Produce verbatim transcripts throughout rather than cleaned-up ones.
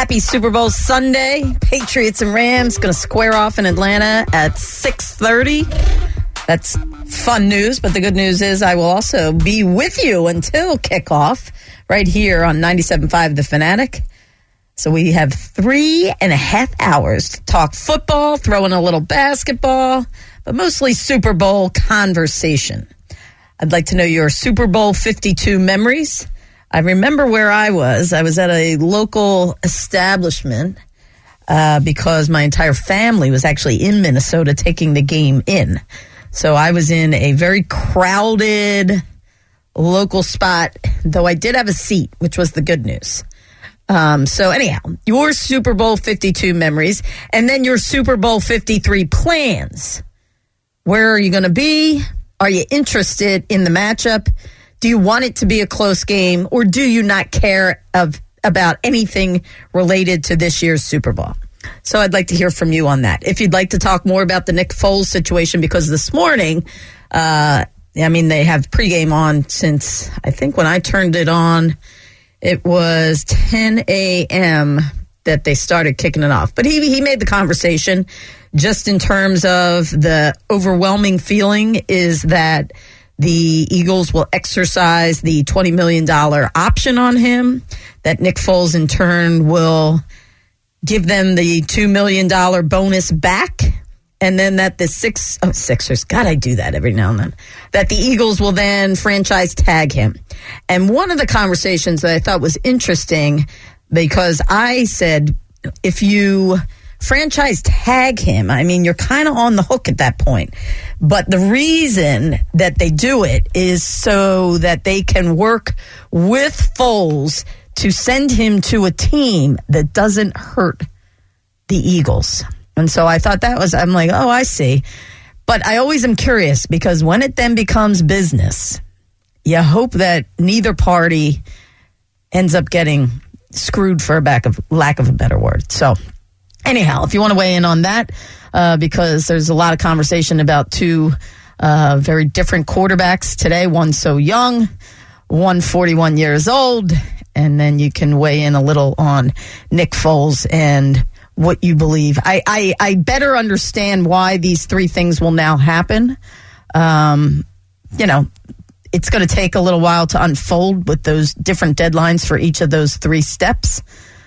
Happy Super Bowl Sunday. Patriots and Rams going to square off in Atlanta at six thirty. That's fun news, but the good news is I will also be with you until kickoff right here on ninety-seven point five The Fanatic. So we have three and a half hours to talk football, throw in a little basketball, but mostly Super Bowl conversation. I'd like to know your Super Bowl fifty-two memories. I remember where I was. I was at a local establishment uh, because my entire family was actually in Minnesota taking the game in. So I was in a very crowded local spot, though I did have a seat, which was the good news. Um, so anyhow, your Super Bowl fifty-two memories, and then your Super Bowl fifty-three plans. Where are you going to be? Are you interested in the matchup? Do you want it to be a close game, or do you not care of about anything related to this year's Super Bowl? So I'd like to hear from you on that. If you'd like to talk more about the Nick Foles situation, because this morning, uh, I mean, they have pregame on since, I think when I turned it on, it was ten a.m. that they started kicking it off. But he he made the conversation just in terms of the overwhelming feeling is that the Eagles will exercise the twenty million dollars option on him, that Nick Foles in turn will give them the two million dollars bonus back, and then that the six, oh, Sixers, God, I do that every now and then, that the Eagles will then franchise tag him. And one of the conversations that I thought was interesting, because I said, if you franchise tag him, I mean, you're kind of on the hook at that point. But the reason that they do it is so that they can work with Foles to send him to a team that doesn't hurt the Eagles. And so I thought that was, I'm like, oh, I see. But I always am curious, because when it then becomes business, you hope that neither party ends up getting screwed, for a back of, lack of a better word. So anyhow, if you want to weigh in on that, uh, because there's a lot of conversation about two uh, very different quarterbacks today, one so young, one forty-one years old, and then you can weigh in a little on Nick Foles and what you believe. I, I, I better understand why these three things will now happen. Um, you know, it's going to take a little while to unfold with those different deadlines for each of those three steps.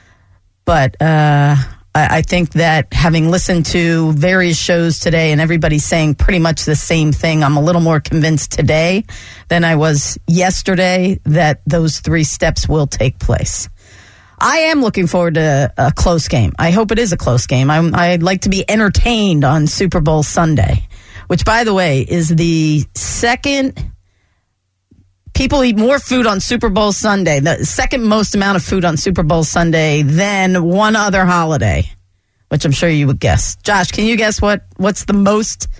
But uh, I, I think that having listened to various shows today and everybody saying pretty much the same thing, I'm a little more convinced today than I was yesterday that those three steps will take place. I am looking forward to a close game. I hope it is a close game. I'm, I'd like to be entertained on Super Bowl Sunday, which, by the way, is the second. People eat more food on Super Bowl Sunday, the second most amount of food on Super Bowl Sunday than one other holiday, which I'm sure you would guess. Josh, can you guess what, what's the most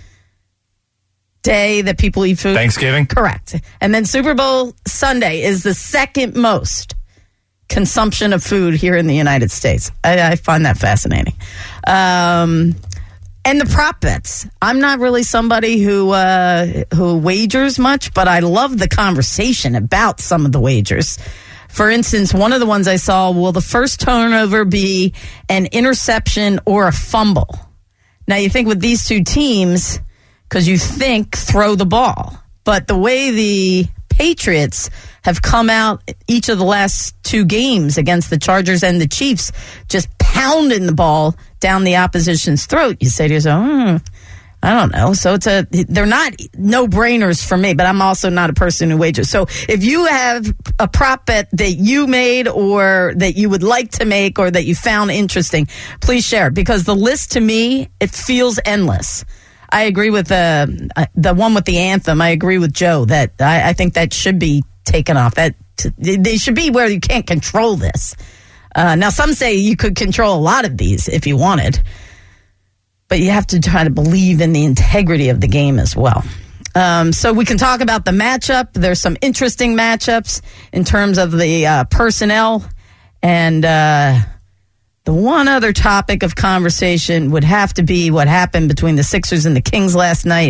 day that people eat food? Thanksgiving? Correct. And then Super Bowl Sunday is the second most consumption of food here in the United States. I, I find that fascinating. Um, and the prop bets. I'm not really somebody who uh, who wagers much, but I love the conversation about some of the wagers. For instance, one of the ones I saw, will the first turnover be an interception or a fumble? Now, you think with these two teams, because you think throw the ball. But the way the Patriots have come out each of the last two games against the Chargers and the Chiefs, just pounding the ball down the opposition's throat, you say to yourself, hmm, I don't know. So it's a, they're not no-brainers for me, but I'm also not a person who wagers. So if you have a prop bet that you made or that you would like to make or that you found interesting, please share it, because the list to me, it feels endless. I agree with the uh, the one with the anthem. I agree with Joe that I, I think that should be taken off. That t- they should be where you can't control this. Uh, now, some say you could control a lot of these if you wanted, but you have to try to believe in the integrity of the game as well. Um, so we can talk about the matchup. There's some interesting matchups in terms of the uh, personnel, and uh, the one other topic of conversation would have to be what happened between the Sixers and the Kings last night.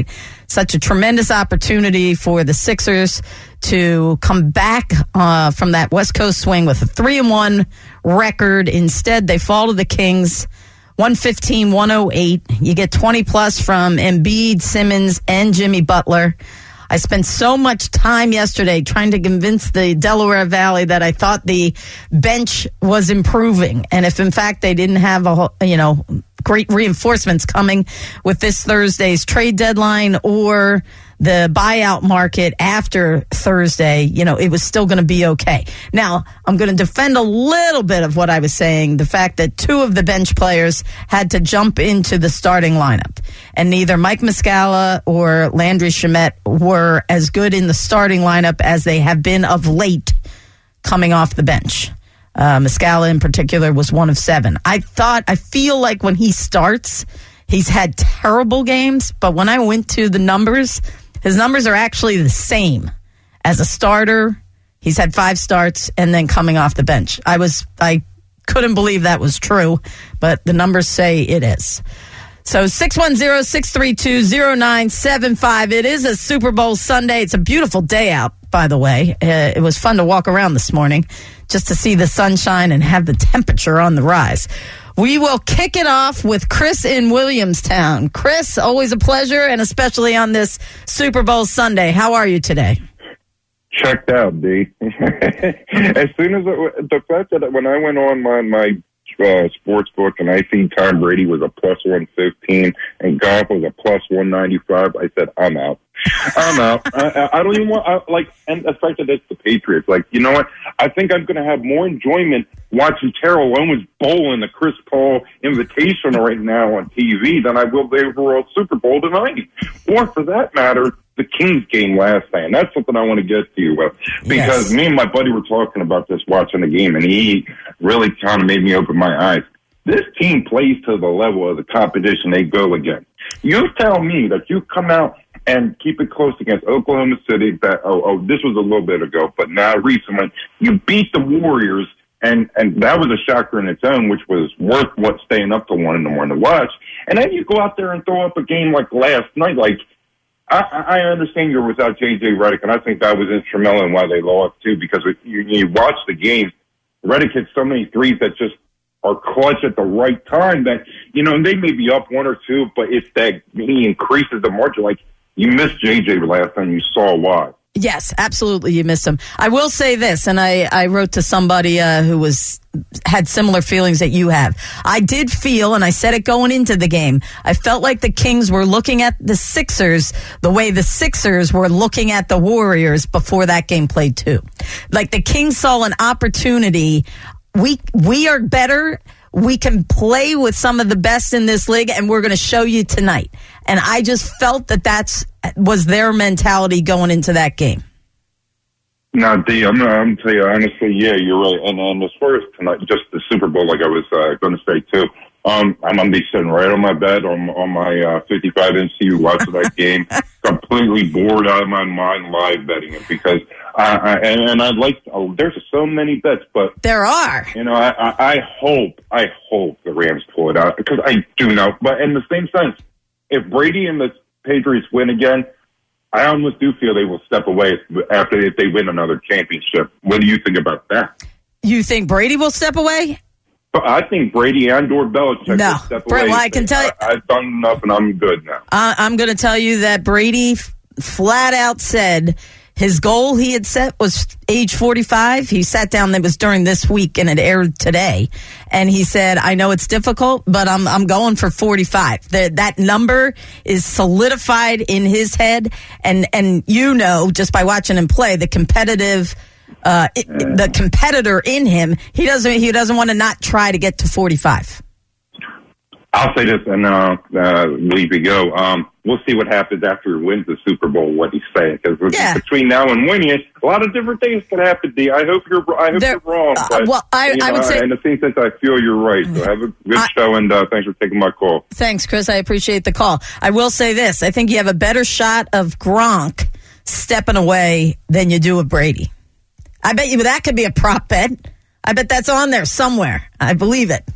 such a tremendous opportunity for the Sixers to come back uh, from that West Coast swing with a three and one record. Instead, they fall to the Kings, one fifteen, one oh eight. You get twenty plus from Embiid, Simmons, and Jimmy Butler. I spent so much time yesterday trying to convince the Delaware Valley that I thought the bench was improving. And if, in fact, they didn't have, a you know, great reinforcements coming with this Thursday's trade deadline or the buyout market after Thursday, you know, it was still going to be okay. Now, I'm going to defend a little bit of what I was saying, the fact that two of the bench players had to jump into the starting lineup. And neither Mike Muscala or Landry Shamet were as good in the starting lineup as they have been of late coming off the bench. Uh, Muscala in particular was one of seven. I thought, I feel like when he starts, he's had terrible games, but when I went to the numbers, his numbers are actually the same as a starter. He's had five starts and then coming off the bench. I was, I couldn't believe that was true, but the numbers say it is. So six one zero, six three two, zero nine seven five. It is a Super Bowl Sunday. It's a beautiful day out, by the way. Uh, it was fun to walk around this morning just to see the sunshine and have the temperature on the rise. We will kick it off with Chris in Williamstown. Chris, always a pleasure, and especially on this Super Bowl Sunday. How are you today? Checked out, D. As soon as it, the fact that when I went on my my uh, sports book and I seen Tom Brady was a plus one fifteen and Goff was a plus one ninety five, I said I'm out. I'm out. I, I don't even want I, like, and the fact that it's the Patriots. Like, you know what? I think I'm going to have more enjoyment watching Terrell Owens bowl in the Chris Paul Invitational right now on T V than I will the overall Super Bowl tonight, or for that matter, the Kings game last night. And that's something I want to get to you with, because yes. me and my buddy were talking about this watching the game, and he really kind of made me open my eyes. This team plays to the level of the competition they go against. You tell me that you come out and keep it close against Oklahoma City. That oh, oh, this was a little bit ago, but now recently you beat the Warriors, and and that was a shocker in its own, which was worth what staying up to one in the morning to watch. And then you go out there and throw up a game like last night. Like I, I understand you're without J J Redick, and I think that was instrumental in why they lost too. Because you, you watch the game, Redick hit so many threes that just are clutch at the right time. That you know they may be up one or two, but it's that he increases the margin. Like, you missed J J last time, you saw why. Yes, absolutely, you missed him. I will say this, and I, I wrote to somebody uh, who was had similar feelings that you have. I did feel, and I said it going into the game, I felt like the Kings were looking at the Sixers the way the Sixers were looking at the Warriors before that game played too. Like, the Kings saw an opportunity. We we are better. We can play with some of the best in this league, and we're going to show you tonight. And I just felt that that's was their mentality going into that game. No, D, I'm, I'm tell you honestly, yeah, you're right. And, and as far as tonight, just the Super Bowl, like I was uh, going to say too, um, I'm going to be sitting right on my bed on, on my uh, fifty-five inch T V watching that game, completely bored out of my mind live betting it, because I, I and, and I'd like to, oh, there's so many bets, but there are. You know, I, I, I hope, I hope the Rams pull it out, because I do know. But in the same sense, if Brady and the Patriots win again, I almost do feel they will step away after if they win another championship. What do you think about that? You think Brady will step away? But I think Brady and or Belichick no. will step Brett, away. Well, I can tell you, I, I've done enough and I'm good now. Uh, I'm going to tell you that Brady f- flat out said his goal he had set was age forty-five. He sat down, that was during this week and it aired today. And he said, I know it's difficult, but I'm I'm going for forty-five. The, that number is solidified in his head. And, and you know, just by watching him play, the competitive uh, it, the competitor in him, he doesn't he doesn't want to not try to get to forty-five. I'll say this, and uh, uh, leave you go. Um, we'll see what happens after he wins the Super Bowl. What he's saying, because yeah. between now and winning it, a lot of different things can happen. D, I hope you're. I hope there, you're wrong. But, uh, well, I, I know, would say, in the same sense, I feel you're right. So have a good I, show, and uh, thanks for taking my call. Thanks, Chris. I appreciate the call. I will say this: I think you have a better shot of Gronk stepping away than you do of Brady. I bet you that could be a prop bet. I bet that's on there somewhere. I believe it.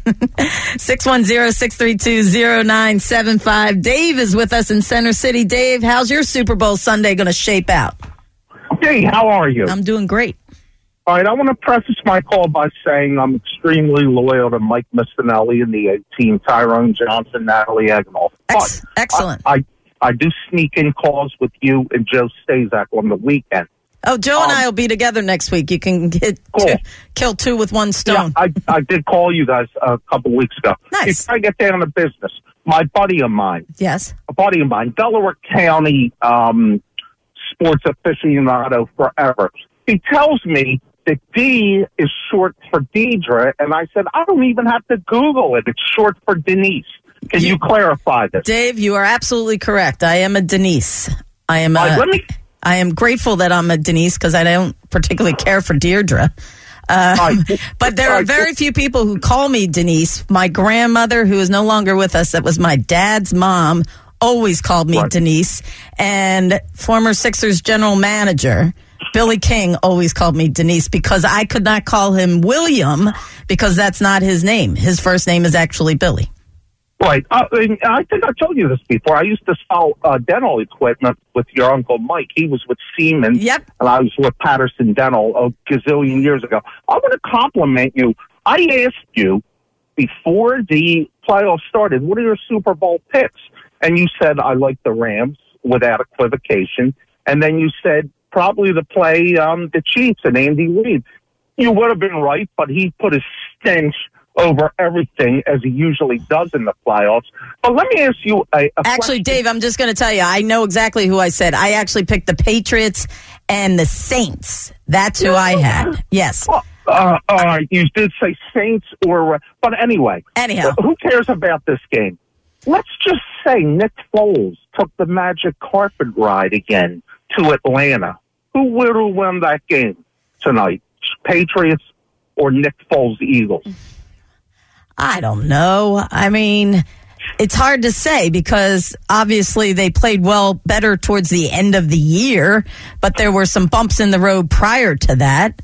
six one zero, six three two, zero nine seven five. Dave is with us in Center City. Dave, how's your Super Bowl Sunday going to shape out? Hey, how are you? I'm doing great. All right, I want to preface my call by saying I'm extremely loyal to Mike Mistinelli and the A team, Tyrone Johnson, Natalie Egnall. Ex- excellent. I, I, I do sneak in calls with you and Joe Stazak on the weekend. Oh, Joe um, and I will be together next week. You can get cool. two, kill two with one stone. Yeah, I, I did call you guys a couple weeks ago. Nice. If I get down to business, my buddy of mine, Yes. a buddy of mine, Delaware County um, sports aficionado forever, he tells me that D is short for Deidre, and I said, I don't even have to Google it. It's short for Denise. Can you, you clarify this? Dave, you are absolutely correct. I am a Denise. I am a... Uh, let me, I am grateful that I'm a Denise because I don't particularly care for Deirdre. Uh, right. But there are very few people who call me Denise. My grandmother, who is no longer with us, that was my dad's mom, always called me right. Denise. And former Sixers general manager, Billy King, always called me Denise because I could not call him William because that's not his name. His first name is actually Billy. Right. Uh, and I think I told you this before. I used to sell uh, dental equipment with your Uncle Mike. He was with Siemens. Yep. And I was with Patterson Dental a gazillion years ago. I want to compliment you. I asked you before the playoffs started, what are your Super Bowl picks? And you said, I like the Rams without equivocation. And then you said, probably to play um, the Chiefs and Andy Reid. You would have been right, but he put his stench over everything as he usually does in the playoffs. But let me ask you a, a Actually, question. Dave, I'm just going to tell you, I know exactly who I said. I actually picked the Patriots and the Saints. That's who I had. Yes. Well, uh, all right, you did say Saints or... But anyway. Anyhow. Who cares about this game? Let's just say Nick Foles took the magic carpet ride again to Atlanta. Who would have won that game tonight? Patriots or Nick Foles Eagles? I don't know. I mean, it's hard to say because obviously they played well better towards the end of the year, but there were some bumps in the road prior to that.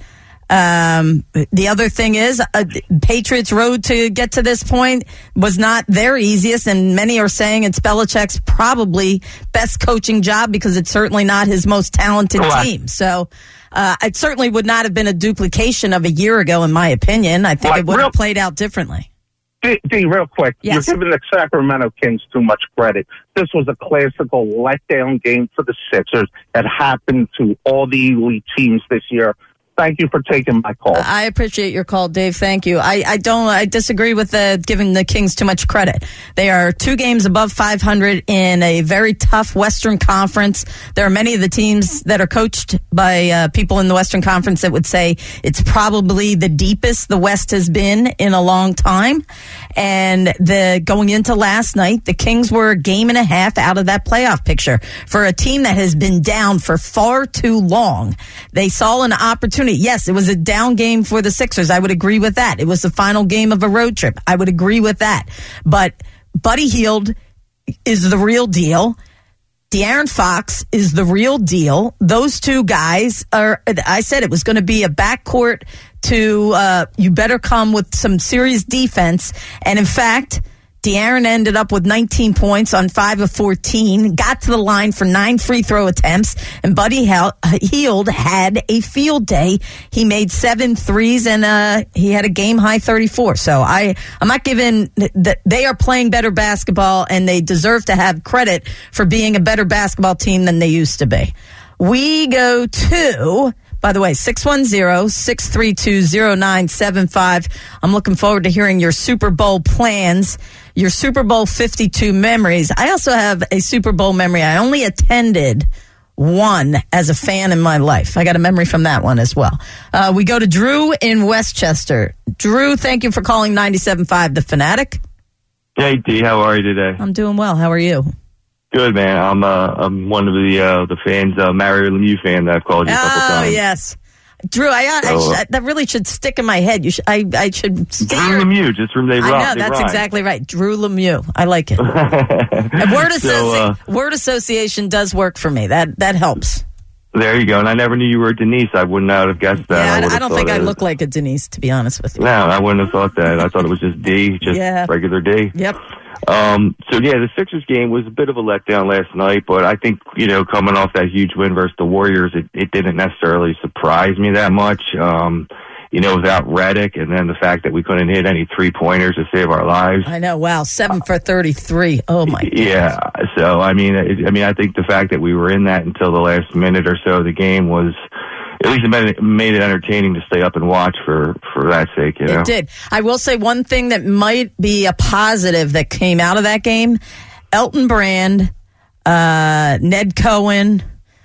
Um, the other thing is, uh, Patriots' road to get to this point was not their easiest, and many are saying it's Belichick's probably best coaching job because it's certainly not his most talented Correct. team. So uh, it certainly would not have been a duplication of a year ago, in my opinion. I think Like, it would real- have played out differently. D, D, real quick, Yes. You're giving the Sacramento Kings too much credit. This was a classical letdown game for the Sixers that happened to all the elite teams this year. Thank you for taking my call. I appreciate your call, Dave. Thank you. I, I don't. I disagree with the giving the Kings too much credit. They are two games above five hundred in a very tough Western Conference. There are many of the teams that are coached by uh, people in the Western Conference that would say it's probably the deepest the West has been in a long time. And the going into last night, the Kings were a game and a half out of that playoff picture for a team that has been down for far too long. They saw an opportunity. Yes, it was a down game for the Sixers. I would agree with that. It was the final game of a road trip. I would agree with that. But Buddy Hield is the real deal. De'Aaron Fox is the real deal. Those two guys are, I said it was going to be a backcourt to, uh, you better come with some serious defense. And in fact, De'Aaron ended up with nineteen points on five of fourteen, got to the line for nine free throw attempts, and Buddy Hield had a field day. He made seven threes, and uh, he had a game-high thirty-four. So I, I'm not giving that they are playing better basketball, and they deserve to have credit for being a better basketball team than they used to be. We go to... By the way, six one zero, six three two, zero nine seven five. I'm looking forward to hearing your Super Bowl plans, your Super Bowl fifty-two memories. I also have a Super Bowl memory. I only attended one as a fan in my life. I got a memory from that one as well. Uh, we go to Drew in Westchester. Drew, thank you for calling ninety-seven point five The Fanatic. Hey, D, how are you today? I'm doing well. How are you? Good, man. I'm uh, I'm one of the uh, the fans, uh, Mario Lemieux fan that I've called you a couple Oh, times. yes. Drew, I, I, So, uh, I should, that really should stick in my head. You should, I, I should. Drew Lemieux, just from they I rock. know, they that's rhyme. exactly right. Drew Lemieux. I like it. And word, So, associ- uh, word association does work for me. That that helps. There you go. And I never knew you were a Denise. I would not have guessed that. Yeah, I, I, I don't think I it. look like a Denise, to be honest with you. No, I wouldn't have thought that. I thought it was just D, just yeah. regular D. Yep. Um, so, yeah, the Sixers game was a bit of a letdown last night, but I think, you know, coming off that huge win versus the Warriors, it, it didn't necessarily surprise me that much. Um, you know, without Redick, and then the fact that we couldn't hit any three-pointers to save our lives. I know, wow, seven for thirty-three. Oh, my God. Yeah, so, I mean, it, I mean, I think the fact that we were in that until the last minute or so of the game was, at least it made it, made it entertaining to stay up and watch for, for that sake, you know? It did. I will say one thing that might be a positive that came out of that game. Elton Brand, uh, Ned Cohen,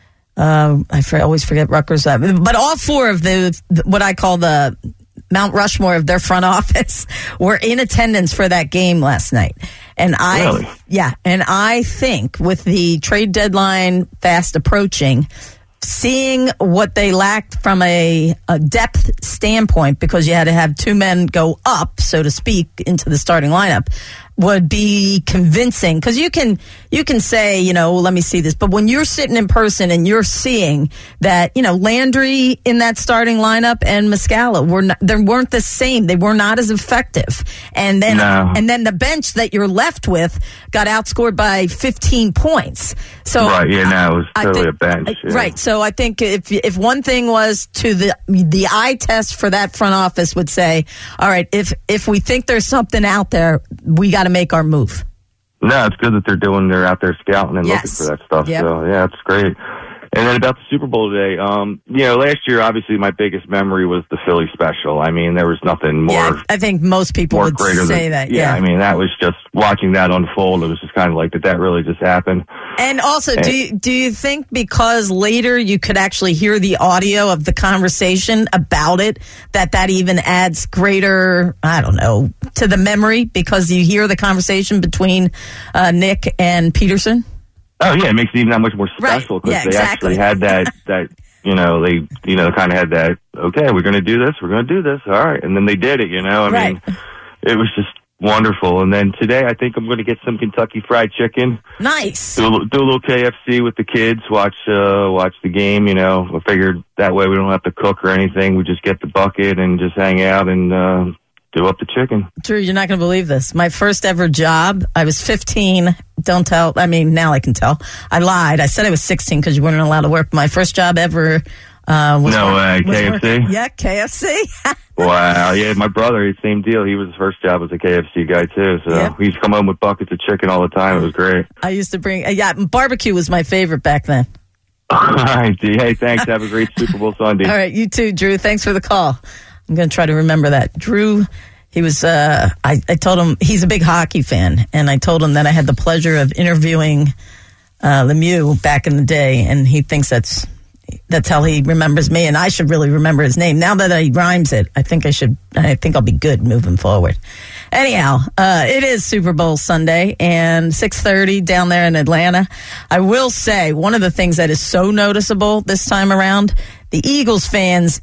uh, I for, always forget Rutgers, uh, but all four of the, what I call the Mount Rushmore of their front office were in attendance for that game last night. And I, really? yeah, and I think with the trade deadline fast approaching, seeing what they lacked from a, a depth standpoint, because you had to have two men go up, so to speak, into the starting lineup, would be convincing. Because you can you can say, you know, let me see this. But when you're sitting in person and you're seeing that, you know, Landry in that starting lineup and Muscala were not, they weren't the same. They were not as effective. And then no. and then the bench that you're left with got outscored by fifteen points. So right, yeah, no, it was totally think, a bench. Yeah. Right. So I think if if one thing was to the the eye test for that front office would say, all right, if if we think there's something out there, we got to make our move. No, it's good that they're doing, they're out there scouting and Yes. looking for that stuff. Yep. So, yeah, it's great. And then about the Super Bowl today, um, you know, last year, obviously, my biggest memory was the Philly special. I mean, there was nothing more. Yeah, I think most people more would greater say than, that. Yeah, Yeah, I mean, that was just watching that unfold. It was just kind of like, did that really just happen? and also, do you, do you think because later you could actually hear the audio of the conversation about it, that that even adds greater, I don't know, to the memory because you hear the conversation between uh, Nick and Peterson? Oh, yeah, it makes it even that much more special because Right. Yeah, they exactly. actually had that, that, you know, they, you know, kind of had that, okay, we're going to do this, we're going to do this, all right. And then they did it, you know, I Right. mean, it was just wonderful. And then today, I think I'm going to get some Kentucky Fried Chicken. Nice. Do a, little- do a little K F C with the kids, watch, uh, watch the game, you know. I figured that way we don't have to cook or anything. We just get the bucket and just hang out and, uh, do up the chicken. Drew, you're not going to believe this. My first ever job, I was fifteen. Don't tell. I mean, now I can tell. I lied. I said I was sixteen because you weren't allowed to work. My first job ever uh, was No work, way, was K F C? work- Yeah, K F C. Wow, yeah, my brother, same deal. He was his first job as a K F C guy too. So Yep. he used to come home with buckets of chicken all the time. It was great. I used to bring. Uh, yeah, barbecue was my favorite back then. All right, D. Hey, thanks. Have a great Super Bowl Sunday. All right, you too, Drew. Thanks for the call. I'm going to try to remember that. Drew, he was, uh, I, I told him he's a big hockey fan, and I told him that I had the pleasure of interviewing uh, Lemieux back in the day, and he thinks that's that's how he remembers me, and I should really remember his name. Now that he rhymes it, I think I should, I think I'll be good moving forward. Anyhow, uh, it is Super Bowl Sunday, and six thirty down there in Atlanta. I will say, one of the things that is so noticeable this time around, the Eagles fans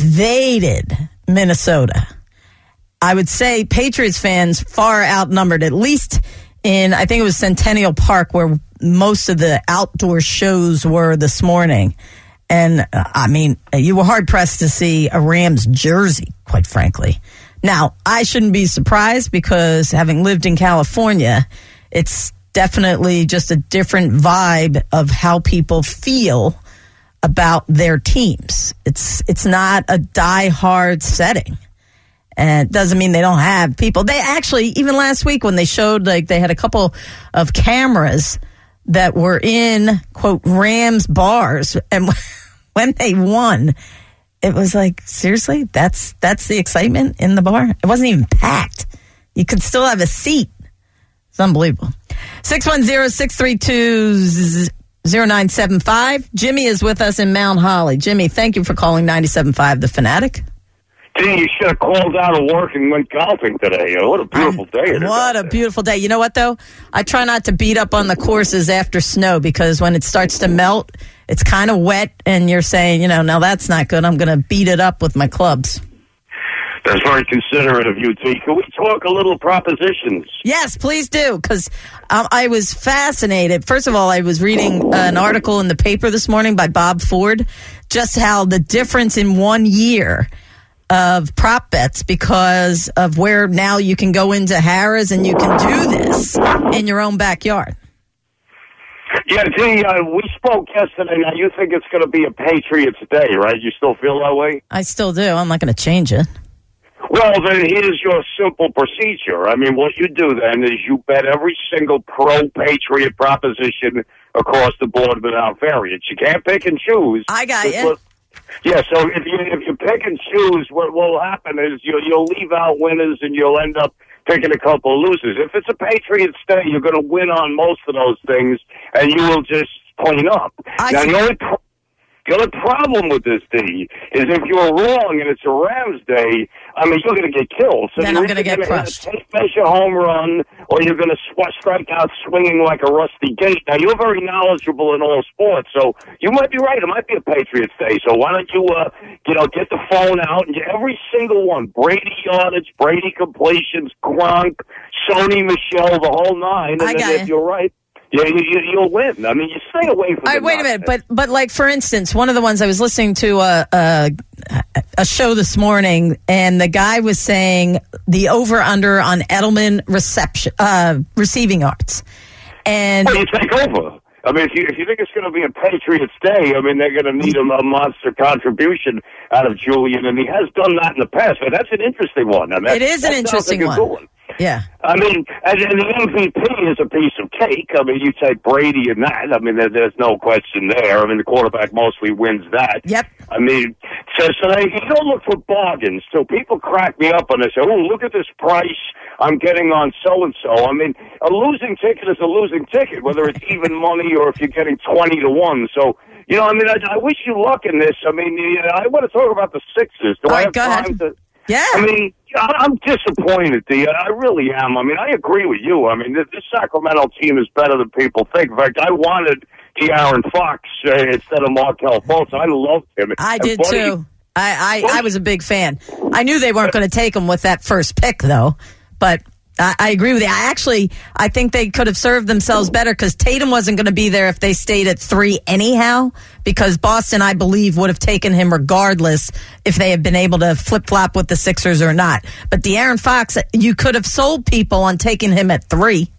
invaded Minnesota. I would say Patriots fans far outnumbered, at least in, I think it was Centennial Park, where most of the outdoor shows were this morning. And, uh, I mean, you were hard-pressed to see a Rams jersey, quite frankly. Now, I shouldn't be surprised because having lived in California, it's definitely just a different vibe of how people feel about their teams. It's it's not a die-hard setting. And it doesn't mean they don't have people. They actually, even last week when they showed, like, they had a couple of cameras that were in, quote, Rams bars. And when they won, it was like, seriously? That's that's the excitement in the bar? It wasn't even packed. You could still have a seat. It's unbelievable. six one zero, six three two, zero nine seven five. Jimmy is with us in Mount Holly. Jimmy, thank you for calling ninety-seven point five The Fanatic. Gee, you should have called out of work and went golfing today. What a beautiful day it is. What a beautiful day. You know what, though? I try not to beat up on the courses after snow because when it starts to melt, it's kind of wet, and you're saying, you know, now that's not good. I'm going to beat it up with my clubs. That's very considerate of you, T. Can we talk a little propositions? Yes, please do, because um, I was fascinated. First of all, I was reading an article in the paper this morning by Bob Ford, just how the difference in one year of prop bets because of where now you can go into Harrah's and you can do this in your own backyard. Yeah, T, uh, we spoke yesterday. Now, you think it's going to be a Patriots day, right? You still feel that way? I still do. I'm not going to change it. Well, then here's your simple procedure. I mean, what you do then is you bet every single pro-Patriot proposition across the board without variance. You can't pick and choose. I got you. Yeah, so if you if you pick and choose, what will happen is you'll, you'll leave out winners and you'll end up picking a couple of losers. If it's a Patriots day, you're going to win on most of those things, and you will just clean up. I now, see. the only, pro- the only problem with this day is if you're wrong and it's a Rams day, I mean, you're going to get killed. So Then you're I'm gonna either get gonna crushed. hit a tape-measure home run, or you're going to sw- strike out swinging like a rusty gate. Now, you're very knowledgeable in all sports, so you might be right. It might be a Patriots day. So why don't you, uh, you know, get the phone out and get every single one. Brady yardage, Brady completions, Gronk, Sony Michelle, the whole nine. And I then got if it. you're right, yeah, you, you, you'll win. I mean, you stay away from All right, the wait a minute, nonsense. but but like for instance, one of the ones I was listening to a, a a show this morning, and the guy was saying the over under on Edelman reception uh, receiving yards, and Well, you take over. I mean, if you if you think it's going to be a Patriots day, I mean, they're going to need a, a monster contribution out of Julian, and he has done that in the past. But that's an interesting one. I mean, It is an that sounds interesting like a one. good one. yeah, I mean, and, and the M V P is a piece of cake. I mean, you take Brady and that. I mean, there, there's no question there. I mean, the quarterback mostly wins that. Yep. I mean, so, so they, you don't look for bargains. So people crack me up and they say, oh, look at this price I'm getting on so-and-so. I mean, a losing ticket is a losing ticket, whether it's even money or if you're getting twenty to one. So, you know, I mean, I, I wish you luck in this. I mean, I want to talk about the Sixers. Do All I right, have go time ahead. to... yeah. I mean, I- I'm disappointed, D. I really am. I mean, I agree with you. I mean, this, this Sacramento team is better than people think. In fact, I wanted De'Aaron Fox uh, instead of Markelle Fultz. I loved him. I And did Buddy- too. I, I I was a big fan. I knew they weren't going to take him with that first pick, though. But I, I agree with you. I actually I think they could have served themselves better because Tatum wasn't going to be there if they stayed at three anyhow. Because Boston, I believe, would have taken him regardless if they had been able to flip flop with the Sixers or not. But De'Aaron Fox, you could have sold people on taking him at three.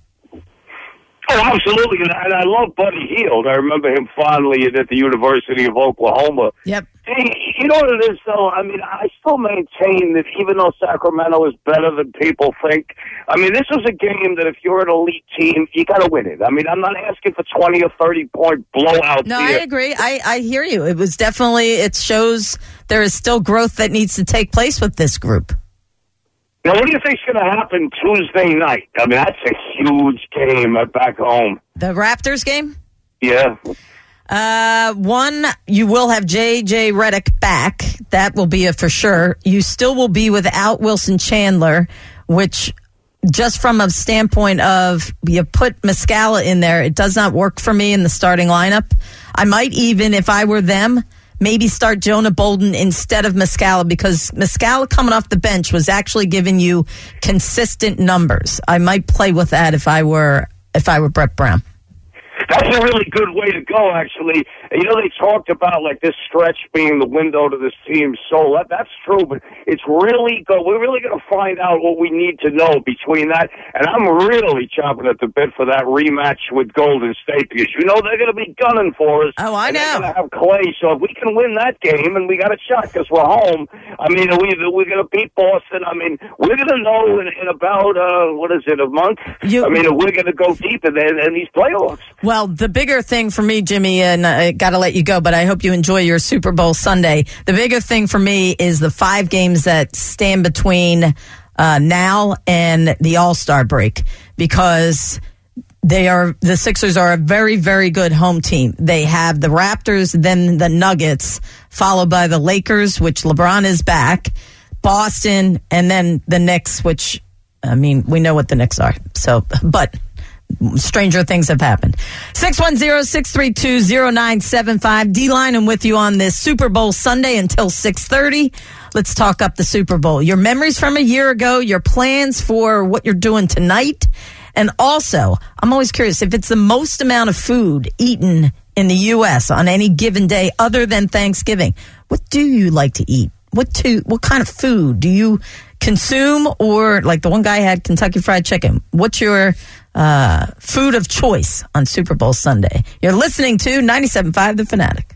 Oh, absolutely. And I, and I love Buddy Hield. I remember him fondly at the University of Oklahoma. Yep. Hey, you know what it is, though? I mean, I still maintain that even though Sacramento is better than people think, I mean, this is a game that if you're an elite team, you got to win it. I mean, I'm not asking for twenty or thirty point blowouts No, here. I agree. I, I hear you. It was definitely, it shows there is still growth that needs to take place with this group. Now, what do you think's going to happen Tuesday night? I mean, that's a huge game back home. The Raptors game? Yeah. Uh, one, you will have J J Redick back. That will be a for sure. You still will be without Wilson Chandler, which just from a standpoint of you put Muscala in there, it does not work for me in the starting lineup. I might even, if I were them, maybe start Jonah Bolden instead of Muscala because Muscala coming off the bench was actually giving you consistent numbers. I might play with that if I were if I were Brett Brown. That's a really good way to go, actually. You know, they talked about, like, this stretch being the window to this team's soul. That, that's true, but it's really good. We're really going to find out what we need to know between that. And I'm really chomping at the bit for that rematch with Golden State because, you know, they're going to be gunning for us. Oh, I and know. They're going to have Clay. So if we can win that game, and we got a shot because we're home, I mean, we, we're going to beat Boston. I mean, we're going to know in, in about, uh, what is it, a month? You- I mean, we're going to go deep in, in, in these playoffs. Well, the bigger thing for me, Jimmy, and I got to let you go, but I hope you enjoy your Super Bowl Sunday. The bigger thing for me is the five games that stand between uh, now and the All-Star break because they are the Sixers are a very, very good home team. They have the Raptors, then the Nuggets, followed by the Lakers, which LeBron is back, Boston, and then the Knicks, which, I mean, we know what the Knicks are. So, but stranger things have happened. six one zero, six three two, zero nine seven five. D-Line, I'm with you on this Super Bowl Sunday until six thirty. Let's talk up the Super Bowl. Your memories from a year ago, your plans for what you're doing tonight. And also, I'm always curious, if it's the most amount of food eaten in the U S on any given day other than Thanksgiving, what do you like to eat? What to, what kind of food do you consume? Or like the one guy had Kentucky Fried Chicken. What's your uh, food of choice on Super Bowl Sunday? You're listening to ninety-seven point five The Fanatic.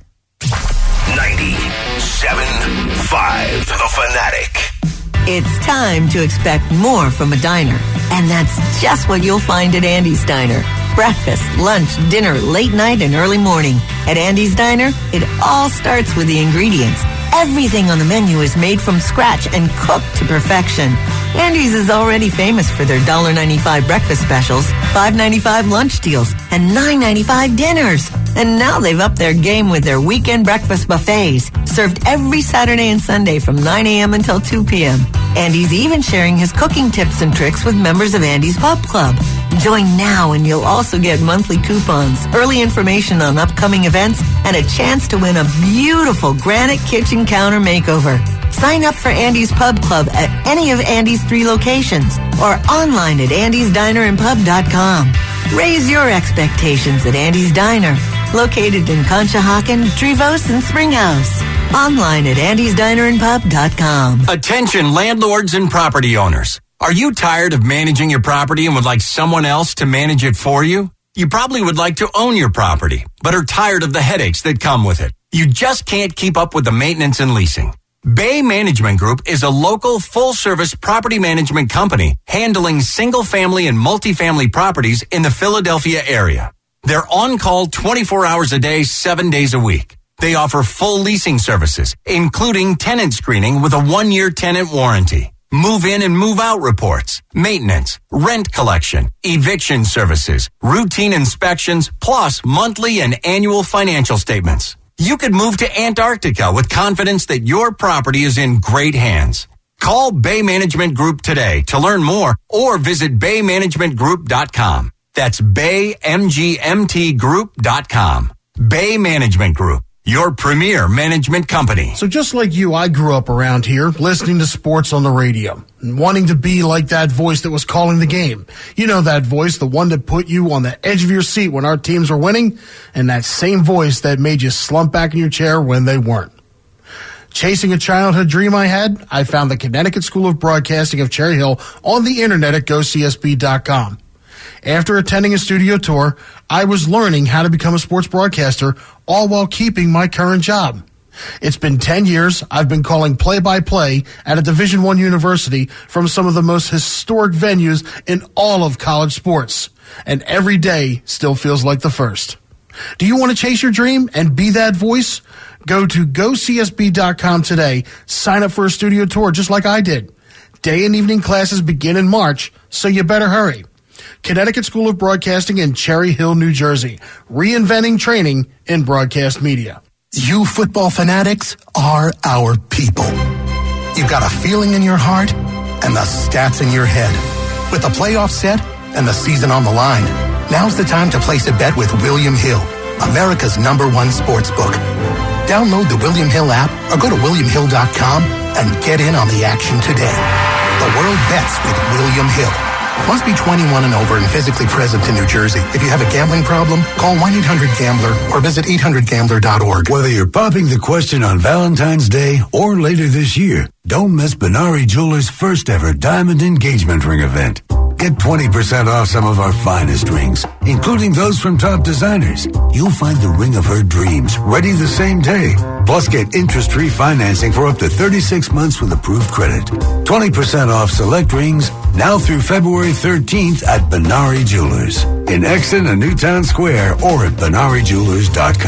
ninety-seven point five The Fanatic. It's time to expect more from a diner. And that's just what you'll find at Andy's Diner. Breakfast, lunch, dinner, late night, and early morning. At Andy's Diner, it all starts with the ingredients. Everything on the menu is made from scratch and cooked to perfection. Andy's is already famous for their one dollar ninety-five breakfast specials, five ninety-five lunch deals, and nine ninety-five dinners. And now they've upped their game with their weekend breakfast buffets, served every Saturday and Sunday from nine a.m. until two p.m. Andy's even sharing his cooking tips and tricks with members of Andy's Pub Club. Join now and you'll also get monthly coupons, early information on upcoming events, and a chance to win a beautiful granite kitchen counter makeover. Sign up for Andy's Pub Club at any of Andy's three locations or online at andys diner and pub dot com. Raise your expectations at Andy's Diner, located in Conshohocken, Trevose, and Springhouse. Online at andys diner and pub dot com. Attention landlords and property owners. Are you tired of managing your property and would like someone else to manage it for you? You probably would like to own your property, but are tired of the headaches that come with it. You just can't keep up with the maintenance and leasing. Bay Management Group is a local full-service property management company handling single-family and multifamily properties in the Philadelphia area. They're on-call twenty-four hours a day, seven days a week. They offer full leasing services, including tenant screening with a one-year tenant warranty, move-in and move-out reports, maintenance, rent collection, eviction services, routine inspections, plus monthly and annual financial statements. You could move to Antarctica with confidence that your property is in great hands. Call Bay Management Group today to learn more or visit bay management group dot com. That's bay m g m t group dot com. Bay Management Group, your premier management company. So just like you, I grew up around here listening to sports on the radio and wanting to be like that voice that was calling the game. You know that voice, the one that put you on the edge of your seat when our teams were winning, and that same voice that made you slump back in your chair when they weren't. Chasing a childhood dream I had, I found the Connecticut School of Broadcasting of Cherry Hill on the internet at go c s b dot com. After attending a studio tour, I was learning how to become a sports broadcaster, all while keeping my current job. It's been ten years. I've been calling play-by-play at a Division I university from some of the most historic venues in all of college sports. And every day still feels like the first. Do you want to chase your dream and be that voice? Go to go c s b dot com today. Sign up for a studio tour just like I did. Day and evening classes begin in March, so you better hurry. Connecticut School of Broadcasting in Cherry Hill, New Jersey. Reinventing training in broadcast media. You football fanatics are our people. You've got a feeling in your heart and the stats in your head. With the playoffs set and the season on the line, now's the time to place a bet with William Hill, America's number one sports book. Download the William Hill app or go to william hill dot com and get in on the action today. The world bets with William Hill. Must be twenty-one and over and physically present in New Jersey. If you have a gambling problem, call one eight hundred gambler or visit eight hundred gambler dot org. Whether you're popping the question on Valentine's Day or later this year, don't miss Benari Jewelers' first ever diamond engagement ring event. Get twenty percent off some of our finest rings, including those from top designers. You'll find the ring of her dreams ready the same day. Plus, get interest-free financing for up to thirty-six months with approved credit. twenty percent off select rings now through February thirteenth at Benari Jewelers in Exton and Newtown Square or at benari jewelers dot com.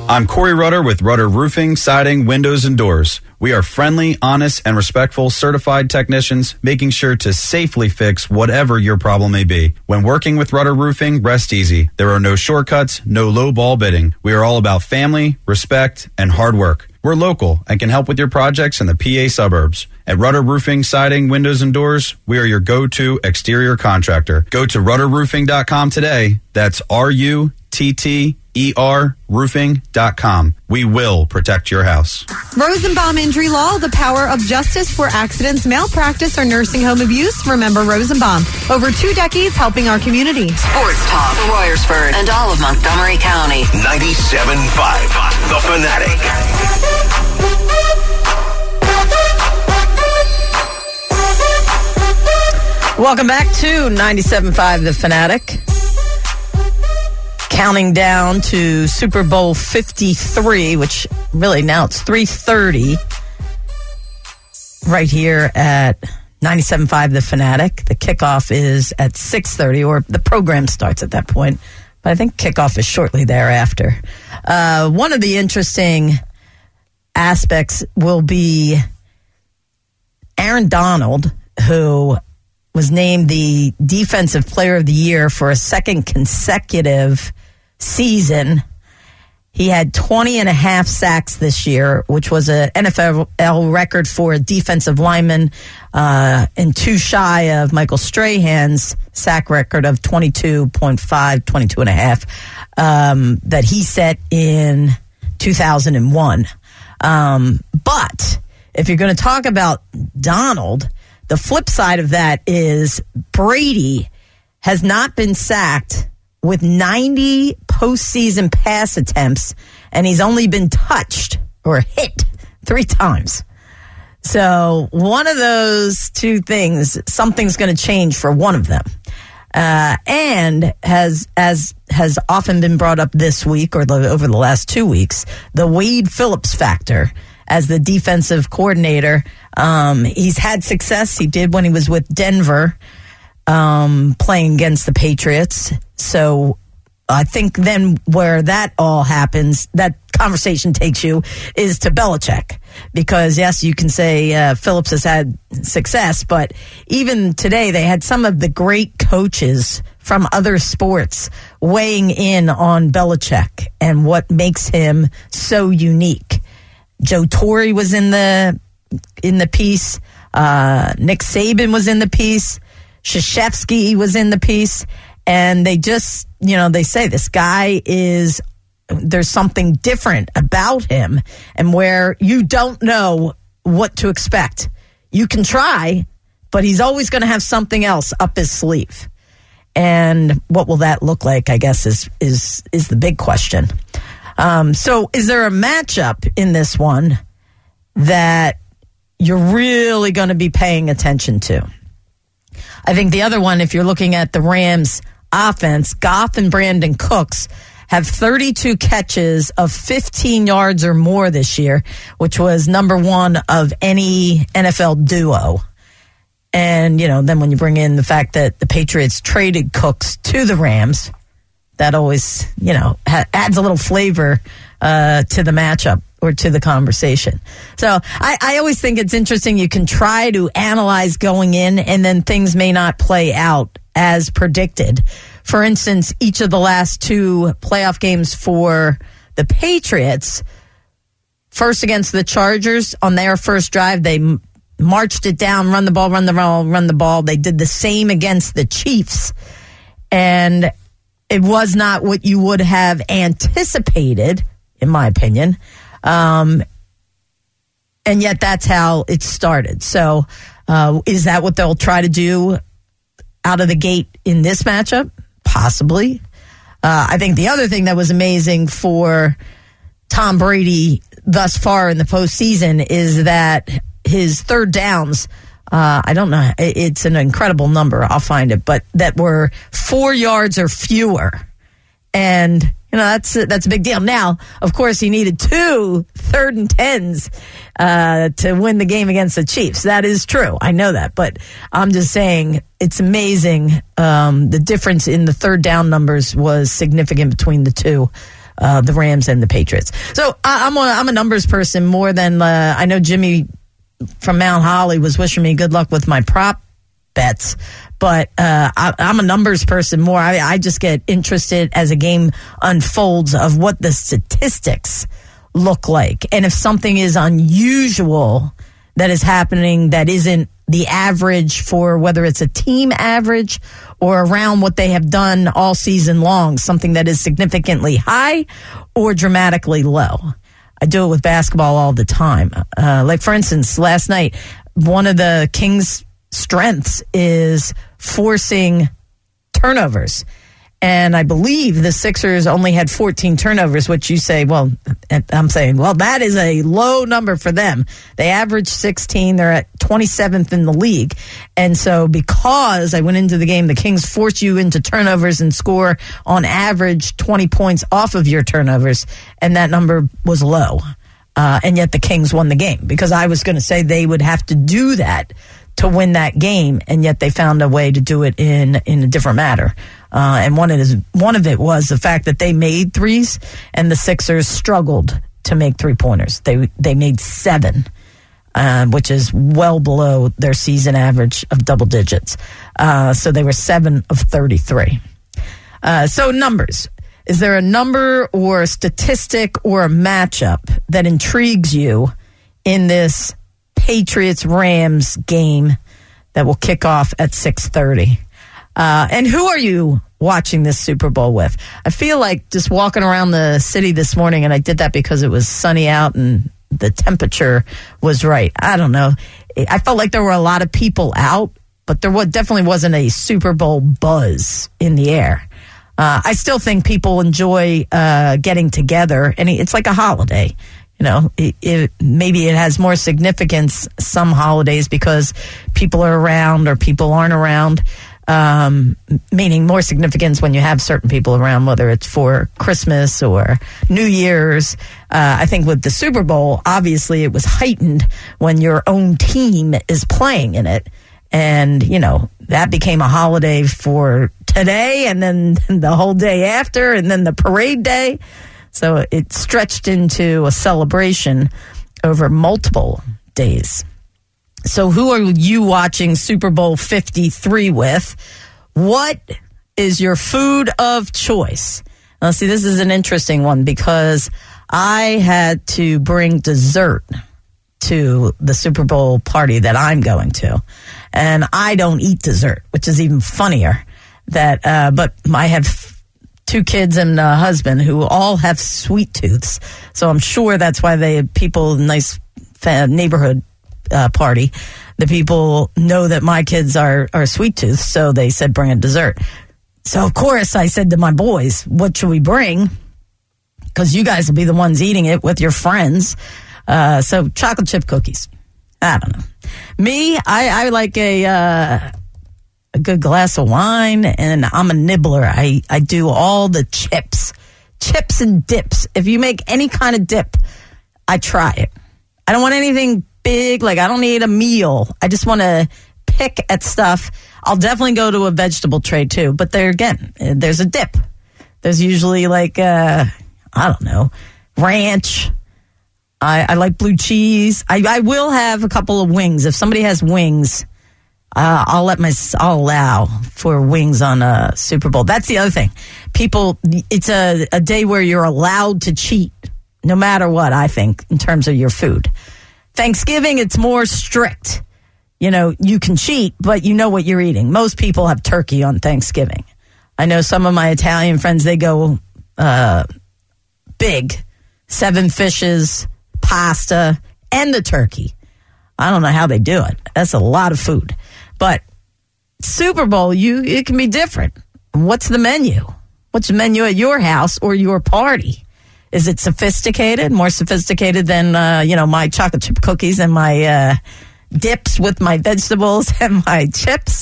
I'm Corey Rutter with Rutter Roofing, Siding, Windows, and Doors. We are friendly, honest, and respectful certified technicians making sure to safely fix whatever your problem may be. When working with Rutter Roofing, rest easy. There are no shortcuts, no low ball bidding. We are all about family, respect, and hard work. We're local and can help with your projects in the P A suburbs. At Rutter Roofing, Siding, Windows, and Doors, we are your go-to exterior contractor. Go to rutter roofing dot com today. That's R U T T E R roofing dot com. We will protect your house. Rosenbaum Injury Law, the power of justice for accidents, malpractice, or nursing home abuse. Remember Rosenbaum. Over two decades helping our community. Sports talk for Royersford and all of Montgomery County. ninety-seven point five, The Fanatic. Welcome back to ninety-seven point five The Fanatic. Counting down to Super Bowl fifty-three, which really now it's three thirty right here at ninety-seven point five The Fanatic. The kickoff is at six thirty, or the program starts at that point, but I think kickoff is shortly thereafter. Uh, one of the interesting aspects will be Aaron Donald, who was named the Defensive Player of the Year for a second consecutive season. He had twenty and a half sacks this year, which was an N F L record for a defensive lineman, uh, and two shy of Michael Strahan's sack record of twenty-two point five, twenty-two and a half, um, that he set in two thousand one. Um, but if you're going to talk about Donald, the flip side of that is Brady has not been sacked with ninety postseason pass attempts, and he's only been touched or hit three times. So one of those two things, something's going to change for one of them. Uh, and has as has often been brought up this week or the, over the last two weeks, the Wade Phillips factor as the defensive coordinator. Um, he's had success. He did when he was with Denver, um, playing against the Patriots. So I think then where that all happens, that conversation takes you, is to Belichick. Because, yes, you can say uh, Phillips has had success, but even today they had some of the great coaches from other sports weighing in on Belichick and what makes him so unique. Joe Torre was in the in the piece. Uh, Nick Saban was in the piece. Krzyzewski was in the piece. And they just, you know, they say this guy is, there's something different about him, and where you don't know what to expect. You can try, but he's always going to have something else up his sleeve. And what will that look like, I guess, is is is the big question. Um, so is there a matchup in this one that you're really going to be paying attention to? I think the other one, if you're looking at the Rams offense, Goff and Brandon Cooks have thirty-two catches of fifteen yards or more this year, which was number one of any N F L duo. And, you know, then when you bring in the fact that the Patriots traded Cooks to the Rams, that always, you know, ha- adds a little flavor uh, to the matchup or to the conversation. So I, I always think it's interesting. You can try to analyze going in, and then things may not play out as predicted. For instance, each of the last two playoff games for the Patriots, first against the Chargers, on their first drive, they m- marched it down, run the ball, run the ball, run the ball. They did the same against the Chiefs. And it was not what you would have anticipated, in my opinion. Um, and yet that's how it started. So uh, is that what they'll try to do out of the gate in this matchup? Possibly. Uh, I think the other thing that was amazing for Tom Brady thus far in the postseason is that his third downs, uh, I don't know, it's an incredible number, I'll find it, but that were four yards or fewer. And, you know, that's, that's a big deal. Now, of course, he needed two third and tens uh, to win the game against the Chiefs. That is true. I know that. But I'm just saying it's amazing. Um, the difference in the third down numbers was significant between the two uh, the Rams and the Patriots. So I, I'm, a, I'm a numbers person more than uh, I know Jimmy from Mount Holly was wishing me good luck with my prop bets. But uh, I, I'm a numbers person more. I, I just get interested as a game unfolds of what the statistics look like. And if something is unusual that is happening that isn't the average for whether it's a team average or around what they have done all season long, something that is significantly high or dramatically low. I do it with basketball all the time. Uh, like, for instance, last night, one of the Kings' strengths is forcing turnovers. And I believe the Sixers only had fourteen turnovers, which you say, well, I'm saying, well, that is a low number for them. They average sixteen. They're at twenty-seventh in the league. And so because I went into the game, the Kings force you into turnovers and score on average twenty points off of your turnovers. And that number was low. Uh, and yet the Kings won the game because I was going to say they would have to do that to win that game. And yet they found a way to do it in, in a different manner. Uh, and one of, it is, one of it was the fact that they made threes and the Sixers struggled to make three-pointers. They they made seven, uh, which is well below their season average of double digits. Uh, so they were seven of thirty-three. Uh, so numbers. Is there a number or a statistic or a matchup that intrigues you in this Patriots-Rams game that will kick off at six thirty? Uh, and who are you watching this Super Bowl with? I feel like just walking around the city this morning, and I did that because it was sunny out and the temperature was right. I don't know. I felt like there were a lot of people out, but there was, definitely wasn't a Super Bowl buzz in the air. Uh, I still think people enjoy uh, getting together, and it's like a holiday. You know, it, it, maybe it has more significance some holidays because people are around or people aren't around. Um, meaning more significance when you have certain people around, whether it's for Christmas or New Year's. Uh, I think with the Super Bowl, obviously it was heightened when your own team is playing in it. And, you know, that became a holiday for today and then the whole day after and then the parade day. So it stretched into a celebration over multiple days. So who are you watching Super Bowl fifty-three with? What is your food of choice? Now, see, this is an interesting one because I had to bring dessert to the Super Bowl party that I'm going to. And I don't eat dessert, which is even funnier. That, uh, but I have two kids and a husband who all have sweet tooths. So I'm sure that's why they people, nice neighborhood Uh, party, the people know that my kids are, are sweet tooth, so they said bring a dessert. So of course I said to my boys, what should we bring? Because you guys will be the ones eating it with your friends. Uh, so chocolate chip cookies. I don't know. Me, I, I like a uh, a good glass of wine, and I'm a nibbler. I, I do all the chips. Chips and dips. If you make any kind of dip, I try it. I don't want anything big, like I don't need a meal. I just want to pick at stuff. I'll definitely go to a vegetable tray too, but there again, there's a dip. There's usually like, uh, I don't know, ranch. I, I like blue cheese. I, I will have a couple of wings. If somebody has wings, uh, I'll let my, I'll allow for wings on a Super Bowl. That's the other thing. People, it's a, a day where you're allowed to cheat, no matter what, I think, in terms of your food. Thanksgiving, it's more strict. You know, you can cheat, but you know what you're eating. Most people have turkey on Thanksgiving. I know some of my Italian friends, they go uh, big. Seven fishes, pasta, and the turkey. I don't know how they do it. That's a lot of food. But Super Bowl, you it can be different. What's the menu? What's the menu at your house or your party? Is it sophisticated, more sophisticated than, uh, you know, my chocolate chip cookies and my uh, dips with my vegetables and my chips?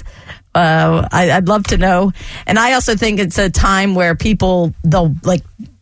Uh, I, I'd love to know. And I also think it's a time where people, they'll, like,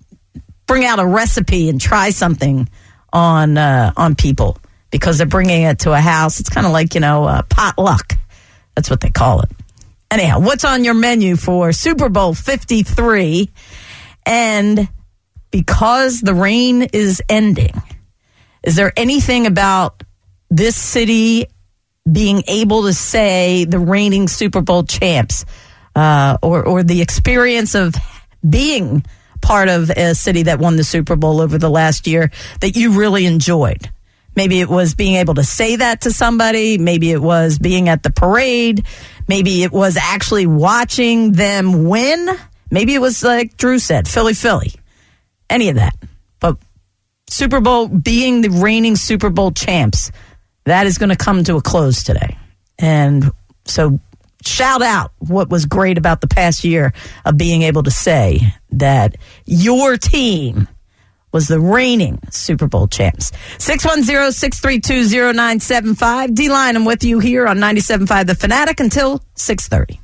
bring out a recipe and try something on uh, on people because they're bringing it to a house. It's kind of like, you know, uh, potluck. That's what they call it. Anyhow, what's on your menu for Super Bowl fifty-three? And because the rain is ending, is there anything about this city being able to say the reigning Super Bowl champs, uh, or, or the experience of being part of a city that won the Super Bowl over the last year that you really enjoyed? Maybe it was being able to say that to somebody. Maybe it was being at the parade. Maybe it was actually watching them win. Maybe it was like Drew said, Philly, Philly. Any of that. But Super Bowl, being the reigning Super Bowl champs, that is going to come to a close today. And so shout out what was great about the past year of being able to say that your team was the reigning Super Bowl champs. six one zero, six three two, zero nine seven five. D-Line, I'm with you here on ninety-seven point five The Fanatic until six thirty.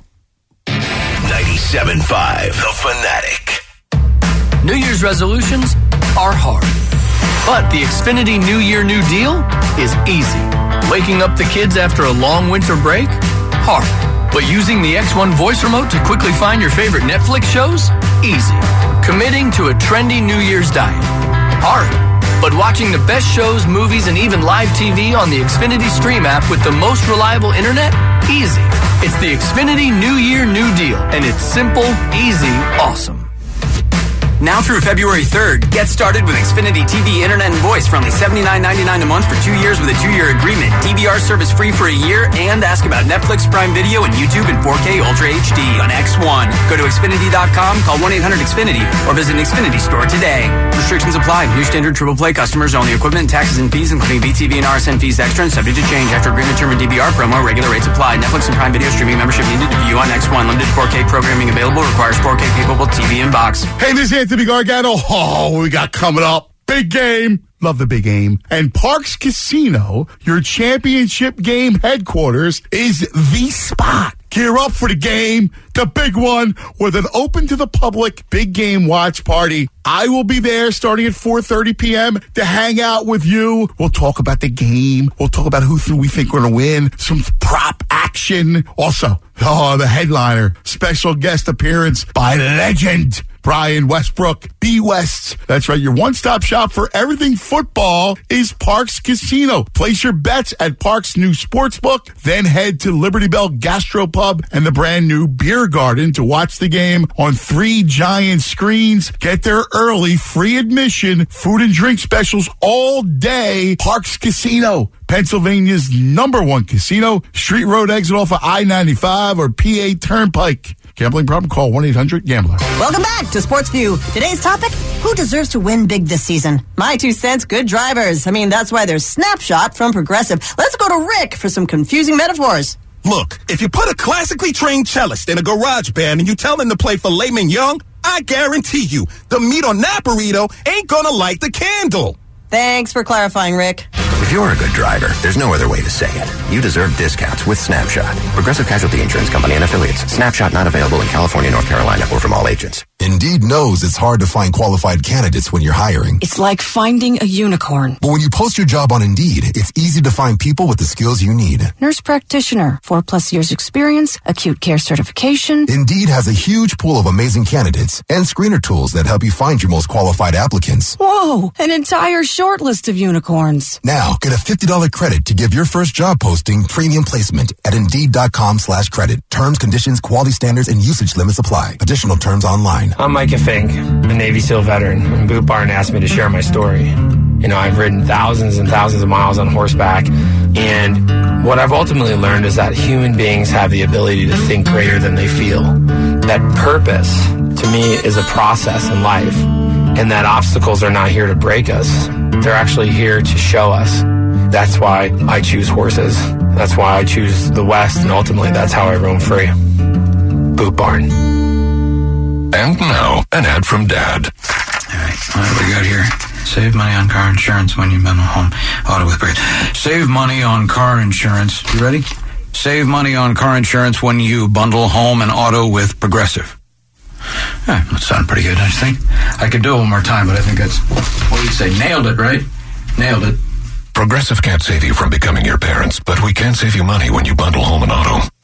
ninety-seven point five The Fanatic. New Year's resolutions are hard, but the Xfinity New Year New Deal is easy. Waking up the kids after a long winter break? Hard. But using the X one voice remote to quickly find your favorite Netflix shows? Easy. Committing to a trendy New Year's diet? Hard. But watching the best shows, movies, and even live T V on the Xfinity Stream app with the most reliable internet? Easy. It's the Xfinity New Year New Deal, and it's simple, easy, awesome. Now through February third, get started with Xfinity T V, Internet, and Voice for only seventy-nine ninety-nine a month for two years with a two-year agreement. D V R service free for a year, and ask about Netflix, Prime Video, and YouTube in four K Ultra H D on X one. Go to Xfinity dot com, call one eight hundred X Finity, or visit an Xfinity store today. Restrictions apply. New standard triple play customers only. Equipment, taxes, and fees, including B T V and R S N fees extra and subject to change after agreement term and D V R promo. Regular rates apply. Netflix and Prime Video streaming membership needed to view on X one. Limited four K programming available. Requires four K capable T V and box. Hey, this is Anthony Gargano. Oh, what we got coming up. Big game. Love the big game. And Parks Casino, your championship game headquarters, is the spot. Gear up for the game, the big one, with an open to the public big game watch party. I will be there starting at four thirty p.m. to hang out with you. We'll talk about the game. We'll talk about who we think we're going to win. Some prop action. Also, oh, the headliner, special guest appearance by legend Brian Westbrook, B West. That's right. Your one-stop shop for everything football is Parks Casino. Place your bets at Parks' new sportsbook. Then head to Liberty Bell Gastropub and the brand new Beer Garden to watch the game on three giant screens. Get there early. Free admission. Food and drink specials all day. Parks Casino, Pennsylvania's number one casino. Street Road exit off of I ninety-five or P A Turnpike. Gambling problem? Call one eight hundred gambler. Welcome back to Sports View. Today's topic, who deserves to win big this season? My two cents, good drivers. I mean, that's why there's Snapshot from Progressive. Let's go to Rick for some confusing metaphors. Look, if you put a classically trained cellist in a garage band and you tell them to play for Layman Young, I guarantee you, the meat on that burrito ain't gonna light the candle. Thanks for clarifying, Rick. If you're a good driver, there's no other way to say it. You deserve discounts with Snapshot. Progressive Casualty Insurance Company and Affiliates. Snapshot not available in California, North Carolina, or from all agents. Indeed knows it's hard to find qualified candidates when you're hiring. It's like finding a unicorn. But when you post your job on Indeed, it's easy to find people with the skills you need. Nurse practitioner, four plus years experience, acute care certification. Indeed has a huge pool of amazing candidates and screener tools that help you find your most qualified applicants. Whoa, an entire short list of unicorns. Now, get a fifty dollars credit to give your first job posting premium placement at Indeed.com slash credit. Terms, conditions, quality standards, and usage limits apply. Additional terms online. I'm Micah Fink, a Navy SEAL veteran, and Boot Barn asked me to share my story. You know, I've ridden thousands and thousands of miles on horseback, and what I've ultimately learned is that human beings have the ability to think greater than they feel. That purpose, to me, is a process in life, and that obstacles are not here to break us. They're actually here to show us. That's why I choose horses. That's why I choose the West, and ultimately that's how I roam free. Boot Barn. And now, an ad from Dad. All right, what do we got here? Save money on car insurance when you bundle home auto with Progressive. Save money on car insurance. You ready? Save money on car insurance when you bundle home and auto with Progressive. Yeah, that sounded pretty good, I think. I could do it one more time, but I think that's, what do you say? Nailed it, right? Nailed it. Progressive can't save you from becoming your parents, but we can save you money when you bundle home and auto.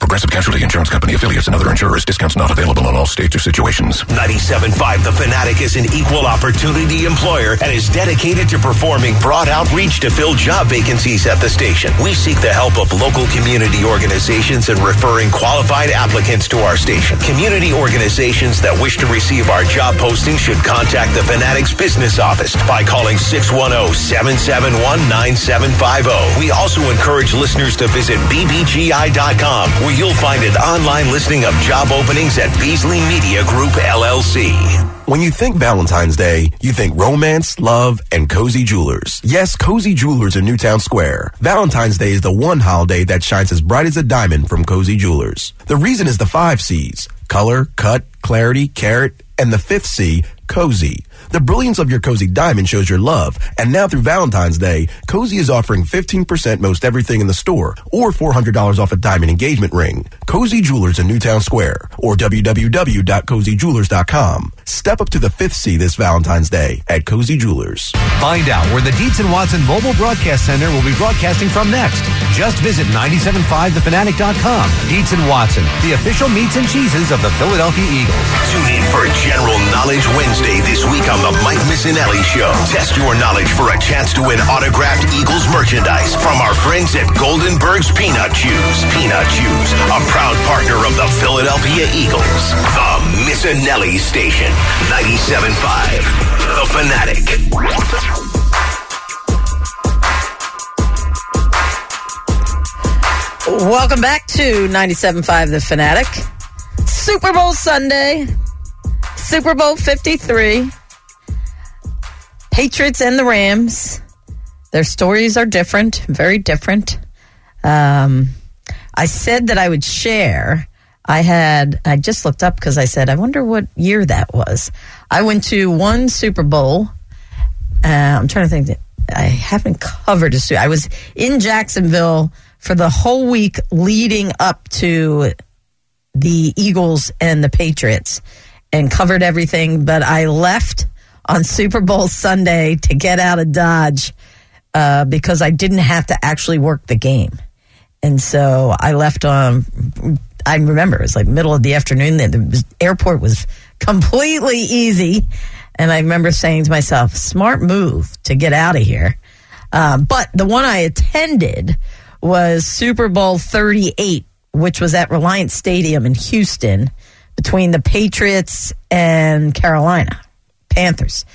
Progressive Casualty Insurance Company, affiliates, and other insurers. Discounts not available in all states or situations. ninety-seven point five The Fanatic is an equal opportunity employer and is dedicated to performing broad outreach to fill job vacancies at the station. We seek the help of local community organizations in referring qualified applicants to our station. Community organizations that wish to receive our job postings should contact the Fanatic's business office by calling six one zero, seven seven one, nine seven five zero. We also encourage listeners to visit B B G I dot com, where you'll find an online listing of job openings at Beasley Media Group, L L C. When you think Valentine's Day, you think romance, love, and Cozy Jewelers. Yes, Cozy Jewelers in Newtown Square. Valentine's Day is the one holiday that shines as bright as a diamond from Cozy Jewelers. The reason is the five C's: color, cut, clarity, carat, and the fifth C, cozy. The brilliance of your Cozy diamond shows your love, and now through Valentine's Day, Cozy is offering fifteen percent most everything in the store, or four hundred dollars off a diamond engagement ring. Cozy Jewelers in Newtown Square, or w w w dot cozy jewelers dot com. Step up to the fifth C this Valentine's Day at Cozy Jewelers. Find out where the Dietz and Watson Mobile Broadcast Center will be broadcasting from next. Just visit nine seven five the fanatic dot com. Dietz and Watson, the official meats and cheeses of the Philadelphia Eagles. Tune in for General Knowledge Wednesday this week on the Mike Missinelli Show. Test your knowledge for a chance to win autographed Eagles merchandise from our friends at Goldenberg's Peanut Chews. Peanut Chews, a proud partner of the Philadelphia Eagles. The Missinelli Station, ninety-seven point five, The Fanatic. Welcome back to ninety-seven point five The Fanatic. Super Bowl Sunday, Super Bowl fifty-three. Patriots and the Rams. Their stories are different, very different. Um, I said that I would share. I had, I just looked up because I said, I wonder what year that was. I went to one Super Bowl. Uh, I'm trying to think that I haven't covered a Super. I was in Jacksonville for the whole week leading up to the Eagles and the Patriots and covered everything, but I left on Super Bowl Sunday to get out of Dodge uh, because I didn't have to actually work the game. And so I left on, I remember it was like middle of the afternoon. The airport was completely easy. And I remember saying to myself, smart move to get out of here. Uh, but the one I attended was Super Bowl thirty-eight, which was at Reliance Stadium in Houston between the Patriots and Carolina Panthers.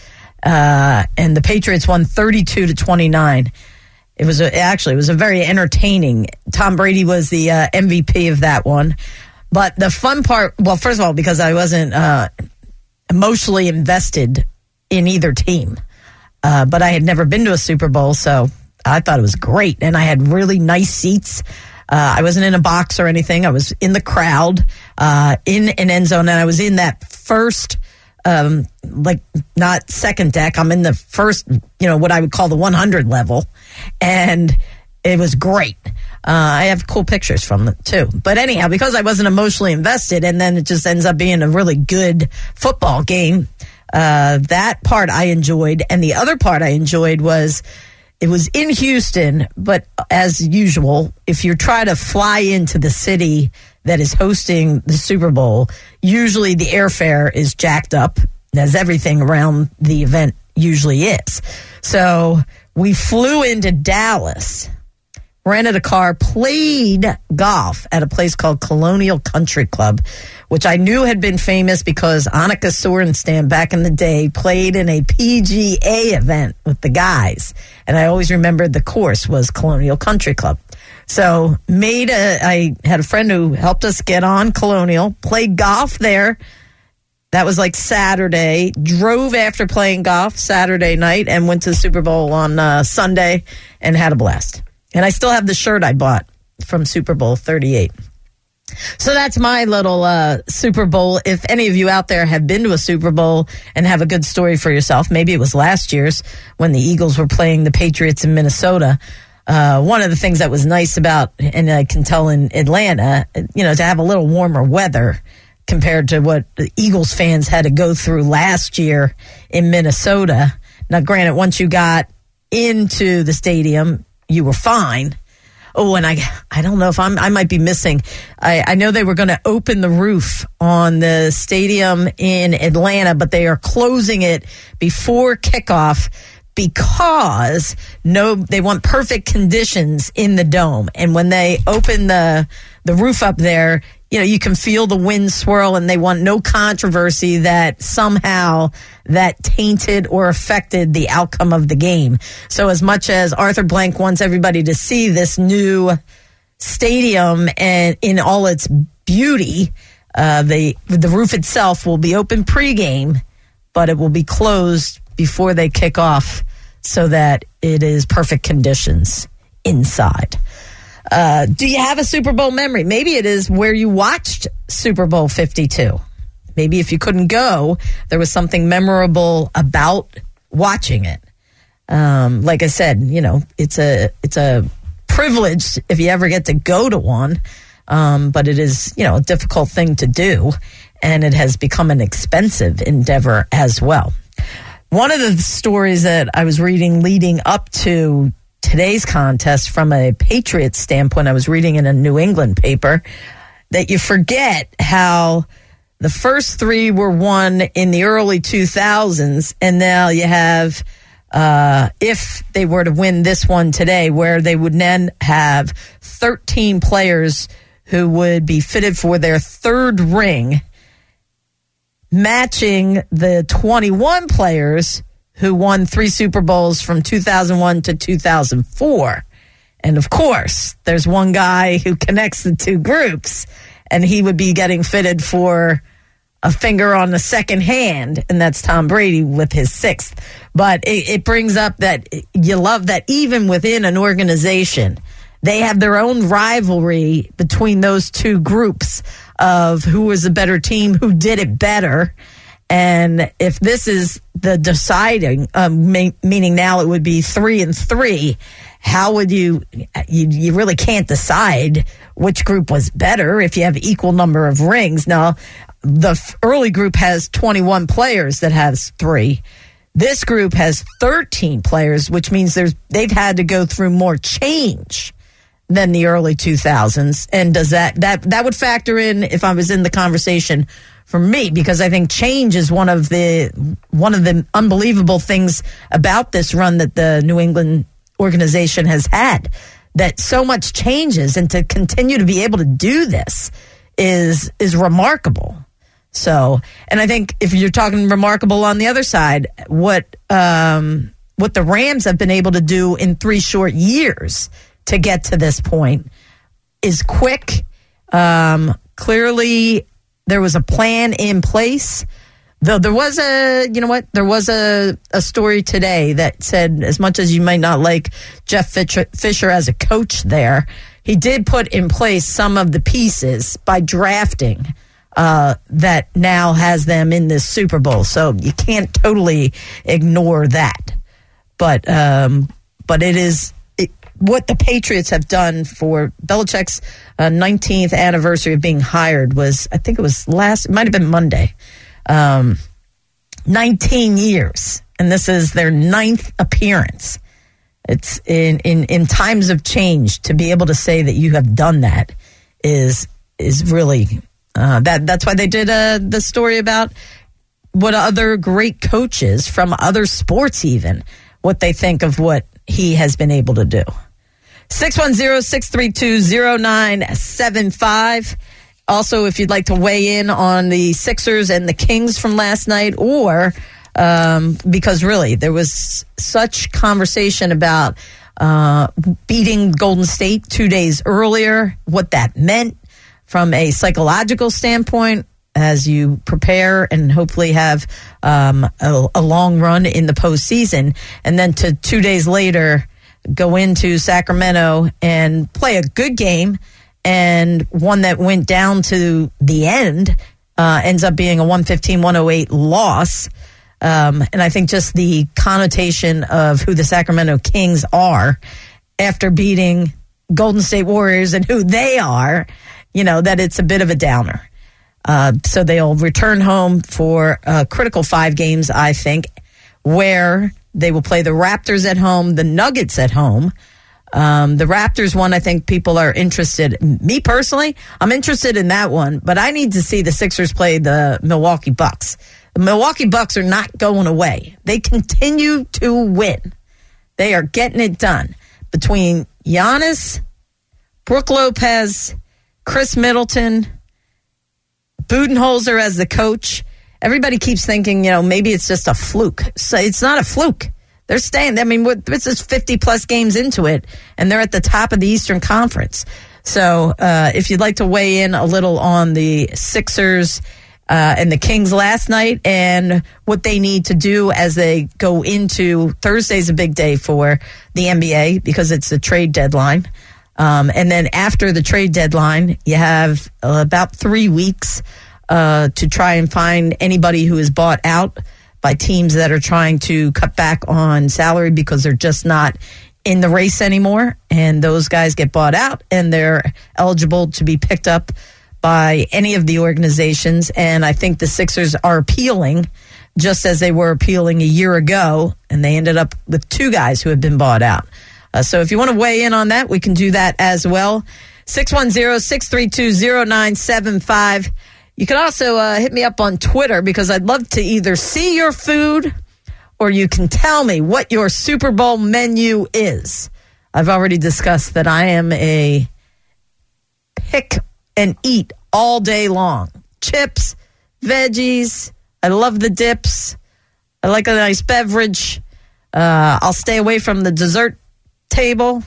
Uh, and the Patriots won thirty-two to twenty-nine. It was a, actually, it was a very entertaining. Tom Brady was the uh, M V P of that one. But the fun part, well, first of all, because I wasn't uh, emotionally invested in either team. Uh, but I had never been to a Super Bowl, so I thought it was great. And I had really nice seats. Uh, I wasn't in a box or anything. I was in the crowd, uh, in an end zone, and I was in that first, um, like, not second deck. I'm in the first, you know, what I would call the one hundred level, and it was great. Uh, I have cool pictures from it, too. But anyhow, because I wasn't emotionally invested, and then it just ends up being a really good football game, uh, that part I enjoyed. And the other part I enjoyed was it was in Houston, but as usual, if you try to fly into the city that is hosting the Super Bowl, usually the airfare is jacked up, as everything around the event usually is. So we flew into Dallas, rented a car, played golf at a place called Colonial Country Club, which I knew had been famous because Annika Sorenstam back in the day played in a P G A event with the guys. And I always remembered the course was Colonial Country Club. So made a, I had a friend who helped us get on Colonial, played golf there. That was like Saturday, drove after playing golf Saturday night and went to the Super Bowl on uh, Sunday and had a blast. And I still have the shirt I bought from Super Bowl thirty-eight. So that's my little uh, Super Bowl. If any of you out there have been to a Super Bowl and have a good story for yourself, maybe it was last year's when the Eagles were playing the Patriots in Minnesota. Uh, one of the things that was nice about, and I can tell in Atlanta, you know, to have a little warmer weather compared to what the Eagles fans had to go through last year in Minnesota. Now, granted, once you got into the stadium, you were fine. Oh, and I I don't know if I'm I might be missing. I, I know they were going to open the roof on the stadium in Atlanta, but they are closing it before kickoff because no, they want perfect conditions in the dome. And when they open the the roof up there, you know, you can feel the wind swirl, and they want no controversy that somehow that tainted or affected the outcome of the game. So as much as Arthur Blank wants everybody to see this new stadium and in all its beauty, uh, the the roof itself will be open pregame, but it will be closed before they kick off so that it is perfect conditions inside. Uh, do you have a Super Bowl memory? Maybe it is where you watched Super Bowl fifty-two. Maybe if you couldn't go, there was something memorable about watching it. Um, like I said, you know, it's a it's a privilege if you ever get to go to one, um, but it is, you know, a difficult thing to do, and it has become an expensive endeavor as well. One of the stories that I was reading leading up to today's contest from a Patriots standpoint, I was reading in a New England paper that you forget how the first three were won in the early two thousands, and now you have, uh, if they were to win this one today, where they would then have thirteen players who would be fitted for their third ring, matching the twenty-one players who won three Super Bowls from two thousand one to two thousand four. And of course, there's one guy who connects the two groups, and he would be getting fitted for a finger on the second hand, and that's Tom Brady with his sixth. But it, it brings up that you love that even within an organization, they have their own rivalry between those two groups of who was a better team, who did it better. And if this is the deciding, um, ma- meaning now it would be three and three, how would you, you, you really can't decide which group was better if you have equal number of rings. Now, the f- early group has twenty-one players that has three. This group has thirteen players, which means there's they've had to go through more change than the early two thousands. And does that, that, that would factor in if I was in the conversation for me, because I think change is one of the, one of the unbelievable things about this run that the New England organization has had, that so much changes, and to continue to be able to do this is, is remarkable. So, and I think if you're talking remarkable on the other side, what, um, what the Rams have been able to do in three short years to get to this point is quick. Um, clearly, there was a plan in place. Though there was a, you know what, there was a, a story today that said, as much as you might not like Jeff Fisher, Fisher as a coach there, he did put in place some of the pieces by drafting uh, that now has them in this Super Bowl. So you can't totally ignore that. But um, but it is it, what the Patriots have done for Belichick's uh, nineteenth anniversary of being hired was, I think it was last, it might have been Monday. Um, nineteen years, and this is their ninth appearance. It's in, in, in times of change, to be able to say that you have done that is is really uh, that. That's why they did uh, the story about what other great coaches from other sports, even what they think of what he has been able to do. six one zero, six three two, zero nine seven five. Also, if you'd like to weigh in on the Sixers and the Kings from last night, or um, because really there was such conversation about uh, beating Golden State two days earlier, what that meant from a psychological standpoint as you prepare and hopefully have um, a, a long run in the postseason, and then to two days later go into Sacramento and play a good game, and one that went down to the end, uh, ends up being a one fifteen one oh eight loss. Um, and I think just the connotation of who the Sacramento Kings are after beating Golden State Warriors and who they are, you know, that it's a bit of a downer. Uh, so they'll return home for a critical five games, I think, where they will play the Raptors at home, the Nuggets at home, Um, the Raptors one, I think people are interested. Me personally, I'm interested in that one, but I need to see the Sixers play the Milwaukee Bucks. The Milwaukee Bucks are not going away. They continue to win. They are getting it done. Between Giannis, Brook Lopez, Chris Middleton, Budenholzer as the coach, everybody keeps thinking, you know, maybe it's just a fluke. So it's not a fluke. They're staying. I mean, this is fifty-plus games into it, and they're at the top of the Eastern Conference. So uh, if you'd like to weigh in a little on the Sixers uh, and the Kings last night and what they need to do as they go into Thursday's a big day for the N B A because it's the trade deadline. Um, and then after the trade deadline, you have uh, about three weeks uh, to try and find anybody who is bought out by teams that are trying to cut back on salary because they're just not in the race anymore. And those guys get bought out and they're eligible to be picked up by any of the organizations. And I think the Sixers are appealing just as they were appealing a year ago. And they ended up with two guys who have been bought out. Uh, so if you want to weigh in on that, we can do that as well. six one zero, six three two, zero nine seven five. You can also uh, hit me up on Twitter because I'd love to either see your food or you can tell me what your Super Bowl menu is. I've already discussed that I am a pick and eat all day long. Chips, veggies. I love the dips. I like a nice beverage. Uh, I'll stay away from the dessert table.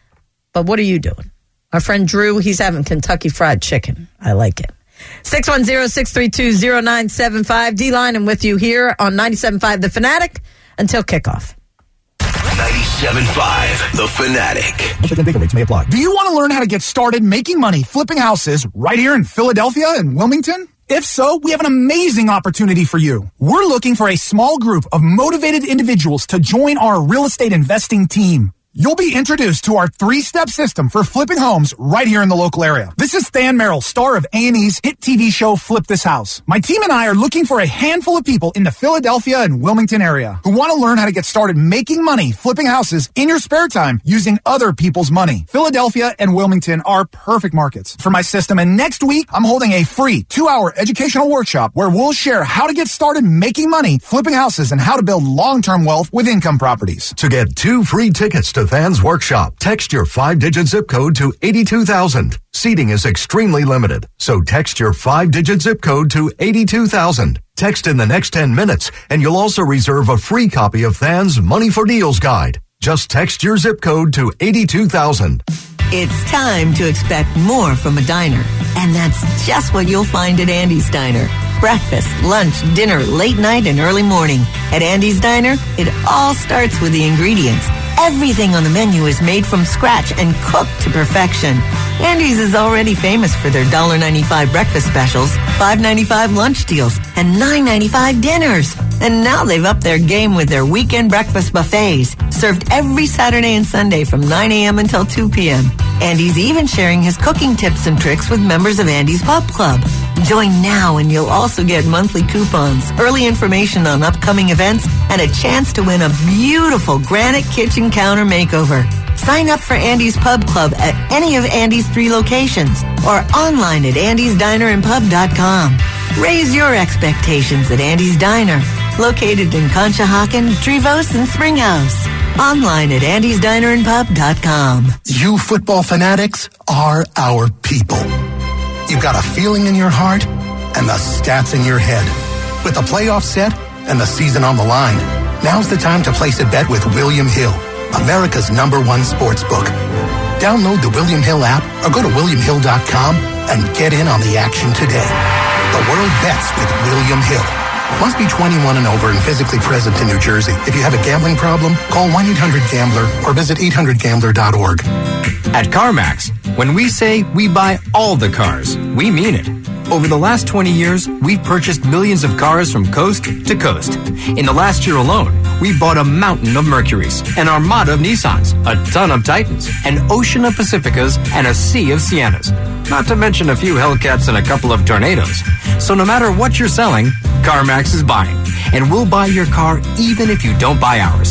But what are you doing? Our friend Drew, he's having Kentucky Fried Chicken. I like it. six one zero, six three two, zero nine seven five. D-Line, I'm with you here on ninety-seven point five The Fanatic until kickoff. ninety-seven point five The Fanatic. Michigan bigger rates may apply. Do you want to learn how to get started making money flipping houses right here in Philadelphia and Wilmington? If so, we have an amazing opportunity for you. We're looking for a small group of motivated individuals to join our real estate investing team. You'll be introduced to our three-step system for flipping homes right here in the local area. This is Stan Merrill, star of A and E's hit T V show Flip This House. My team and I are looking for a handful of people in the Philadelphia and Wilmington area who want to learn how to get started making money flipping houses in your spare time using other people's money. Philadelphia and Wilmington are perfect markets for my system, and next week I'm holding a free two-hour educational workshop where we'll share how to get started making money flipping houses and how to build long-term wealth with income properties. To get two free tickets to Fans Workshop, text your five-digit zip code to eighty-two thousand. Seating is extremely limited, so text your five-digit zip code to eighty-two thousand. Text in the next ten minutes, and you'll also reserve a free copy of Than's Money for Deals Guide. Just text your zip code to eighty-two thousand. It's time to expect more from a diner, and that's just what you'll find at Andy's Diner. Breakfast, lunch, dinner, late night, and early morning. At Andy's Diner, it all starts with the ingredients. Everything on the menu is made from scratch and cooked to perfection. Andy's is already famous for their one dollar ninety-five breakfast specials, five ninety-five lunch deals, and nine ninety-five dinners. And now they've upped their game with their weekend breakfast buffets, served every Saturday and Sunday from nine a.m. until two p.m. Andy's even sharing his cooking tips and tricks with members of Andy's Pub Club. Join now and you'll also get monthly coupons, early information on upcoming events, and a chance to win a beautiful granite kitchen counter makeover. Sign up for Andy's Pub Club at any of Andy's three locations or online at andys diner and pub dot com. Raise your expectations at Andy's Diner, located in Conshohocken, Trevose, and Springhouse. Online at andys diner and pub dot com. You football fanatics are our people. You've got a feeling in your heart and the stats in your head. With the playoff set and the season on the line, now's the time to place a bet with William Hill, America's number one sports book. Download the William Hill app or go to william hill dot com and get in on the action today. The world bets with William Hill. Must be twenty-one and over and physically present in New Jersey. If you have a gambling problem, call one eight hundred gambler or visit eight hundred gambler dot org. At CarMax, when we say we buy all the cars, we mean it. Over the last twenty years, we've purchased millions of cars from coast to coast. In the last year alone, we bought a mountain of Mercurys, an armada of Nissans, a ton of Titans, an ocean of Pacificas, and a sea of Siennas. Not to mention a few Hellcats and a couple of Tornadoes. So no matter what you're selling, CarMax is buying. And we'll buy your car even if you don't buy ours.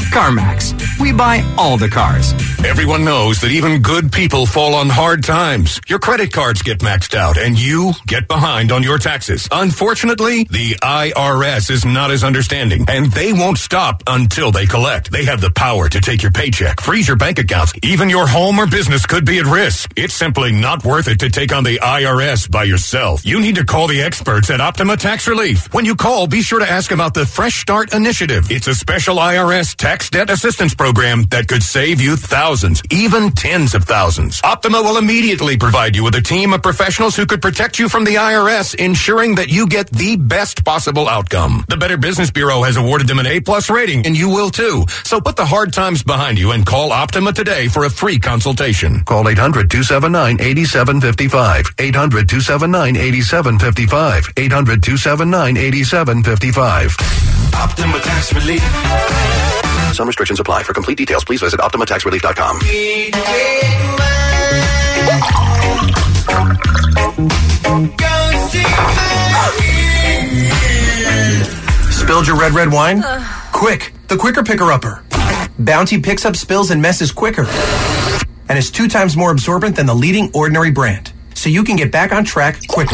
CarMax. We buy all the cars. Everyone knows that even good people fall on hard times. Your credit cards get maxed out and you get behind on your taxes. Unfortunately, the I R S is not as understanding and they won't stop until they collect. They have the power to take your paycheck, freeze your bank accounts. Even your home or business could be at risk. It's simply not worth it to take on the I R S by yourself. You need to call the experts at Optima Tax Relief. When you call, be sure to ask about the Fresh Start Initiative. It's a special I R S tax debt assistance program that could save you thousands, even tens of thousands. Optima will immediately provide you with a team of professionals who could protect you from the I R S, ensuring that you get the best possible outcome. The Better Business Bureau has awarded them an A-plus rating, and you will too. So put the hard times behind you and call Optima today for a free consultation. Call eight hundred, two seven nine, eight seven five five. eight hundred, two seven nine, eight seven five five. eight hundred, two seven nine, eight seven five five. Optima Tax Relief. Some restrictions apply. For complete details, please visit Optima Tax Relief dot com. Spilled your red, red wine? Quick, the Quicker Picker-Upper. Bounty picks up spills and messes quicker. And is two times more absorbent than the leading ordinary brand. So you can get back on track quicker.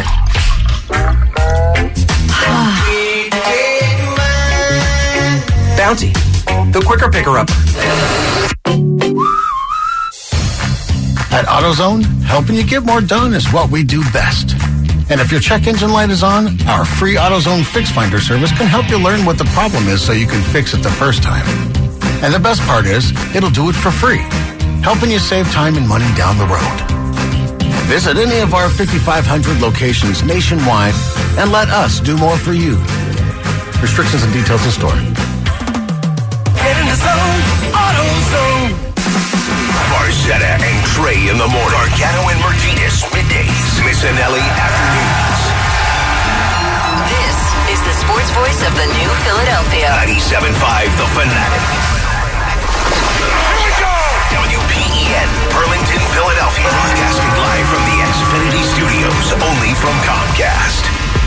Bounty, the Quicker Picker-Upper. At AutoZone, helping you get more done is what we do best. And if your check engine light is on, our free AutoZone Fix Finder service can help you learn what the problem is so you can fix it the first time. And the best part is, it'll do it for free, helping you save time and money down the road. Visit any of our fifty-five hundred locations nationwide and let us do more for you. Restrictions and details in store. Get in the zone, AutoZone. Barzetta and Trey in the morning. Gargano and Martinez middays. Missinelli afternoons. This is the sports voice of the new Philadelphia. ninety-seven point five The Fanatic. Here we go! W P E N, Burlington, Philadelphia. Broadcasting live from the Xfinity Studios, only from Comcast.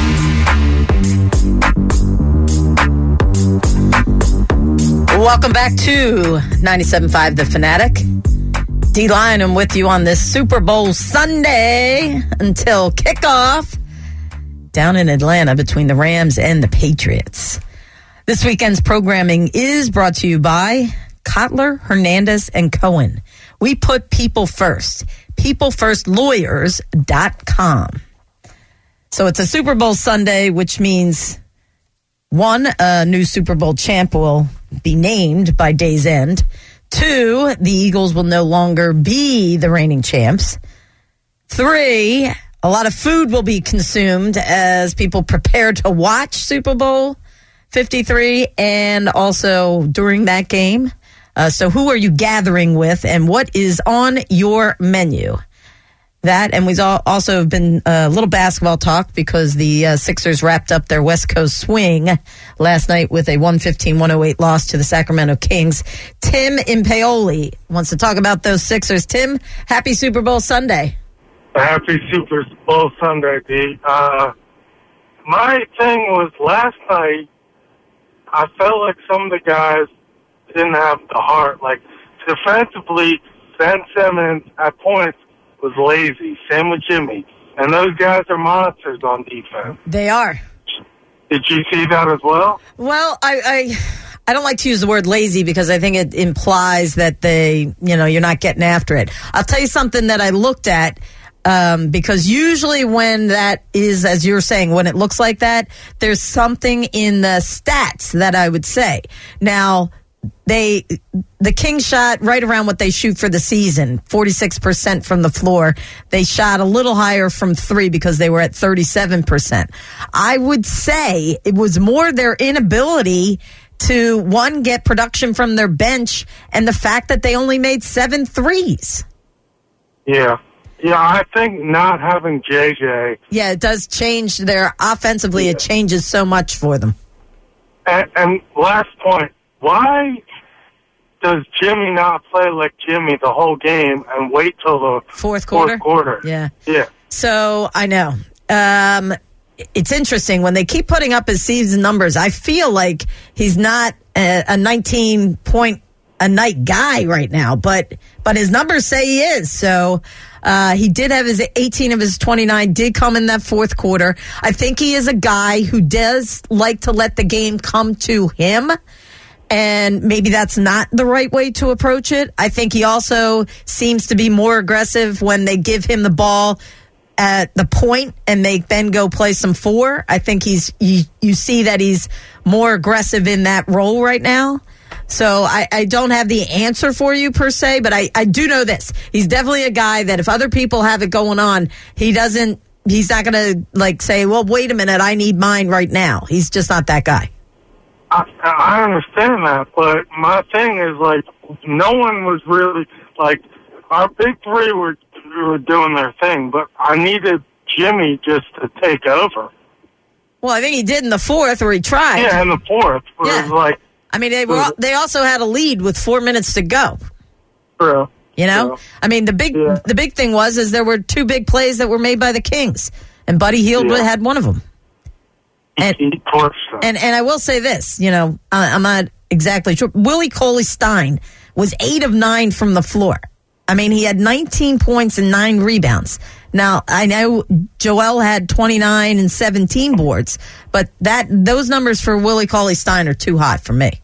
Welcome back to ninety-seven point five The Fanatic. D-Line, I'm with you on this Super Bowl Sunday until kickoff down in Atlanta between the Rams and the Patriots. This weekend's programming is brought to you by Kotler, Hernandez, and Cohen. We put people first. people first lawyers dot com. So it's a Super Bowl Sunday, which means, one, a new Super Bowl champ will be named by day's end. Two, the Eagles will no longer be the reigning champs. Three, a lot of food will be consumed as people prepare to watch Super Bowl fifty-three and also during that game. Uh, so who are you gathering with and what is on your menu? That, and we've also been a little basketball talk because the uh, Sixers wrapped up their West Coast swing last night with a one fifteen one oh eight loss to the Sacramento Kings. Tim Impaioli wants to talk about those Sixers. Tim, happy Super Bowl Sunday. Happy Super Bowl Sunday, Pete. Uh, my thing was last night, I felt like some of the guys didn't have the heart. Like, defensively, Ben Simmons at points was lazy. Same with Jimmy. And those guys are monsters on defense. They are. Did you see that as well? Well, I, I I don't like to use the word lazy because I think it implies that they, you know, you're not getting after it. I'll tell you something that I looked at um, because usually when that is, as you're saying, when it looks like that, there's something in the stats that I would say. Now, They, the Kings shot right around what they shoot for the season, forty-six percent from the floor. They shot a little higher from three because they were at thirty-seven percent. I would say it was more their inability to, one, get production from their bench and the fact that they only made seven threes. Yeah. Yeah, I think not having J J. Yeah, it does change their, offensively, yeah. It changes so much for them. And, and last point. Why does Jimmy not play like Jimmy the whole game and wait till the fourth quarter? Fourth quarter. Yeah. Yeah. So, I know. Um, it's interesting when they keep putting up his season numbers. I feel like he's not a, a nineteen point a night guy right now, but but his numbers say he is. So uh, he did have his eighteen of his twenty-nine did come in that fourth quarter. I think he is a guy who does like to let the game come to him. And maybe that's not the right way to approach it. I think he also seems to be more aggressive when they give him the ball at the point and they then go play some four. I think he's you, you see that he's more aggressive in that role right now. So I, I don't have the answer for you per se, but I, I do know this. He's definitely a guy that if other people have it going on, he doesn't, he's not going to like say, well, wait a minute, I need mine right now. He's just not that guy. I, I understand that, but my thing is, like, no one was really, like, our big three were, were doing their thing, but I needed Jimmy just to take over. Well, I think he did in the fourth, or he tried. Yeah, in the fourth. Where Yeah. it was like, I mean, they were. They also had a lead with four minutes to go. True. You know, Yeah. I mean, the big the big thing was is there were two big plays that were made by the Kings, and Buddy Hield Yeah. had one of them. And, and and I will say this, you know, I, I'm not exactly sure. Willie Cauley-Stein was eight of nine from the floor. I mean, he had nineteen points and nine rebounds. Now, I know Joel had twenty-nine and seventeen boards, but that those numbers for Willie Cauley-Stein are too hot for me.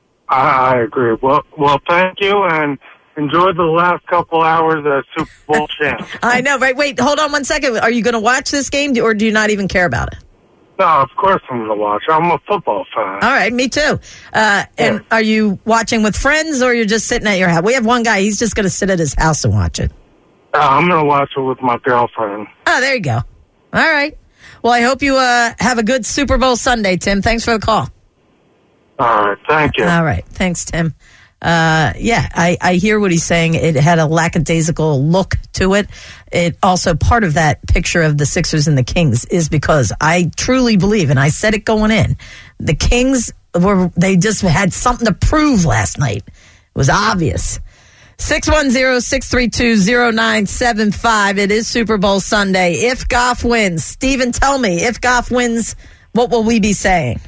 I, I agree. Well, well, thank you, and enjoy the last couple hours of Super Bowl champs. I know, right? Wait, hold on one second. Are you going to watch this game, or do you not even care about it? No, of course I'm going to watch. I'm a football fan. All right, me too. Uh, and are you watching with friends, or you're just sitting at your house? We have one guy, he's just going to sit at his house and watch it. Uh, I'm going to watch it with my girlfriend. Oh, there you go. All right. Well, I hope you uh, have a good Super Bowl Sunday, Tim. Thanks for the call. All right, thank you. All right. Thanks, Tim. Uh, yeah, I, I hear what he's saying. It had a lackadaisical look to it. It also, part of that picture of the Sixers and the Kings is because I truly believe, and I said it going in, the Kings were, they just had something to prove last night. It was obvious. six one zero, six three two, zero nine seven five. It is Super Bowl Sunday. If Goff wins, Steven, tell me, if Goff wins, what will we be saying?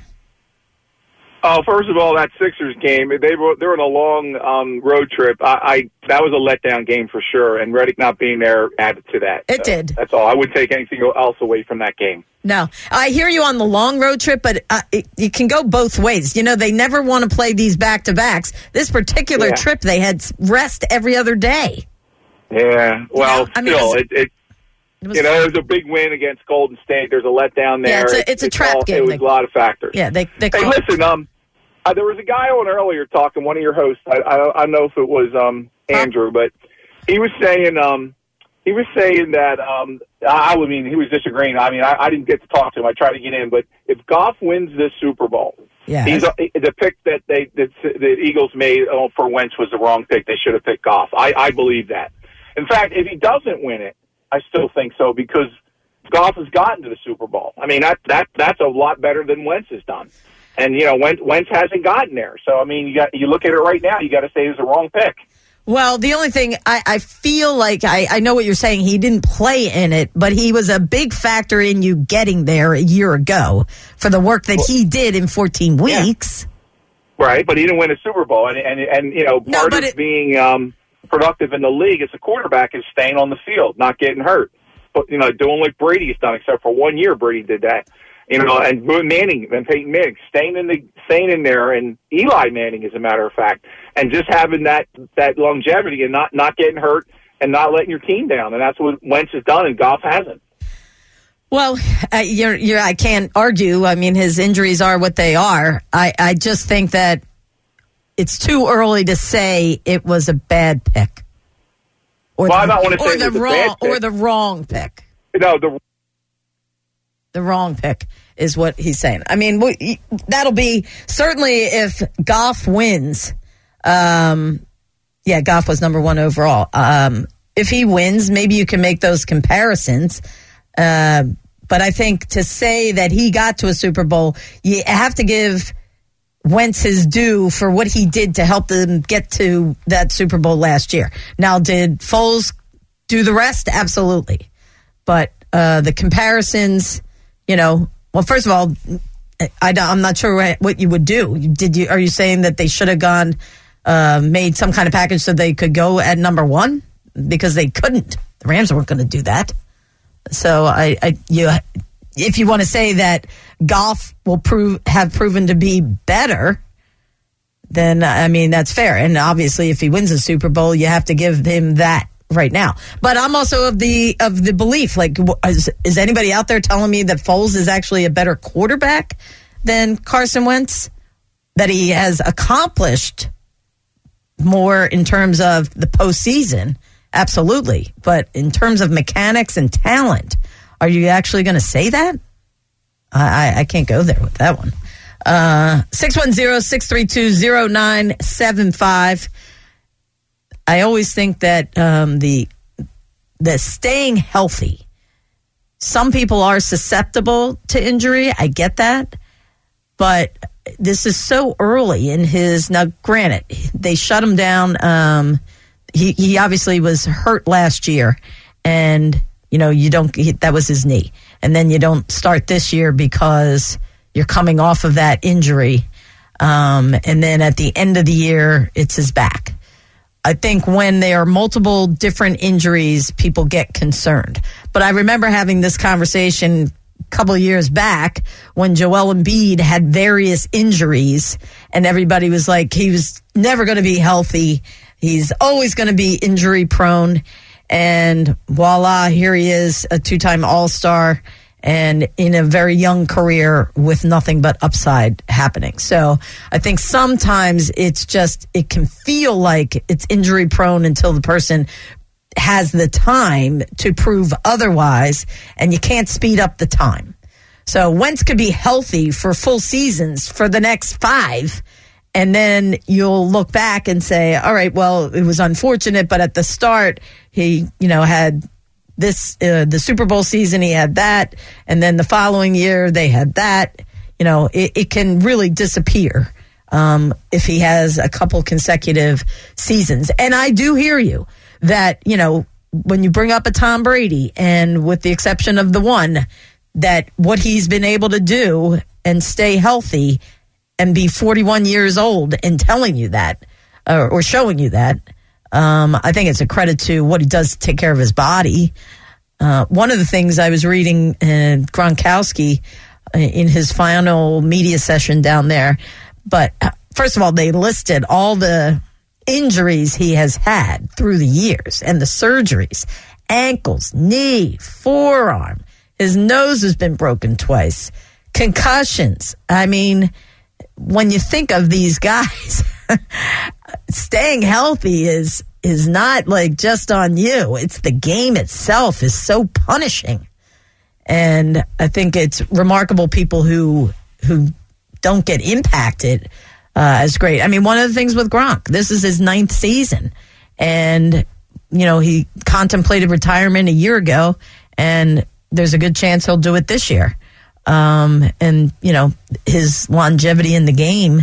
Oh, first of all, that Sixers game, they were they were on a long um, road trip. I, I that was a letdown game for sure, and Reddick not being there added to that. It So, did. That's all. I wouldn't take anything else away from that game. No, I hear you on the long road trip, but uh, it, it can go both ways. You know, they never want to play these back-to-backs. This particular Yeah. trip, they had rest every other day. Yeah. Well, I mean, still, it's- it, it, you know, there's a big win against Golden State. There's a letdown there. Yeah, it's a- it's a trap all, game. It was They- a lot of factors. Yeah, they they Hey, call- listen, um, uh, there was a guy on earlier talking, one of your hosts. I, I, I don't know if it was um, Andrew, but he was saying um, he was saying that um, I would mean he was disagreeing. I mean, I, I didn't get to talk to him. I tried to get in, but if Goff wins this Super Bowl, yeah, he's a, the pick that they that the Eagles made oh, for Wentz was the wrong pick. They should have picked Goff. I, I believe that. In fact, if he doesn't win it, I still think so because Goff has gotten to the Super Bowl. I mean, that that that's a lot better than Wentz has done. And, you know, Wentz, Wentz hasn't gotten there. So, I mean, you got you look at it right now, you got to say it was the wrong pick. Well, the only thing, I, I feel like, I, I know what you're saying, he didn't play in it, but he was a big factor in you getting there a year ago for the work that well, he did in fourteen weeks. Yeah. Right, but he didn't win a Super Bowl. And, and, and you know, part no, of it, being um, productive in the league as a quarterback is staying on the field, not getting hurt. But, you know, doing like Brady's done, except for one year Brady did that. You know, and Manning and Peyton Manning staying in the staying in there, and Eli Manning, as a matter of fact, and just having that that longevity and not not getting hurt and not letting your team down, and that's what Wentz has done, and Goff hasn't. Well, uh, you're, you're, I can't argue. I mean, his injuries are what they are. I, I just think that it's too early to say it was a bad pick, or well, the, I don't want to or say the it was wrong a bad pick. or the wrong pick. No, the. The wrong pick is what he's saying. I mean, we, that'll be certainly if Goff wins. Um, yeah, Goff was number one overall. Um, if he wins, maybe you can make those comparisons. Uh, but I think to say that he got to a Super Bowl, you have to give Wentz his due for what he did to help them get to that Super Bowl last year. Now, did Foles do the rest? Absolutely. But uh, the comparisons... you know, well, first of all, I, I'm not sure what you would do. Did you? Are you saying that they should have gone, uh, made some kind of package so they could go at number one? Because they couldn't. The Rams weren't going to do that. So I, I, you, if you want to say that Goff will prove have proven to be better, then I mean that's fair. And obviously, if he wins a Super Bowl, you have to give him that right now. But I'm also of the of the belief, like, is, is anybody out there telling me that Foles is actually a better quarterback than Carson Wentz? That he has accomplished more in terms of the postseason? Absolutely. But in terms of mechanics and talent, are you actually going to say that? I, I can't go there with that one. Uh, six one zero, six three two, zero nine seven five. I always think that um, the the staying healthy, some people are susceptible to injury. I get that. But this is so early in his, now granted, they shut him down. Um, he, he obviously was hurt last year, and, you know, you don't, that was his knee. And then you don't start this year because you're coming off of that injury. Um, and then at the end of the year, it's his back. I think when there are multiple different injuries, people get concerned. But I remember having this conversation a couple of years back when Joel Embiid had various injuries, and everybody was like, he was never going to be healthy. He's always going to be injury prone. And voila, here he is, a two-time All-Star, and in a very young career with nothing but upside happening. So I think sometimes it's just, it can feel like it's injury prone until the person has the time to prove otherwise, and you can't speed up the time. So Wentz could be healthy for full seasons for the next five, and then you'll look back and say, all right, well, it was unfortunate, but at the start, he, you know, had this, uh, the Super Bowl season, he had that. And then the following year, they had that. You know, it, it can really disappear um, if he has a couple consecutive seasons. And I do hear you that, you know, when you bring up a Tom Brady, and with the exception of the one, that what he's been able to do and stay healthy and be forty-one years old and telling you that, or, or showing you that, Um, I think it's a credit to what he does to take care of his body. Uh, one of the things I was reading in Gronkowski in his final media session down there, but first of all, they listed all the injuries he has had through the years and the surgeries, ankles, knee, forearm. His nose has been broken twice, concussions. I mean, when you think of these guys, staying healthy is is not like just on you. It's the game itself is so punishing. And I think it's remarkable people who who don't get impacted uh, as great. I mean, one of the things with Gronk, this is his ninth season. And, you know, he contemplated retirement a year ago, and there's a good chance he'll do it this year. Um, and, you know, his longevity in the game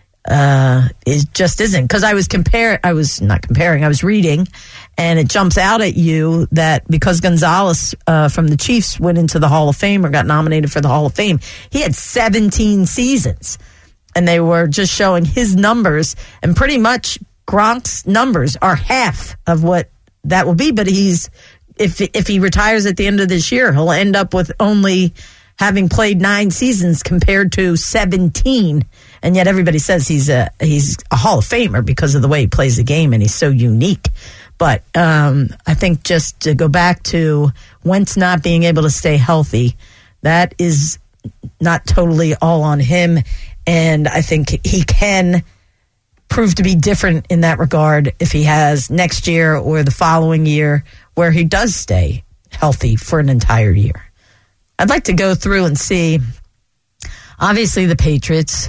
uh, is just isn't. Because I was compare, I was not comparing, I was reading, and it jumps out at you that because Gonzalez uh, from the Chiefs went into the Hall of Fame or got nominated for the Hall of Fame, he had seventeen seasons. And they were just showing his numbers, and pretty much Gronk's numbers are half of what that will be. But he's, if if he retires at the end of this year, he'll end up with only having played nine seasons compared to seventeen. And yet everybody says he's a he's a Hall of Famer because of the way he plays the game, and he's so unique. But um, I think just to go back to Wentz not being able to stay healthy, that is not totally all on him. And I think he can prove to be different in that regard if he has next year or the following year where he does stay healthy for an entire year. I'd like to go through and see, obviously, the Patriots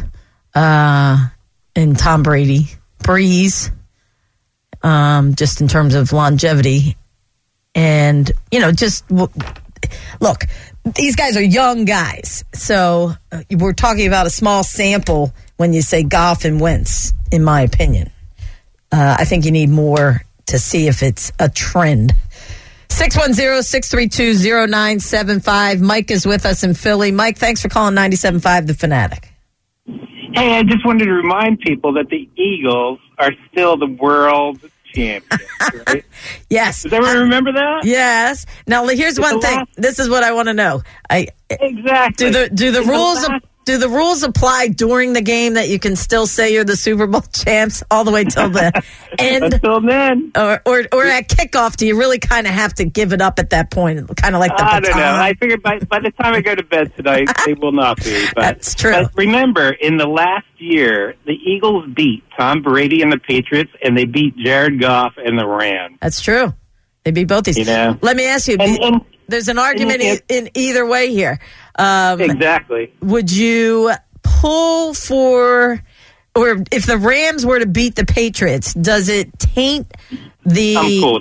uh, and Tom Brady, Breeze, um, just in terms of longevity. And, you know, just look, these guys are young guys. So uh, we're talking about a small sample when you say Goff and Wentz, in my opinion. Uh, I think you need more to see if it's a trend. six one zero, six three two, zero nine seven five. Mike is with us in Philly. Mike, thanks for calling ninety-seven point five The Fanatic. Hey, I just wanted to remind people that the Eagles are still the world champions, right? Yes. Does everyone remember that? Yes. Now, here's It's one the thing. last- This is what I want to know. I Exactly. Do the do the It's the rules last- do the rules apply during the game that you can still say you're the Super Bowl champs all the way till the end? Until then. Or, or or at kickoff, do you really kind of have to give it up at that point? Kind of like the I don't know. baton? I figured by, by the time I go to bed tonight, they will not be. But, That's true. But remember, in the last year, the Eagles beat Tom Brady and the Patriots, and they beat Jared Goff and the Rams. That's true. They beat both these. You know? Let me ask you. And- and- there's an argument and- in, in either way here. Um, Exactly. Would you pull for, or if the Rams were to beat the Patriots, does it taint the? I'm cool with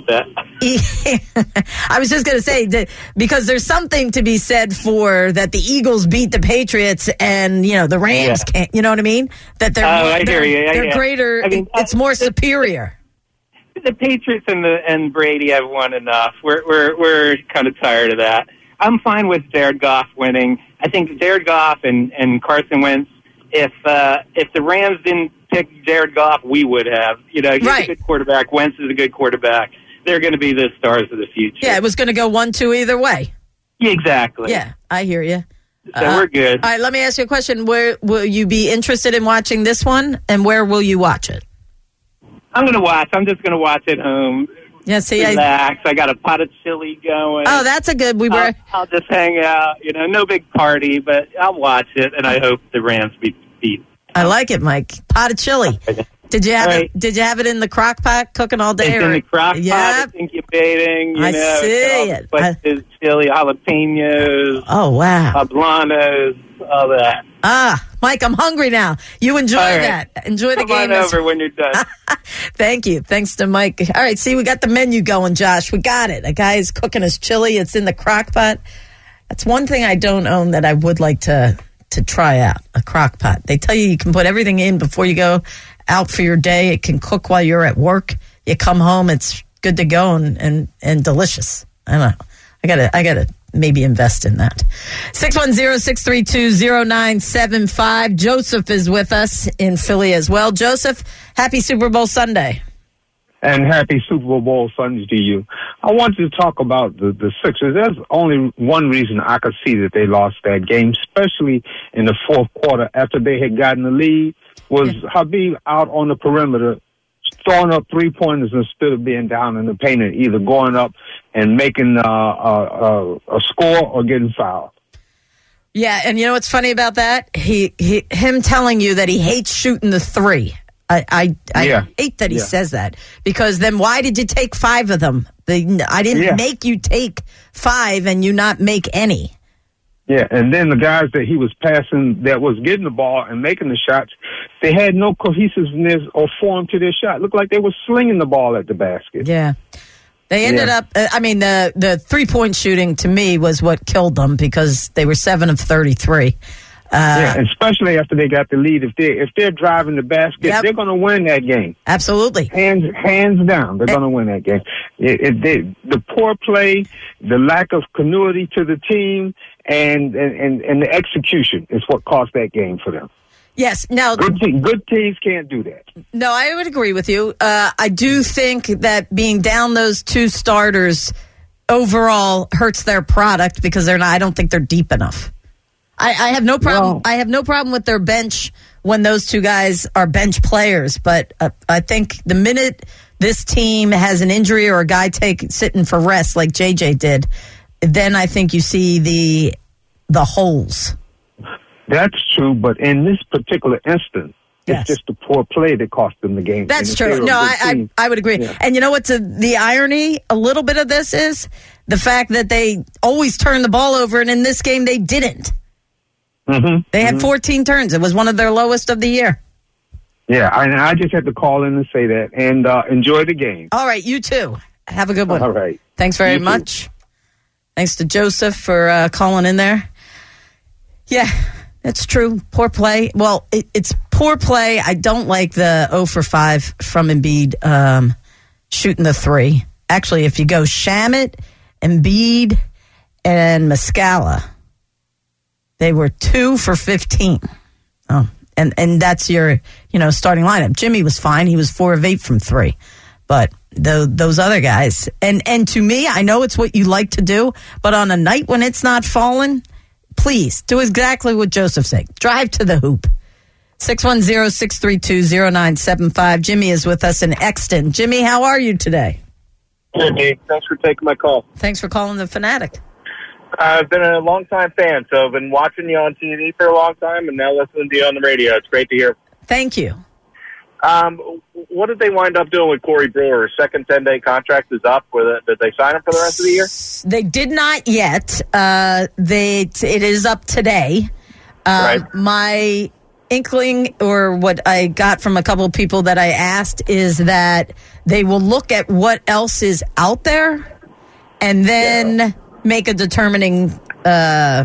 that. I was just going to say that because there's something to be said for that the Eagles beat the Patriots and you know the Rams Yeah. can't. You know what I mean? That they're Oh, I they're, hear you. Yeah, they're yeah. greater. I mean, it's more superior. The Patriots and the and Brady have won enough. We're we're we're kind of tired of that. I'm fine with Jared Goff winning. I think Jared Goff and, and Carson Wentz. If uh, if the Rams didn't pick Jared Goff, we would have. You know, he's Right. a good quarterback. Wentz is a good quarterback. They're going to be the stars of the future. Yeah, it was going to go one, two either way. Yeah, exactly. Yeah, I hear you. So we're good. All right, let me ask you a question. Where will you be interested in watching this one, and where will you watch it? I'm going to watch. I'm just going to watch at home. Yeah, see, I, Relax. I, got a pot of chili going. oh, that's a good. We were. I'll, I'll just hang out. You know, no big party, but I'll watch it, and I hope the Rams beat. beat. I like it, Mike. Pot of chili. Did you have All it? right. Did you have it in the crock pot cooking all day? It's or, in the crock pot. Yep. It's incubating. You I know, see it's it. all the spices, chili, jalapenos, Oh wow. poblanos, all that. Ah, Mike, I'm hungry now. You enjoy All right. that. Enjoy the Come game. on over when you're done. Thank you. Thanks to Mike. All right, see, we got the menu going, Josh. We got it. A guy is cooking his chili. It's in the crock pot. That's one thing I don't own that I would like to to try out, a crock pot. They tell you you can put everything in before you go out for your day. It can cook while you're at work. You come home, it's good to go and, and, and delicious. I don't know. I gotta, I gotta maybe invest in that. six one zero, six three two, zero nine seven five. Joseph is with us in Philly as well. Joseph, happy Super Bowl Sunday. And happy Super Bowl Sunday to you. I wanted to talk about the, the Sixers. There's only one reason I could see that they lost that game, especially in the fourth quarter after they had gotten the lead, was Habib out on the perimeter throwing up three-pointers instead of being down in the paint and either going up and making uh, uh, uh, a score or getting fouled. Yeah, and you know what's funny about that? He, he him telling you that he hates shooting the three. I I, I Yeah. hate that he Yeah. says that, because then why did you take five of them? They, I didn't Yeah. make you take five and you not make any. Yeah, and then the guys that he was passing that was getting the ball and making the shots, they had no cohesiveness or form to their shot. Looked like they were slinging the ball at the basket. Yeah. They ended Yeah. up, uh, I mean, the, the three-point shooting to me was what killed them, because they were seven of thirty-three. Uh, yeah, and especially after they got the lead. If they if they're driving the basket, Yep. they're going to win that game. Absolutely, hands hands down, they're going to win that game. It, it, they, the poor play, the lack of continuity to the team, and and, and, and the execution is what cost that game for them. Yes. Now, good, te- good teams can't do that. No, I would agree with you. Uh, I do think that being down those two starters overall hurts their product, because they're not. I don't think they're deep enough. I, I have no problem. I have no problem with their bench when those two guys are bench players. But uh, I think the minute this team has an injury or a guy take sitting for rest like J J did, then I think you see the the holes. That's true, but in this particular instance, Yes. it's just the poor play that cost them the game. That's And if they true. were a No, good I, I team- I would agree. Yeah. And you know what's a, the irony? A little bit of this is the fact that they always turn the ball over, and in this game they didn't. Mm-hmm. They had Mhm. fourteen turns. It was one of their lowest of the year. Yeah, I, I just had to call in and say that, and uh, enjoy the game. All right, you too. Have a good one. All right. Thanks very You too. much. Thanks to Joseph for uh, calling in there. Yeah, that's true. Poor play. Well, it, it's poor play. I don't like the zero for five from Embiid um, shooting the three. Actually, if you go Shamet Embiid and Muscala. They were two for fifteen. Oh, and, and that's your, you know, starting lineup. Jimmy was fine. He was four of eight from three. But the, those other guys, and, and to me, I know it's what you like to do, but on a night when it's not falling, please do exactly what Joseph said. Drive to the hoop. six one zero, six three two, zero nine seven five. Jimmy is with us in Exton. Jimmy, how are you today? Good, Dave. Thanks for taking my call. Thanks for calling the Fanatic. I've been a long-time fan, so I've been watching you on T V for a long time and now listening to you on the radio. It's great to hear. Thank you. Um, what did they wind up doing with Corey Brewer? His second ten-day contract is up. Did they sign him for the rest of the year? They did not yet. Uh, they It is up today. Uh, right. My inkling, or what I got from a couple of people that I asked, is that they will look at what else is out there and then yeah. make a determining uh,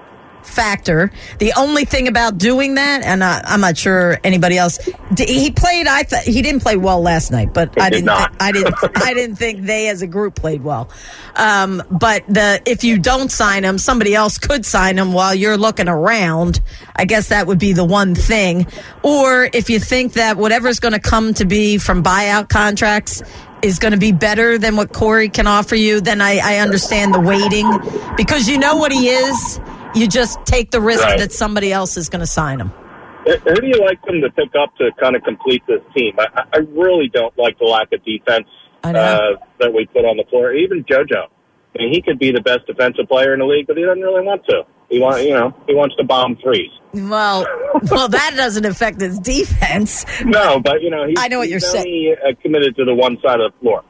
factor. The only thing about doing that, and I, I'm not sure anybody else, he played. I th- he didn't play well last night, but he I did didn't. Th- not. I didn't. I didn't think they as a group played well. Um, but the if you don't sign him, somebody else could sign him while you're looking around. I guess that would be the one thing. Or if you think that whatever's going to come to be from buyout contracts is going to be better than what Corey can offer you, then I, I understand the waiting, because you know what he is. You just take the risk right. that somebody else is going to sign him. Who do you like them to pick up to kind of complete this team? I, I really don't like the lack of defense uh, that we put on the floor. Even JoJo. I mean, he could be the best defensive player in the league, but he doesn't really want to. He want, you know, he wants to bomb threes. Well, well, that doesn't affect his defense. No, but you know, he's, I know what he's you're only saying. Committed to the one side of the floor.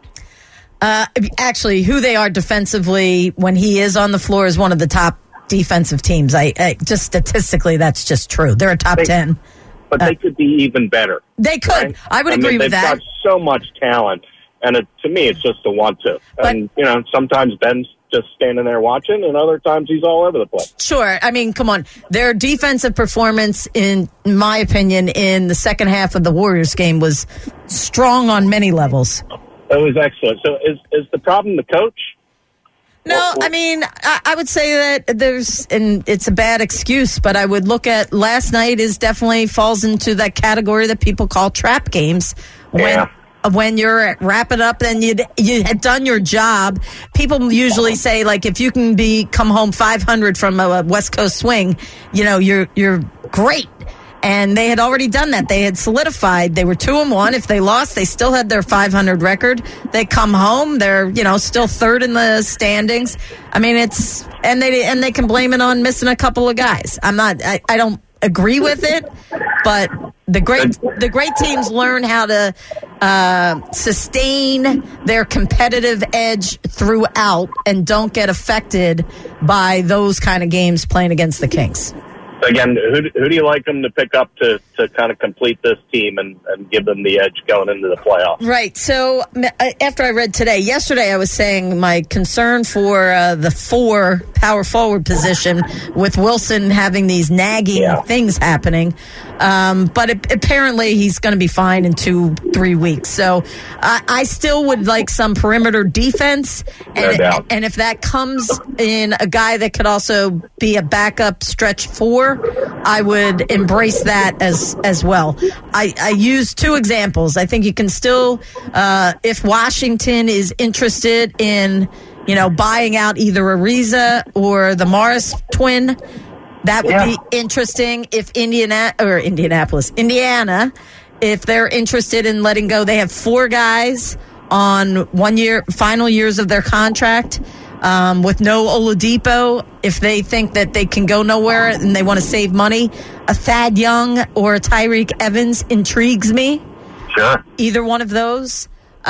Uh, actually, who they are defensively when he is on the floor is one of the top defensive teams. I, I just statistically, that's just true. They're a top they, ten, but uh, they could be even better. They could. Right? I would I agree mean, with they've that. They've got so much talent, and it, to me, it's just a want to. But, and you know, sometimes Ben's just standing there watching, and other times he's all over the place. Sure. I mean, come on. Their defensive performance, in my opinion, in the second half of the Warriors game was strong on many levels. It was excellent. So is is the problem the coach? No, I mean, I, I would say that there's, and it's a bad excuse, but I would look at last night is definitely falls into that category that people call trap games. When, yeah. When you're wrapping up and you you had done your job, people usually say, like, if you can be come home five hundred from a West Coast swing, you know, you're you're great. And they had already done that. They had solidified. They were two and one. If they lost, they still had their five hundred record. They come home. They're, you know, still third in the standings. I mean, it's, and they, and they can blame it on missing a couple of guys. I'm not, I, I don't agree with it, but the great, the great teams learn how to, uh, sustain their competitive edge throughout and don't get affected by those kind of games playing against the Kings. Again, who, who do you like them to pick up to, to kind of complete this team and, and give them the edge going into the playoffs? Right. So after I read today, yesterday I was saying my concern for uh, the four power forward position with Wilson having these nagging yeah. things happening. Um, but it, apparently he's going to be fine in two, three weeks. So uh, I still would like some perimeter defense. And, no and if that comes in a guy that could also be a backup stretch four, I would embrace that as as well. I, I use two examples. I think you can still, uh, if Washington is interested in, you know, buying out either Ariza or the Morris twin, that would yeah. be interesting. If Indiana or Indianapolis, Indiana, if they're interested in letting go, they have four guys on one year, final years of their contract. Um, with no Oladipo, if they think that they can go nowhere and they want to save money, a Thad Young or a Tyreek Evans intrigues me. Sure. Either one of those.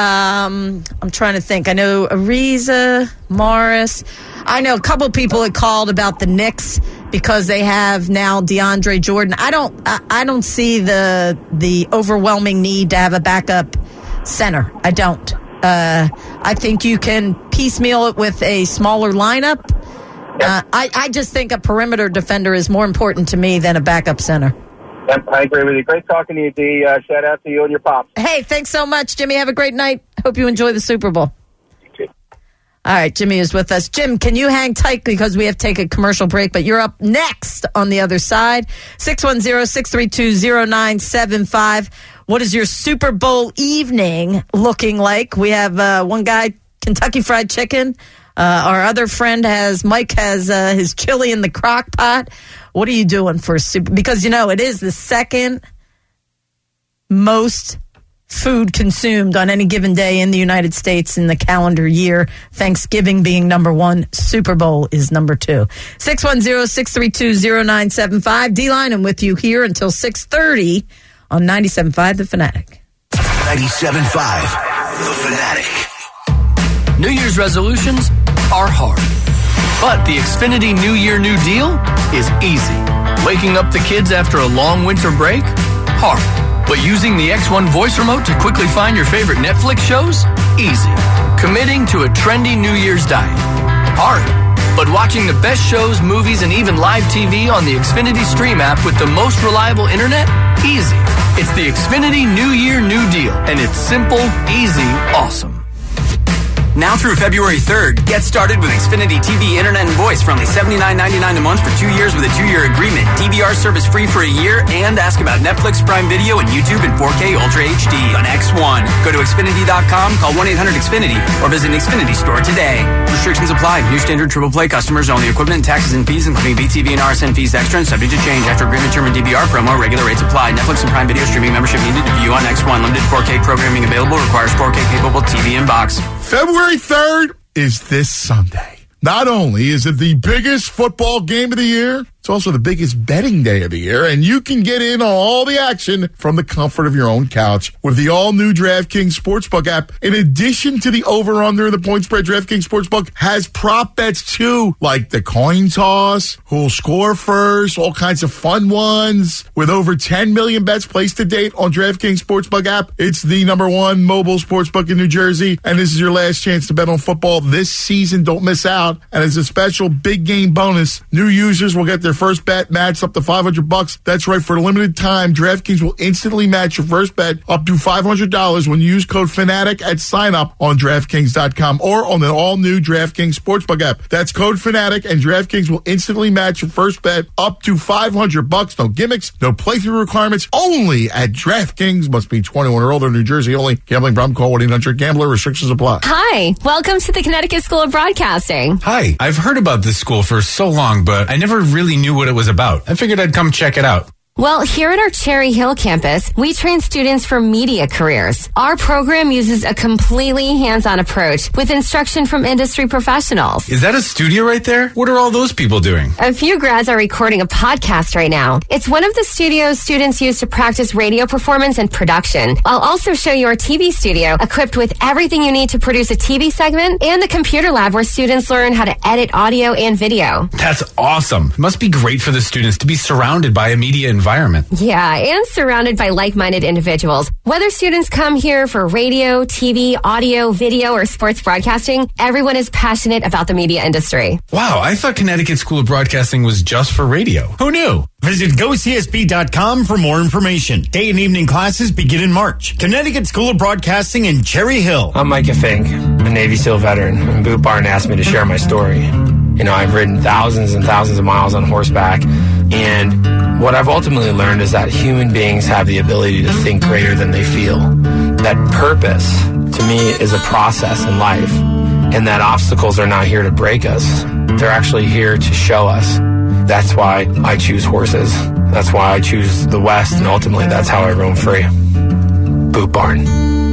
Um, I'm trying to think. I know Ariza, Morris. I know a couple of people had called about the Knicks because they have now DeAndre Jordan. I don't. I, I don't see the the overwhelming need to have a backup center. I don't. Uh, I think you can piecemeal it with a smaller lineup. Uh, I, I just think a perimeter defender is more important to me than a backup center. Yep, I agree with you. Great talking to you, D. Uh, shout out to you and your pops. Hey, thanks so much, Jimmy. Have a great night. Hope you enjoy the Super Bowl. All right, Jimmy is with us. Jim, can you hang tight because we have to take a commercial break, but you're up next on the other side. six one zero, six three two, zero nine seven five. What is your Super Bowl evening looking like? We have uh, one guy, Kentucky Fried Chicken. Uh, our other friend has, Mike has uh, his chili in the crock pot. What are you doing for Super? Because, you know, it is the second most food consumed on any given day in the United States in the calendar year. Thanksgiving being number one, Super Bowl is number two. six one zero, six three two, zero nine seven five. D-Line, I'm with you here until six thirty on ninety-seven point five The Fanatic. ninety-seven point five The Fanatic. New Year's resolutions are hard, but the Xfinity New Year New Deal is easy. Waking up the kids after a long winter break? Hard. But using the X one voice remote to quickly find your favorite Netflix shows? Easy. Committing to a trendy New Year's diet? Hard. But watching the best shows, movies, and even live T V on the Xfinity Stream app with the most reliable internet? Easy. It's the Xfinity New Year New Deal, and it's simple, easy, awesome. Now through February third, get started with Xfinity T V, Internet, and Voice for only seventy-nine ninety-nine a month for two years with a two-year agreement. D V R service free for a year, and ask about Netflix, Prime Video, and YouTube in four K Ultra H D on X one. Go to Xfinity dot com, call one eight hundred X Finity, or visit an Xfinity store today. Restrictions apply. New standard triple play customers only. Equipment, taxes, and fees, including B T V and R S N fees extra and subject to change. After agreement term and D V R promo, regular rates apply. Netflix and Prime Video streaming membership needed to view on X one. Limited four K programming available. Requires four K capable T V and box. February third is this Sunday. Not only is it the biggest football game of the year, it's also the biggest betting day of the year, and you can get in on all the action from the comfort of your own couch with the all-new DraftKings Sportsbook app. In addition to the over-under and the point spread, DraftKings Sportsbook has prop bets too, like the coin toss, who'll score first, all kinds of fun ones. With over ten million bets placed to date on DraftKings Sportsbook app, it's the number one mobile sportsbook in New Jersey, and this is your last chance to bet on football this season. Don't miss out. And as a special big game bonus, new users will get their first bet matched up to five hundred bucks. That's right. For a limited time, DraftKings will instantly match your first bet up to five hundred dollars when you use code FANATIC at sign up on DraftKings dot com or on the all-new DraftKings Sportsbook app. That's code FANATIC, and DraftKings will instantly match your first bet up to five hundred bucks. No gimmicks, no playthrough requirements, only at DraftKings. Must be twenty-one or older, New Jersey only. Gambling problem, call one eight hundred gambler. Restrictions apply. Hi, welcome to the Connecticut School of Broadcasting. Hi, I've heard about this school for so long, but I never really knew what it was about. I figured I'd come check it out. Well, here at our Cherry Hill campus, we train students for media careers. Our program uses a completely hands-on approach with instruction from industry professionals. Is that a studio right there? What are all those people doing? A few grads are recording a podcast right now. It's one of the studios students use to practice radio performance and production. I'll also show you our T V studio, equipped with everything you need to produce a T V segment, and the computer lab where students learn how to edit audio and video. That's awesome. It must be great for the students to be surrounded by a media environment. environment. Yeah, and surrounded by like-minded individuals. Whether students come here for radio, T V, audio, video, or sports broadcasting, everyone is passionate about the media industry. Wow, I thought Connecticut School of Broadcasting was just for radio. Who knew? Visit go c s b dot com for more information. Day and evening classes begin in March. Connecticut School of Broadcasting in Cherry Hill. I'm Micah Fink, a Navy SEAL veteran, and Boot Barn asked me to share my story. You know, I've ridden thousands and thousands of miles on horseback, and what I've ultimately learned is that human beings have the ability to think greater than they feel. That purpose, to me, is a process in life, and that obstacles are not here to break us. They're actually here to show us. That's why I choose horses. That's why I choose the West, and ultimately that's how I roam free. Boot Barn.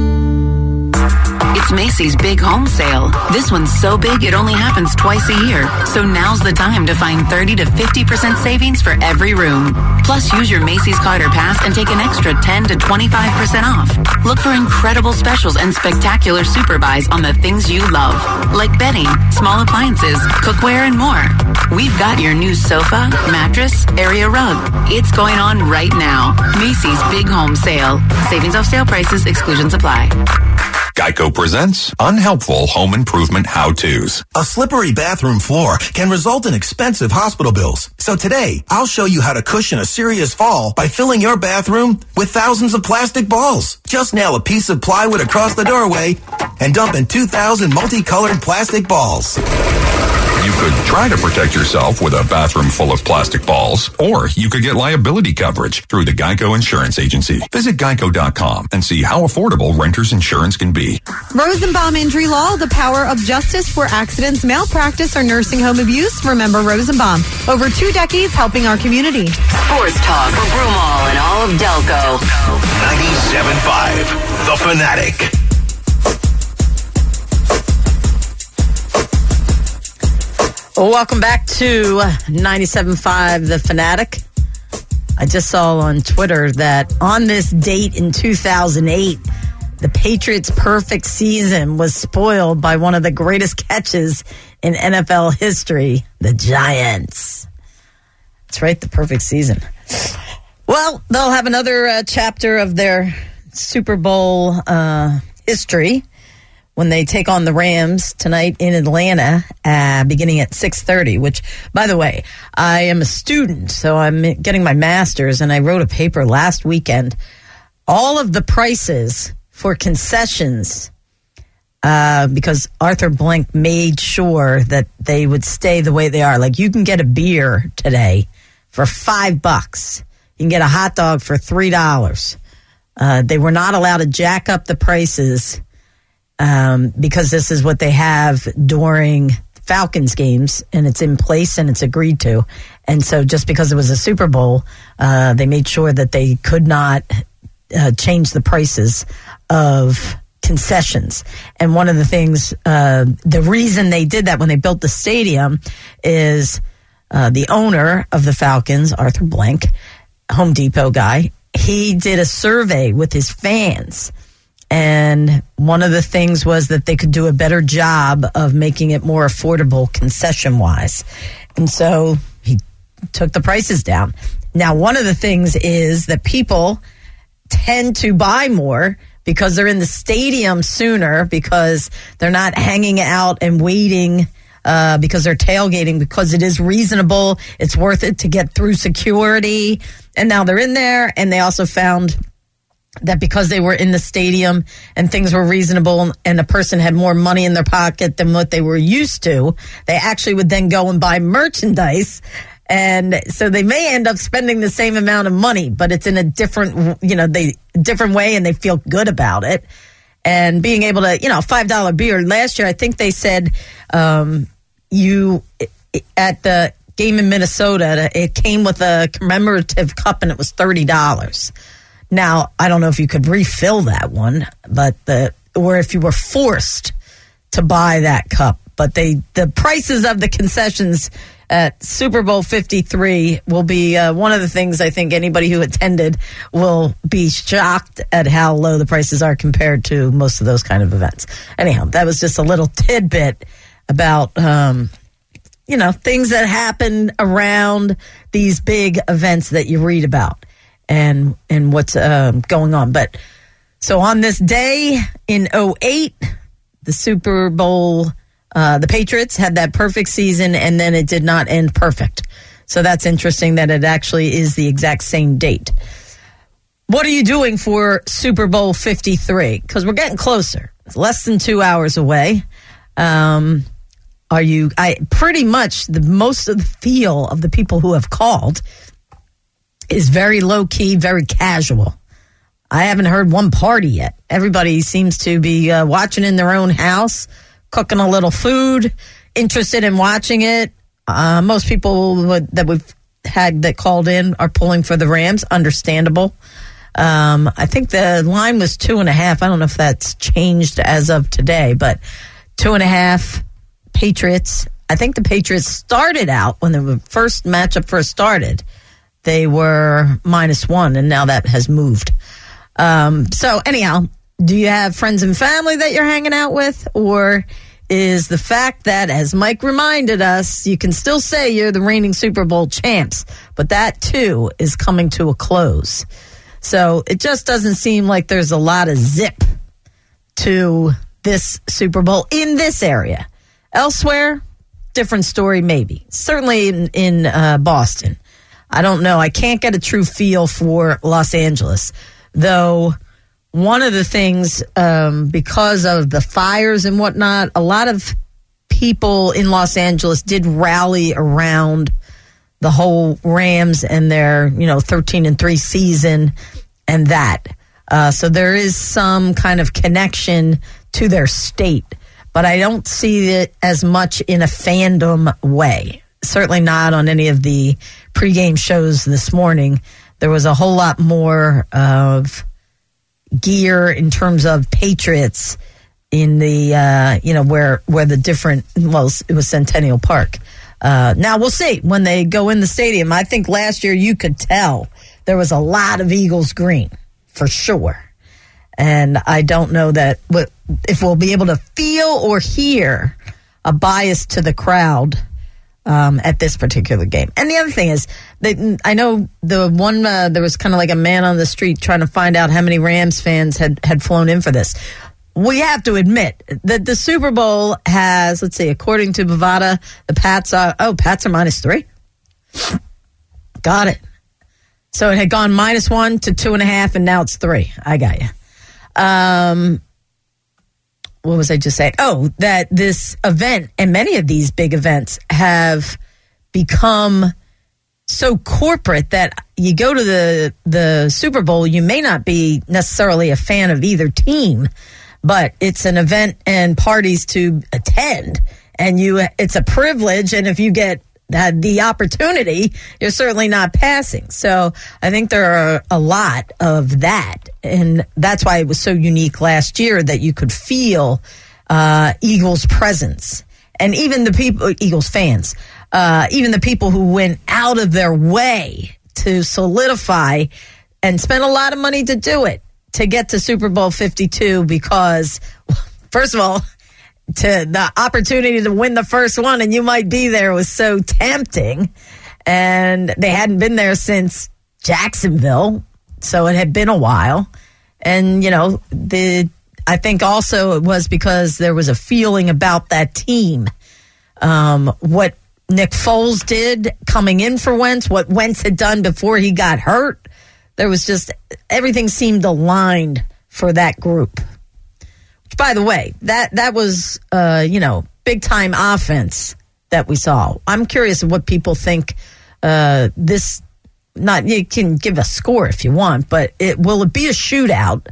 It's Macy's Big Home Sale. This one's so big it only happens twice a year. So now's the time to find thirty to fifty percent savings for every room. Plus, use your Macy's card or pass and take an extra ten to twenty-five percent off. Look for incredible specials and spectacular super buys on the things you love, like bedding, small appliances, cookware, and more. We've got your new sofa, mattress, area rug. It's going on right now. Macy's Big Home Sale. Savings off sale prices, exclusions apply. Geico presents Unhelpful Home Improvement How-Tos. A slippery bathroom floor can result in expensive hospital bills. So today, I'll show you how to cushion a serious fall by filling your bathroom with thousands of plastic balls. Just nail a piece of plywood across the doorway and dump in two thousand multicolored plastic balls. You could try to protect yourself with a bathroom full of plastic balls, or you could get liability coverage through the Geico Insurance Agency. Visit geico dot com and see how affordable renter's insurance can be. Rosenbaum Injury Law, the power of justice for accidents, malpractice, or nursing home abuse. Remember Rosenbaum. Over two decades helping our community. Sports talk for Broomall and all of Delco. ninety-seven point five, The Fanatic. Welcome back to ninety-seven point five The Fanatic. I just saw on Twitter that on this date in two thousand eight, the Patriots' perfect season was spoiled by one of the greatest catches in N F L history, the Giants. That's right, the perfect season. Well, they'll have another uh, chapter of their Super Bowl uh, history when they take on the Rams tonight in Atlanta, uh, beginning at six thirty, which, by the way, I am a student, so I'm getting my master's, and I wrote a paper last weekend. All of the prices for concessions, uh, because Arthur Blank made sure that they would stay the way they are. Like, you can get a beer today for five bucks. You can get a hot dog for three dollars. Uh, they were not allowed to jack up the prices Um, because this is what they have during Falcons games, and it's in place and it's agreed to. And so just because it was a Super Bowl, uh, they made sure that they could not uh, change the prices of concessions. And one of the things, uh, the reason they did that when they built the stadium is uh, the owner of the Falcons, Arthur Blank, Home Depot guy, he did a survey with his fans. And one of the things was that they could do a better job of making it more affordable concession-wise. And so he took the prices down. Now, one of the things is that people tend to buy more because they're in the stadium sooner, because they're not hanging out and waiting uh, because they're tailgating, because it is reasonable. It's worth it to get through security. And now they're in there, and they also found that because they were in the stadium and things were reasonable and a person had more money in their pocket than what they were used to, they actually would then go and buy merchandise. And so they may end up spending the same amount of money, but it's in a different, you know, they different way, and they feel good about it. And being able to, you know, five dollar beer. Last year, I think they said um, you at the game in Minnesota, it came with a commemorative cup and it was thirty dollars. Now, I don't know if you could refill that one, but the or if you were forced to buy that cup. But they the prices of the concessions at Super Bowl fifty-three will be uh, one of the things I think anybody who attended will be shocked at how low the prices are compared to most of those kind of events. Anyhow, that was just a little tidbit about, um, you know, things that happen around these big events that you read about. And and what's um, going on. But so on this day in oh eight, the Super Bowl, uh, the Patriots had that perfect season, and then it did not end perfect. So that's interesting that it actually is the exact same date. What are you doing for Super Bowl fifty-three? Because we're getting closer. It's less than two hours away. Um, are you? I pretty much the most of the feel of the people who have called is very low-key, very casual. I haven't heard one party yet. Everybody seems to be uh, watching in their own house, cooking a little food, interested in watching it. Uh, most people that we've had that called in are pulling for the Rams, understandable. Um, I think the line was two and a half. I don't know if that's changed as of today, but two and a half Patriots. I think the Patriots started out when the first matchup first started. They were minus one, and now that has moved. Um, so anyhow, do you have friends and family that you're hanging out with? Or is the fact that, as Mike reminded us, you can still say you're the reigning Super Bowl champs, but that too is coming to a close. So it just doesn't seem like there's a lot of zip to this Super Bowl in this area. Elsewhere, different story maybe. Certainly in, in uh, Boston. I don't know. I can't get a true feel for Los Angeles. Though one of the things, um, because of the fires and whatnot, a lot of people in Los Angeles did rally around the whole Rams and their, you know, thirteen and three season and that. Uh, so there is some kind of connection to their state, but I don't see it as much in a fandom way. Certainly not on any of the pregame shows this morning. There was a whole lot more of gear in terms of Patriots in the, uh, you know, where, where the different, well, it was Centennial Park. Uh, now we'll see when they go in the stadium. I think last year you could tell there was a lot of Eagles green for sure. And I don't know that if we'll be able to feel or hear a bias to the crowd um, at this particular game. And the other thing is that I know the one, uh, there was kind of like a man on the street trying to find out how many Rams fans had, had flown in for this. We have to admit that the Super Bowl has, let's see, according to Bovada, the Pats are, oh, Pats are minus three. Got it. So it had gone minus one to two and a half, and now it's three. I got you. Um, what was I just saying? Oh, that this event and many of these big events have become so corporate that you go to the, the Super Bowl, you may not be necessarily a fan of either team, but it's an event and parties to attend, and you it's a privilege, and if you get uh, the opportunity, you're certainly not passing. So I think there are a lot of that, and that's why it was so unique last year that you could feel uh, Eagles' presence. And even the people, Eagles fans, uh, even the people who went out of their way to solidify and spent a lot of money to do it, to get to Super Bowl fifty-two, because, first of all, to the opportunity to win the first one, and you might be there, was so tempting. And they hadn't been there since Jacksonville, so it had been a while. And, you know, the I think also it was because there was a feeling about that team. Um, what Nick Foles did coming in for Wentz, what Wentz had done before he got hurt. There was just, everything seemed aligned for that group. Which, by the way, that, that was, uh, you know, big time offense that we saw. I'm curious what people think uh, this, not, you can give a score if you want, but it, will it be a shootout,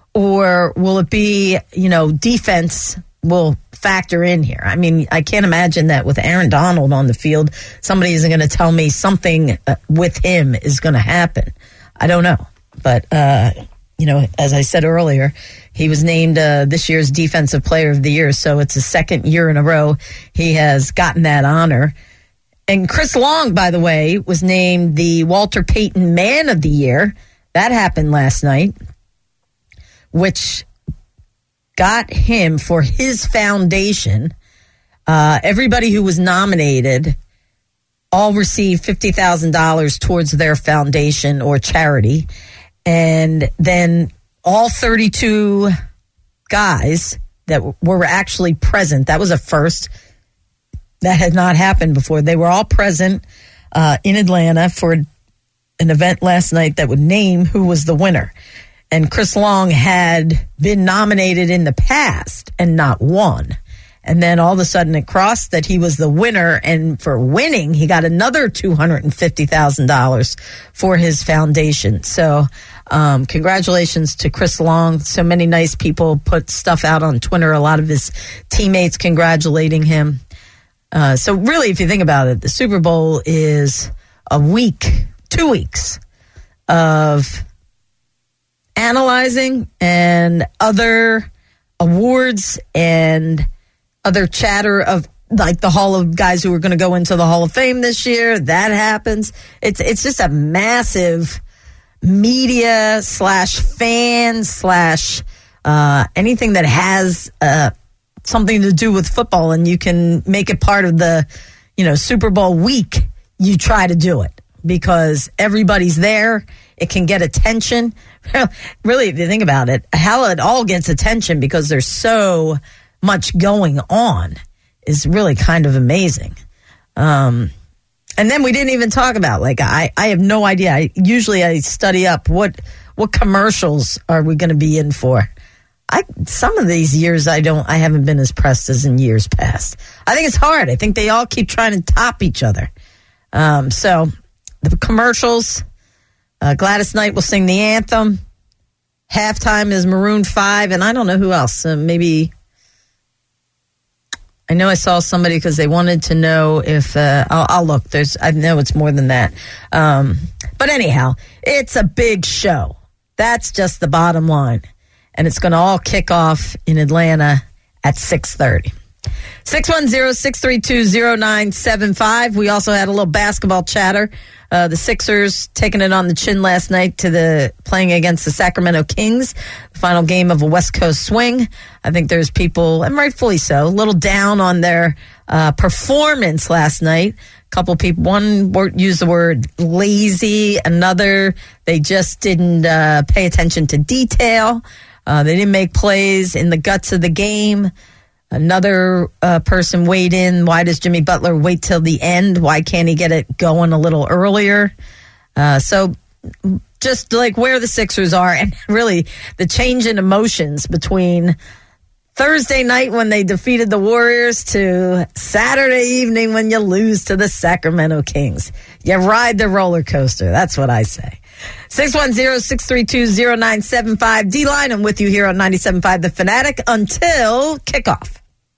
or will it be, you know, defense will factor in here? I mean, I can't imagine that with Aaron Donald on the field, somebody isn't going to tell me something uh, with him is going to happen. I don't know. But, uh, you know, as I said earlier, he was named uh, this year's Defensive Player of the Year, so it's the second year in a row he has gotten that honor. And Chris Long, by the way, was named the Walter Payton Man of the Year. That happened last night, which got him for his foundation. Uh, everybody who was nominated all received fifty thousand dollars towards their foundation or charity. And then all thirty-two guys that were actually present, that was a first. That had not happened before. They were all present uh, in Atlanta for an event last night that would name who was the winner. And Chris Long had been nominated in the past and not won. And then all of a sudden it crossed that he was the winner. And for winning, he got another two hundred fifty thousand dollars for his foundation. So um, congratulations to Chris Long. So many nice people put stuff out on Twitter. A lot of his teammates congratulating him. Uh, so really, if you think about it, the Super Bowl is a week, two weeks of analyzing and other awards and other chatter of like the Hall of guys who are going to go into the Hall of Fame this year. That happens. It's it's just a massive media slash fan slash uh, anything that has uh, something to do with football, and you can make it part of the, you know, Super Bowl week. You try to do it because everybody's there. it can get attention. Really, if you think about it, how it all gets attention because there's so much going on is really kind of amazing. Um, and then we didn't even talk about, like, I, I have no idea. I, usually I study up what what commercials are we going to be in for. I some of these years I don't I haven't been as pressed as in years past. I think it's hard. I think they all keep trying to top each other. Um, so the commercials, uh, Gladys Knight will sing the anthem. Halftime is Maroon five, and I don't know who else. Uh, maybe I know I saw somebody because they wanted to know if uh, I'll, I'll look. There's I know it's more than that. Um, but anyhow, it's a big show. That's just the bottom line. And it's going to all kick off in Atlanta at six thirty. six one zero, six three two, zero nine seven five. We also had a little basketball chatter. Uh, the Sixers taking it on the chin last night to the playing against the Sacramento Kings. The final game of a West Coast swing. I think there's people, and rightfully so, a little down on their uh, performance last night. A couple people, one word, used the word lazy. Another, they just didn't uh, pay attention to detail. Uh, they didn't make plays in the guts of the game. Another uh, person weighed in. Why does Jimmy Butler wait till the end? Why can't he get it going a little earlier? Uh, so just like where the Sixers are, and really the change in emotions between Thursday night when they defeated the Warriors to Saturday evening when you lose to the Sacramento Kings. You ride the roller coaster. That's what I say. six one zero, six three two, zero nine seven five. D-Line, I'm with you here on ninety-seven point five The Fanatic until kickoff.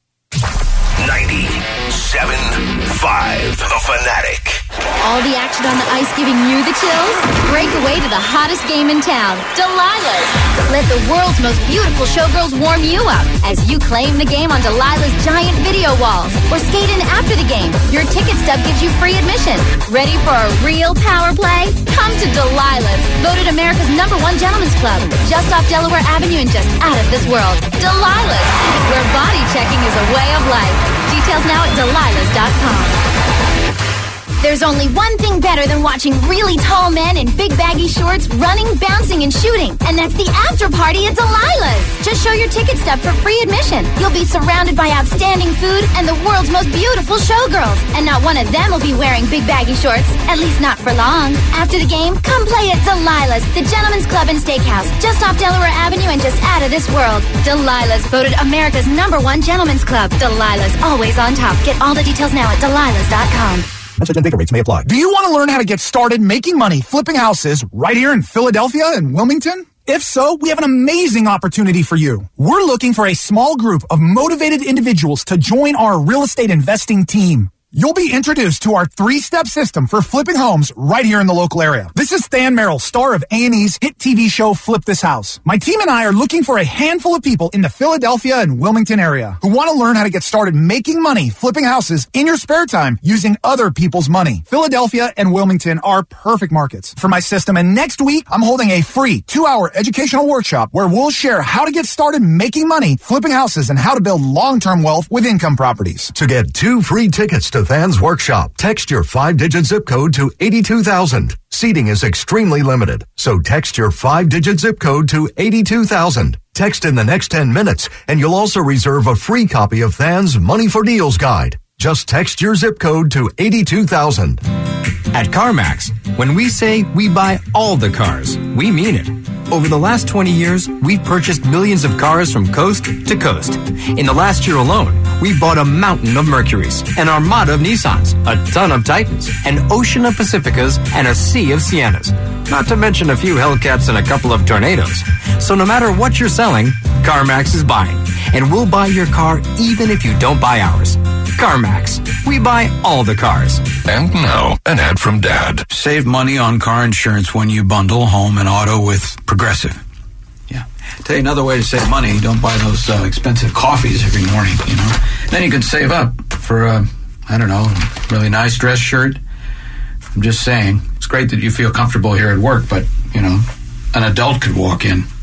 ninety-seven point five The Fanatic. All the action on the ice giving you the chills? Break away to the hottest game in town, Delilah's. Let the world's most beautiful showgirls warm you up as you claim the game on Delilah's giant video walls or skate in after the game. Your ticket stub gives you free admission. Ready for a real power play? Come to Delilah's, voted America's number one gentleman's club, just off Delaware Avenue and just out of this world. Delilah's, where body checking is a way of life. Details now at delilahs dot com. There's only one thing better than watching really tall men in big baggy shorts running, bouncing, and shooting, and that's the after party at Delilah's. Just show your ticket stub for free admission. You'll be surrounded by outstanding food and the world's most beautiful showgirls, and not one of them will be wearing big baggy shorts, at least not for long. After the game, come play at Delilah's, the Gentleman's Club and Steakhouse, just off Delaware Avenue and just out of this world. Delilah's, voted America's number one gentleman's club. Delilah's, always on top. Get all the details now at delilahs dot com. Message and data rates may apply. Do you want to learn how to get started making money flipping houses right here in Philadelphia and Wilmington? If so, we have an amazing opportunity for you. We're looking for a small group of motivated individuals to join our real estate investing team. You'll be introduced to our three-step system for flipping homes right here in the local area. This is Stan Merrill, star of A and E's hit T V show Flip This House. My team and I are looking for a handful of people in the Philadelphia and Wilmington area who want to learn how to get started making money flipping houses in your spare time using other people's money. Philadelphia and Wilmington are perfect markets for my system, and next week I'm holding a free two-hour educational workshop where we'll share how to get started making money flipping houses and how to build long-term wealth with income properties. To get two free tickets to Fans Workshop, text your five-digit zip code to eighty-two thousand. Seating is extremely limited, so text your five-digit zip code to eighty-two thousand. Text in the next ten minutes, and you'll also reserve a free copy of Than's Money for Deals Guide. Just text your zip code to eighty-two thousand. At CarMax, when we say we buy all the cars, we mean it. Over the last twenty years, we've purchased millions of cars from coast to coast. In the last year alone, we bought a mountain of Mercurys, an armada of Nissans, a ton of Titans, an ocean of Pacificas, and a sea of Siennas. Not to mention a few Hellcats and a couple of Tornadoes. So no matter what you're selling, CarMax is buying. And we'll buy your car even if you don't buy ours. CarMax. We buy all the cars. And now, an ad from Dad. Save money on car insurance when you bundle home and auto with Progressive. Yeah. Tell you another way to save money, don't buy those uh, expensive coffees every morning, you know. Then you can save up for, uh, I don't know, a really nice dress shirt. I'm just saying, it's great that you feel comfortable here at work, but, you know, an adult could walk in.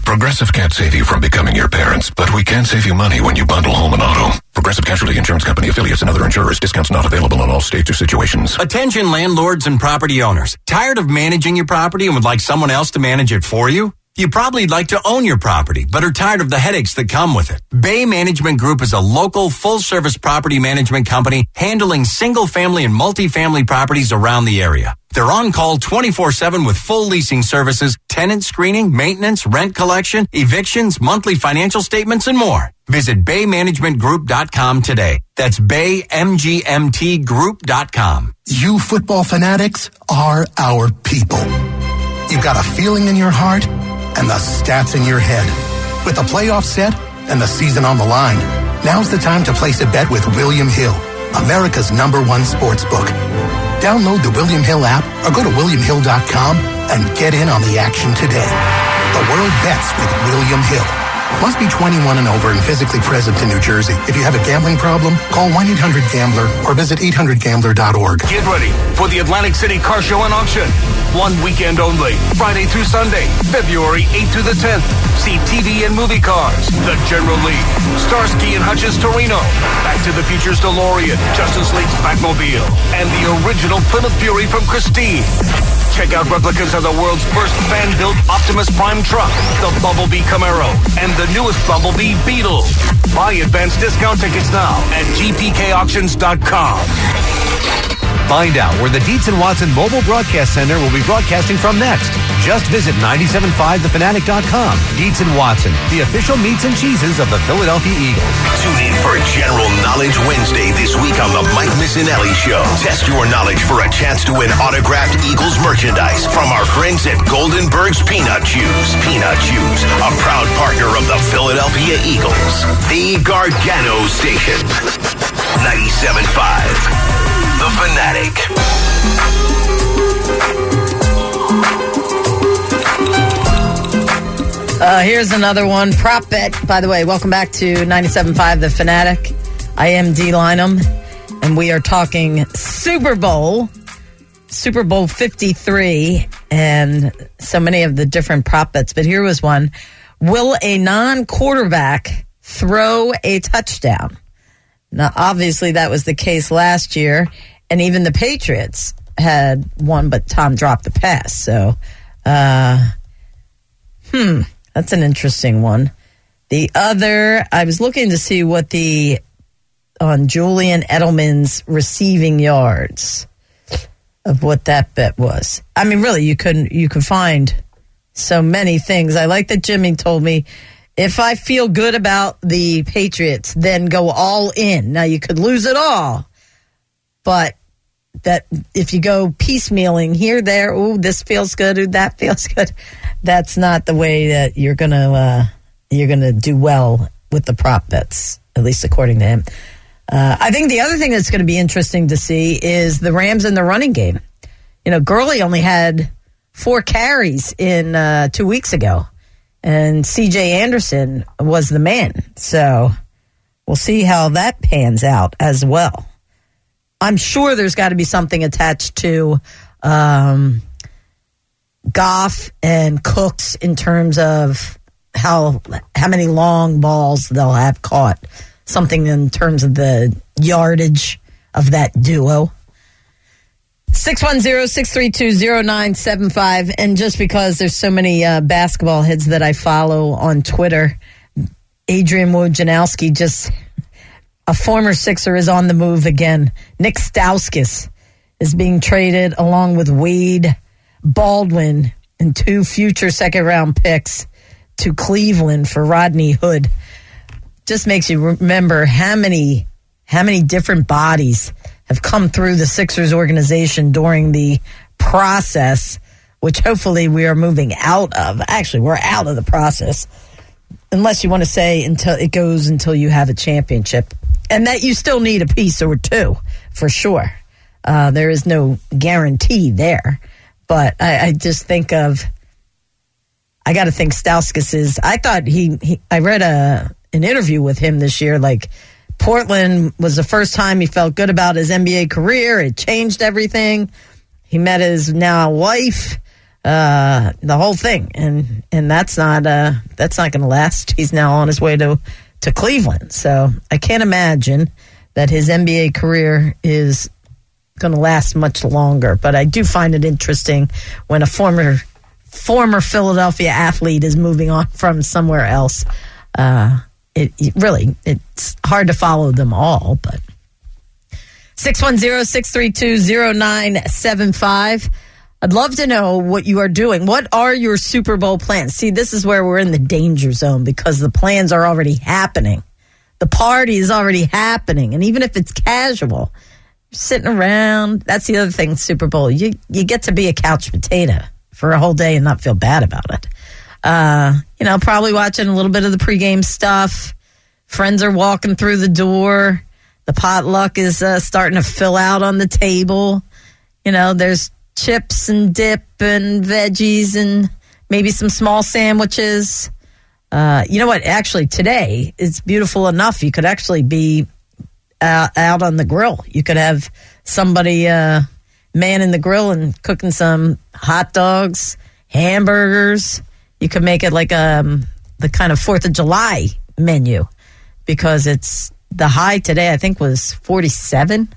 Progressive can't save you from becoming your parents, but we can save you money when you bundle home and auto. Progressive Casualty Insurance Company affiliates and other insurers. Discounts not available in all states or situations. Attention landlords and property owners. Tired of managing your property and would like someone else to manage it for you? You probably like to own your property, but are tired of the headaches that come with it. Bay Management Group is a local full-service property management company handling single-family and multifamily properties around the area. They're on call twenty-four seven with full leasing services, tenant screening, maintenance, rent collection, evictions, monthly financial statements, and more. Visit bay management group dot com today. That's bay m g m t group dot com. You football fanatics are our people. You've got a feeling in your heart and the stats in your head. With the playoffs set and the season on the line, now's the time to place a bet with William Hill, America's number one sports book. Download the William Hill app or go to william hill dot com and get in on the action today. The world bets with William Hill. Must be twenty-one and over and physically present in New Jersey. If you have a gambling problem, call one eight hundred gambler or visit eight hundred gambler dot org. Get ready for the Atlantic City Car Show and Auction. One weekend only, Friday through Sunday, February eighth through the tenth. See T V and movie cars, the General Lee, Starsky and Hutch's Torino, Back to the Future's DeLorean, Justice League's Batmobile, and the original Plymouth Fury from Christine. Check out replicas of the world's first fan-built Optimus Prime truck, the Bumblebee Camaro, and the newest Bumblebee Beetle. Buy advanced discount tickets now at g p k auctions dot com. Find out where the Dietz and Watson Mobile Broadcast Center will be broadcasting from next. Just visit nine seven five the fanatic dot com. Dietz and Watson, the official meats and cheeses of the Philadelphia Eagles. Tune in for General Knowledge Wednesday this week on the Mike Missinelli Show. Test your knowledge for a chance to win autographed Eagles merchandise from our friends at Goldenberg's Peanut Chews. Peanut Chews, a proud partner of the Philadelphia Eagles. The Gargano Station. ninety-seven point five. The Fanatic. Uh, here's another one. Prop bet. By the way, welcome back to ninety-seven point five The Fanatic. I am Dee Lynam, and we are talking Super Bowl, Super Bowl fifty-three, and so many of the different prop bets. But here was one. Will a non-quarterback throw a touchdown? Now, obviously, that was the case last year, and even the Patriots had one, but Tom dropped the pass. So, uh, hmm, that's an interesting one. The other, I was looking to see what the, on Julian Edelman's receiving yards, of what that bet was. I mean, really, you couldn't, you could find so many things. I like that Jimmy told me, if I feel good about the Patriots, then go all in. Now, you could lose it all, but that if you go piecemealing here, there, ooh, this feels good, ooh, that feels good, that's not the way that you're gonna uh, you're gonna do well with the prop bets, at least according to him. Uh, I think the other thing that's going to be interesting to see is the Rams in the running game. You know, Gurley only had four carries in uh, two weeks ago. And C J Anderson was the man. So we'll see how that pans out as well. I'm sure there's got to be something attached to um, Goff and Cooks in terms of how how many long balls they'll have caught. Something in terms of the yardage of that duo. six one zero, six three two, zero nine seven five. And just because there's so many uh, basketball heads that I follow on Twitter, Adrian Wojnarowski, just a former Sixer, is on the move again. Nick Stauskas is being traded along with Wade Baldwin and two future second-round picks to Cleveland for Rodney Hood. Just makes you remember how many, how many different bodies have come through the Sixers organization during the process, which hopefully we are moving out of. Actually, we're out of the process, unless you want to say until it goes until you have a championship, and that you still need a piece or two for sure. Uh, there is no guarantee there, but I, I just think of, I got to think Stauskas is, I thought he, he I read a an interview with him this year, like, Portland was the first time he felt good about his N B A career. It changed everything. He met his now wife uh, the whole thing, and and that's not uh, that's not going to last. He's now on his way to to Cleveland, so I can't imagine that his N B A career is going to last much longer. But I do find it interesting when a former former Philadelphia athlete is moving on from somewhere else. Uh, it, it really, it's hard to follow them all. But six one zero, six three two, zero nine seven five. I'd love to know what you are doing. What are your Super Bowl plans? See, this is where we're in the danger zone because the plans are already happening. The party is already happening. And even if it's casual, sitting around, that's the other thing, Super Bowl. You you get to be a couch potato for a whole day and not feel bad about it. Uh, you know, probably watching a little bit of the pregame stuff. Friends are walking through the door. The potluck is uh, starting to fill out on the table. You know, there's chips and dip and veggies and maybe some small sandwiches. Uh, you know what? Actually, today it's beautiful enough. You could actually be uh, out on the grill. You could have somebody uh, manning the grill and cooking some hot dogs, hamburgers. You could make it like um, the kind of fourth of July menu because it's the high today, I think, was forty-seven.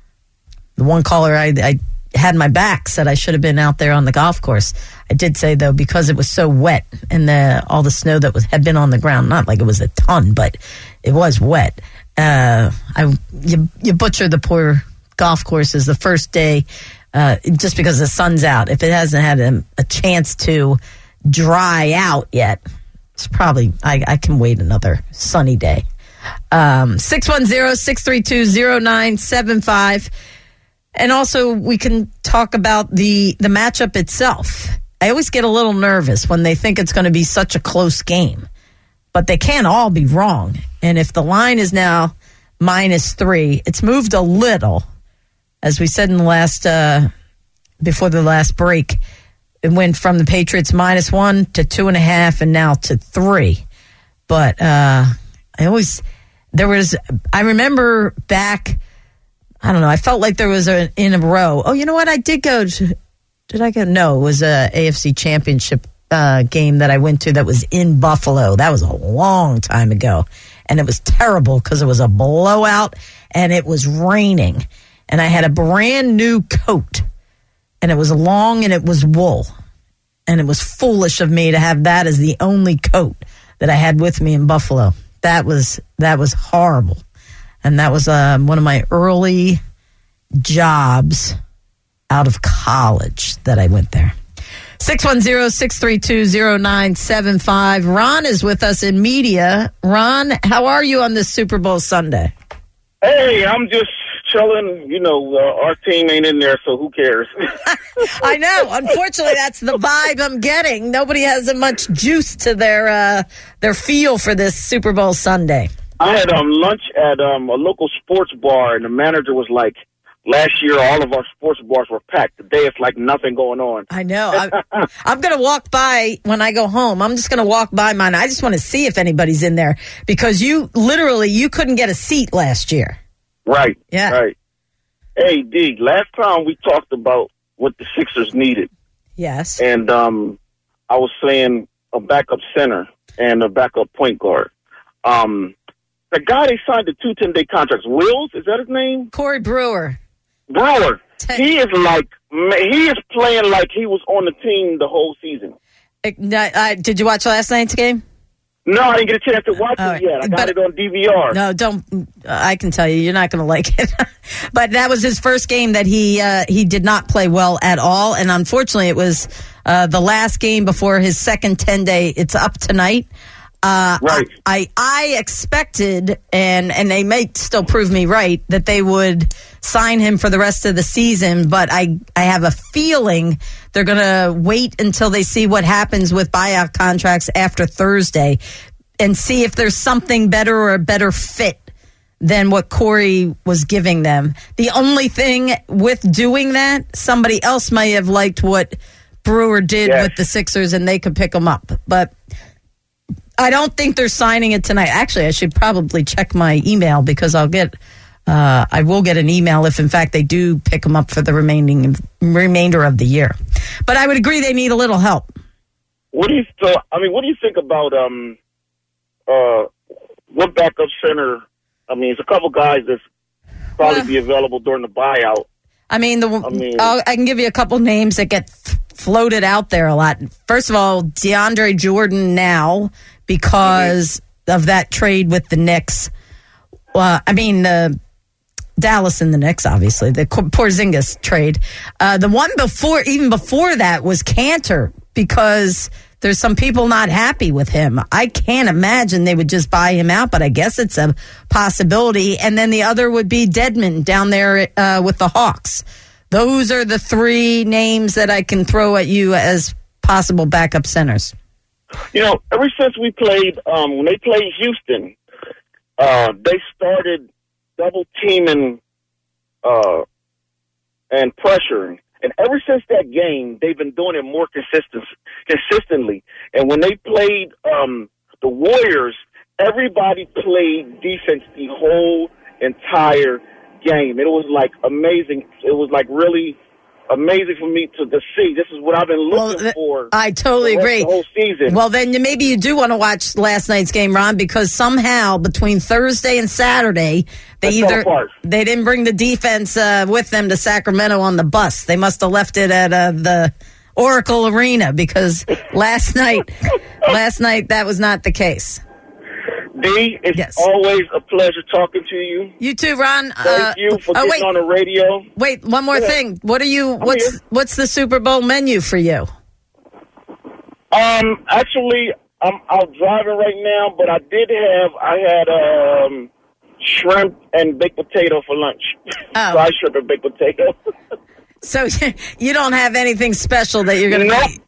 The one caller I, I had my back said I should have been out there on the golf course. I did say, though, because it was so wet and the all the snow that was had been on the ground, not like it was a ton, but it was wet. Uh, I you, you butcher the poor golf courses the first day uh, just because the sun's out. If it hasn't had a, a chance to dry out yet, it's probably, I, I can wait another sunny day. Um, six one zero, six three two, zero nine seven five. And also, we can talk about the, the matchup itself. I always get a little nervous when they think it's going to be such a close game. But they can't all be wrong. And if the line is now minus three, it's moved a little. As we said in the last, uh, before the last break, it went from the Patriots minus one to two and a half and now to three. But uh, I always, there was, I remember back, I don't know, I felt like there was a, in a row. Oh, you know what? I did go to, did I go? No, it was a A F C Championship uh, game that I went to that was in Buffalo. That was a long time ago. And it was terrible because it was a blowout and it was raining. And I had a brand new coat. And it was long and it was wool. And it was foolish of me to have that as the only coat that I had with me in Buffalo. That was that was horrible. And that was um, one of my early jobs out of college that I went there. six one zero, six three two, zero nine seven five. Ron is with us in media. Ron, how are you on this Super Bowl Sunday? Hey, I'm just chilling. You know, uh, our team ain't in there, so who cares? I know. Unfortunately, that's the vibe I'm getting. Nobody has much juice to their uh, their feel for this Super Bowl Sunday. I had um, lunch at um, a local sports bar, and the manager was like, last year all of our sports bars were packed. Today it's like nothing going on. I know. I, I'm going to walk by when I go home. I'm just going to walk by mine. I just want to see if anybody's in there because you literally, you couldn't get a seat last year. Right. Yeah. Right. Hey, D, last time we talked about what the Sixers needed. Yes. And um, I was saying a backup center and a backup point guard. Um, the guy they signed the two ten-day contracts, Wills, is that his name? Corey Brewer. Brewer. He is like, he is playing like he was on the team the whole season. Uh, uh, did you watch last night's game? No, I didn't get a chance to watch All it right. yet. I got But- it on D V R. No, don't. I can tell you, you're not going to like it. But that was his first game that he uh, he did not play well at all, and unfortunately, it was uh, the last game before his second ten day. It's up tonight. Uh, right. I, I I expected, and and they may still prove me right, that they would sign him for the rest of the season. But I I have a feeling they're going to wait until they see what happens with buyout contracts after Thursday, and see if there's something better or a better fit than what Corey was giving them. The only thing with doing that, somebody else may have liked what Brewer did Yes. with the Sixers, and they could pick him up, but I don't think they're signing it tonight. Actually, I should probably check my email because I'll get Uh, I will get an email if, in fact, they do pick him up for the remaining remainder of the year. But I would agree they need a little help. What do you? So, I mean, what do you think about um, uh, what backup center? I mean, it's a couple guys that's probably well, be available during the buyout. I mean, the I, mean, I'll, I can give you a couple names that get th- floated out there a lot. First of all, DeAndre Jordan now because mm-hmm. of that trade with the Knicks. Uh, I mean, uh, Dallas and the Knicks, obviously, the Porzingis trade. Uh, the one before, even before that, was Cantor because there's some people not happy with him. I can't imagine they would just buy him out, but I guess it's a possibility. And then the other would be Dedmon down there uh, with the Hawks. Those are the three names that I can throw at you as possible backup centers. You know, ever since we played, um, when they played Houston, uh, they started double teaming uh, and pressuring. And ever since that game, they've been doing it more consistent, consistently. And when they played um, the Warriors, everybody played defense the whole entire game. It was like amazing. It was like really amazing for me to, to see. This is what I've been looking well, for. I totally the agree. The whole season. Well, then you, maybe you do want to watch last night's game, Ron, because somehow between Thursday and Saturday, they That's either they didn't bring the defense uh, with them to Sacramento on the bus. They must have left it at uh, the Oracle Arena because last night, last night that was not the case. D, it's yes. always a pleasure talking to you. You too, Ron. Thank uh, you for oh, getting wait. on the radio. Wait, one more yeah. thing. What are you? I'm What's here. what's the Super Bowl menu for you? Um, actually, I'm out driving right now, but I did have I had um shrimp and baked potato for lunch. Oh. Fried shrimp and baked potato. So you don't have anything special that you're going to nope. eat?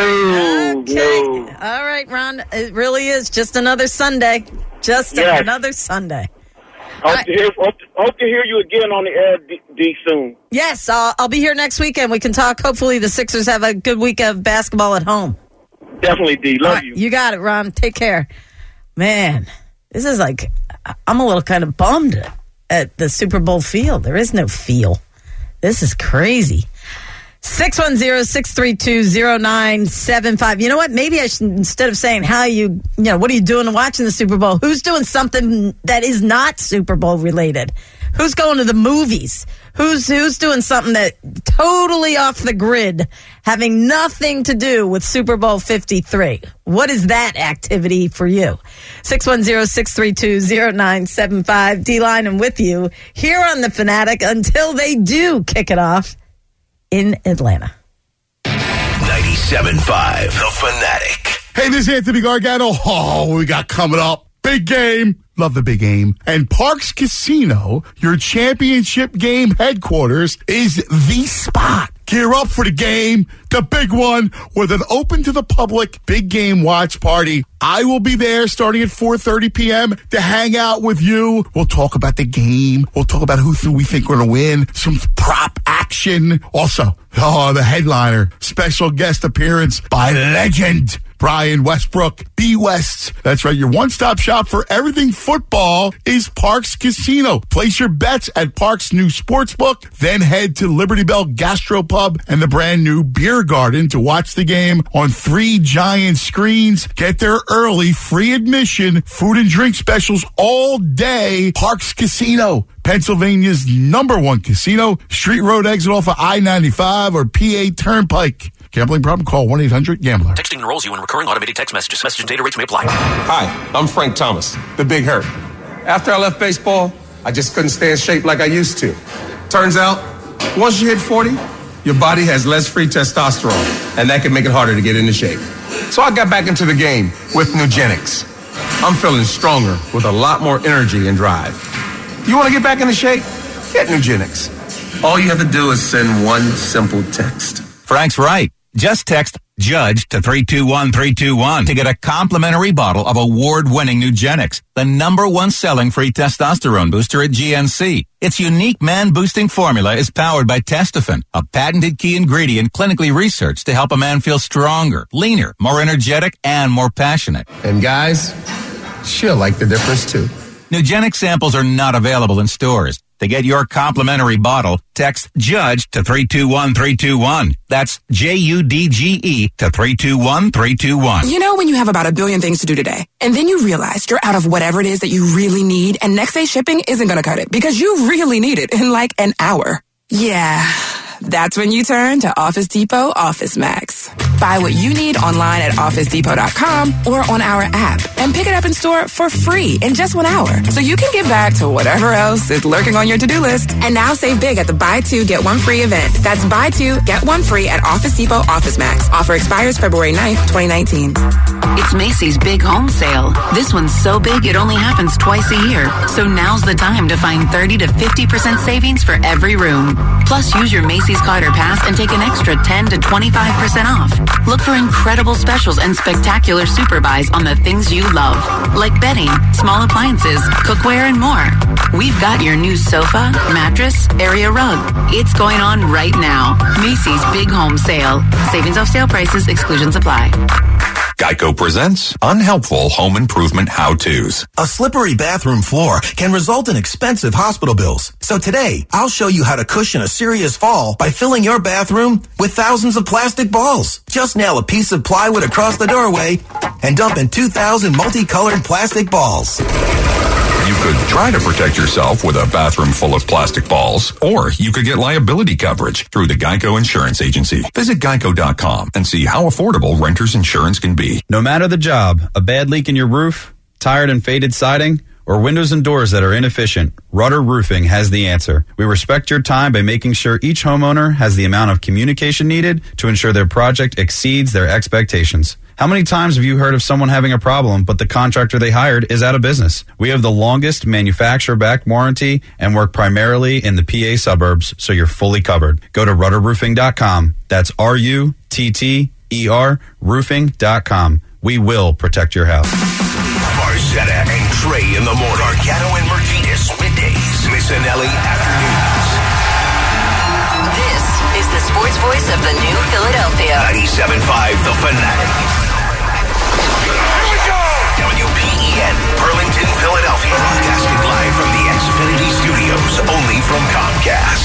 No, okay. no. All right, Ron. It really is just another Sunday. Just yes. another Sunday. Hope, right. to hear, hope, to, hope to hear you again on the air, D, D soon. Yes, I'll, I'll be here next weekend. We can talk. Hopefully the Sixers have a good week of basketball at home. Definitely, D. Love right, you. You got it, Ron. Take care. Man, this is like, I'm a little kind of bummed at the Super Bowl field. There is no feel. This is crazy. six one zero, six three two, zero nine seven five. You know what? Maybe I should, instead of saying how you, you know, what are you doing watching the Super Bowl? Who's doing something that is not Super Bowl related? Who's going to the movies? Who's who's doing something that totally off the grid, having nothing to do with Super Bowl fifty-three? What is that activity for you? six one zero, six three two, zero nine seven five. D-Line, I'm with you here on The Fanatic until they do kick it off in Atlanta. ninety-seven point five, The Fanatic. Hey, this is Anthony Gargano. Oh, we got coming up. Big game. Love the big game. And Parks Casino, your championship game headquarters, is the spot. Gear up for the game, the big one, with an open to the public big game watch party. I will be there starting at four thirty p.m. to hang out with you. We'll talk about the game. We'll talk about who we think we're going to win. Some prop action. Also, oh, the headliner, special guest appearance by legend Brian Westbrook, B West. That's right. Your one-stop shop for everything football is Parks Casino. Place your bets at Parks' new sportsbook. Then head to Liberty Bell Gastropub and the brand new Beer Garden to watch the game on three giant screens. Get there early, free admission, food and drink specials all day. Parks Casino, Pennsylvania's number one casino. Street Road exit off of I ninety-five or P A Turnpike. Gambling problem? Call one eight hundred gambler. Texting enrolls you in recurring automated text messages. Message and data rates may apply. Hi, I'm Frank Thomas, the Big Hurt. After I left baseball, I just couldn't stay in shape like I used to. Turns out, once you hit forty, your body has less free testosterone, and that can make it harder to get into shape. So I got back into the game with Nugenics. I'm feeling stronger with a lot more energy and drive. You want to get back into shape? Get Nugenics. All you have to do is send one simple text. Frank's right. Just text JUDGE to three two one three two one to get a complimentary bottle of award-winning Nugenics, the number one selling free testosterone booster at G N C. Its unique man-boosting formula is powered by Testofen, a patented key ingredient clinically researched to help a man feel stronger, leaner, more energetic, and more passionate. And guys, she'll like the difference too. Nugenics samples are not available in stores. To get your complimentary bottle, text JUDGE to three two one three two one. That's J U D G E to three two one three two one. You know when you have about a billion things to do today, and then you realize you're out of whatever it is that you really need, and next day shipping isn't going to cut it because you really need it in like an hour. Yeah, that's when you turn to Office Depot Office Max. Buy what you need online at office depot dot com or on our app and pick it up in store for free in just one hour so you can get back to whatever else is lurking on your to-do list. And now save big at the Buy Two, Get One Free event. That's Buy Two, Get One Free at Office Depot Office Max. Offer expires February ninth, twenty nineteen. It's Macy's Big Home Sale. This one's so big it only happens twice a year. So now's the time to find thirty to fifty percent savings for every room. Plus, use your Macy's Carter Pass and take an extra ten to twenty-five percent off. Look for incredible specials and spectacular super buys on the things you love, like bedding, small appliances, cookware, and more. We've got your new sofa, mattress, area rug. It's going on right now. Macy's Big Home Sale. Savings off sale prices, exclusions apply. Geico presents unhelpful home improvement how-tos. A slippery bathroom floor can result in expensive hospital bills. So today, I'll show you how to cushion a serious fall by filling your bathroom with thousands of plastic balls. Just nail a piece of plywood across the doorway and dump in two thousand multicolored plastic balls. You could try to protect yourself with a bathroom full of plastic balls, or you could get liability coverage through the Geico Insurance Agency. Visit geico dot com and see how affordable renter's insurance can be. No matter the job, a bad leak in your roof, tired and faded siding, or windows and doors that are inefficient, Rudder Roofing has the answer. We respect your time by making sure each homeowner has the amount of communication needed to ensure their project exceeds their expectations. How many times have you heard of someone having a problem, but the contractor they hired is out of business? We have the longest manufacturer-backed warranty and work primarily in the P A suburbs, so you're fully covered. Go to rudder roofing dot com. That's R U T T E R roofing dot com. We will protect your house. Farzetta and Trey in the morning. Gargano and Martinez middays. Missinelli afternoons. This is the sports voice of the new Philadelphia. ninety-seven point five The Fanatic. W P E N, Burlington, Philadelphia. Broadcasting live from the Xfinity Studios, only from Comcast.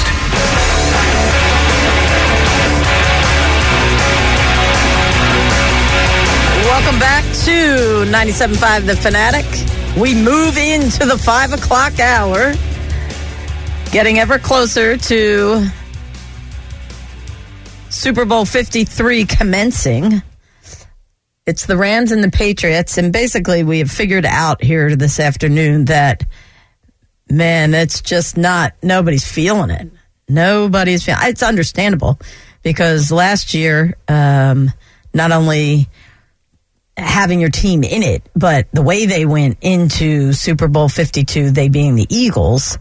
Welcome back to ninety-seven point five The Fanatic. We move into the five o'clock hour, getting ever closer to Super Bowl fifty-three commencing. It's the Rams and the Patriots, and basically we have figured out here this afternoon that, man, it's just not, nobody's feeling it. Nobody's feeling it. It's understandable because last year, um, not only having your team in it, but the way they went into Super Bowl fifty-two, they being the Eagles,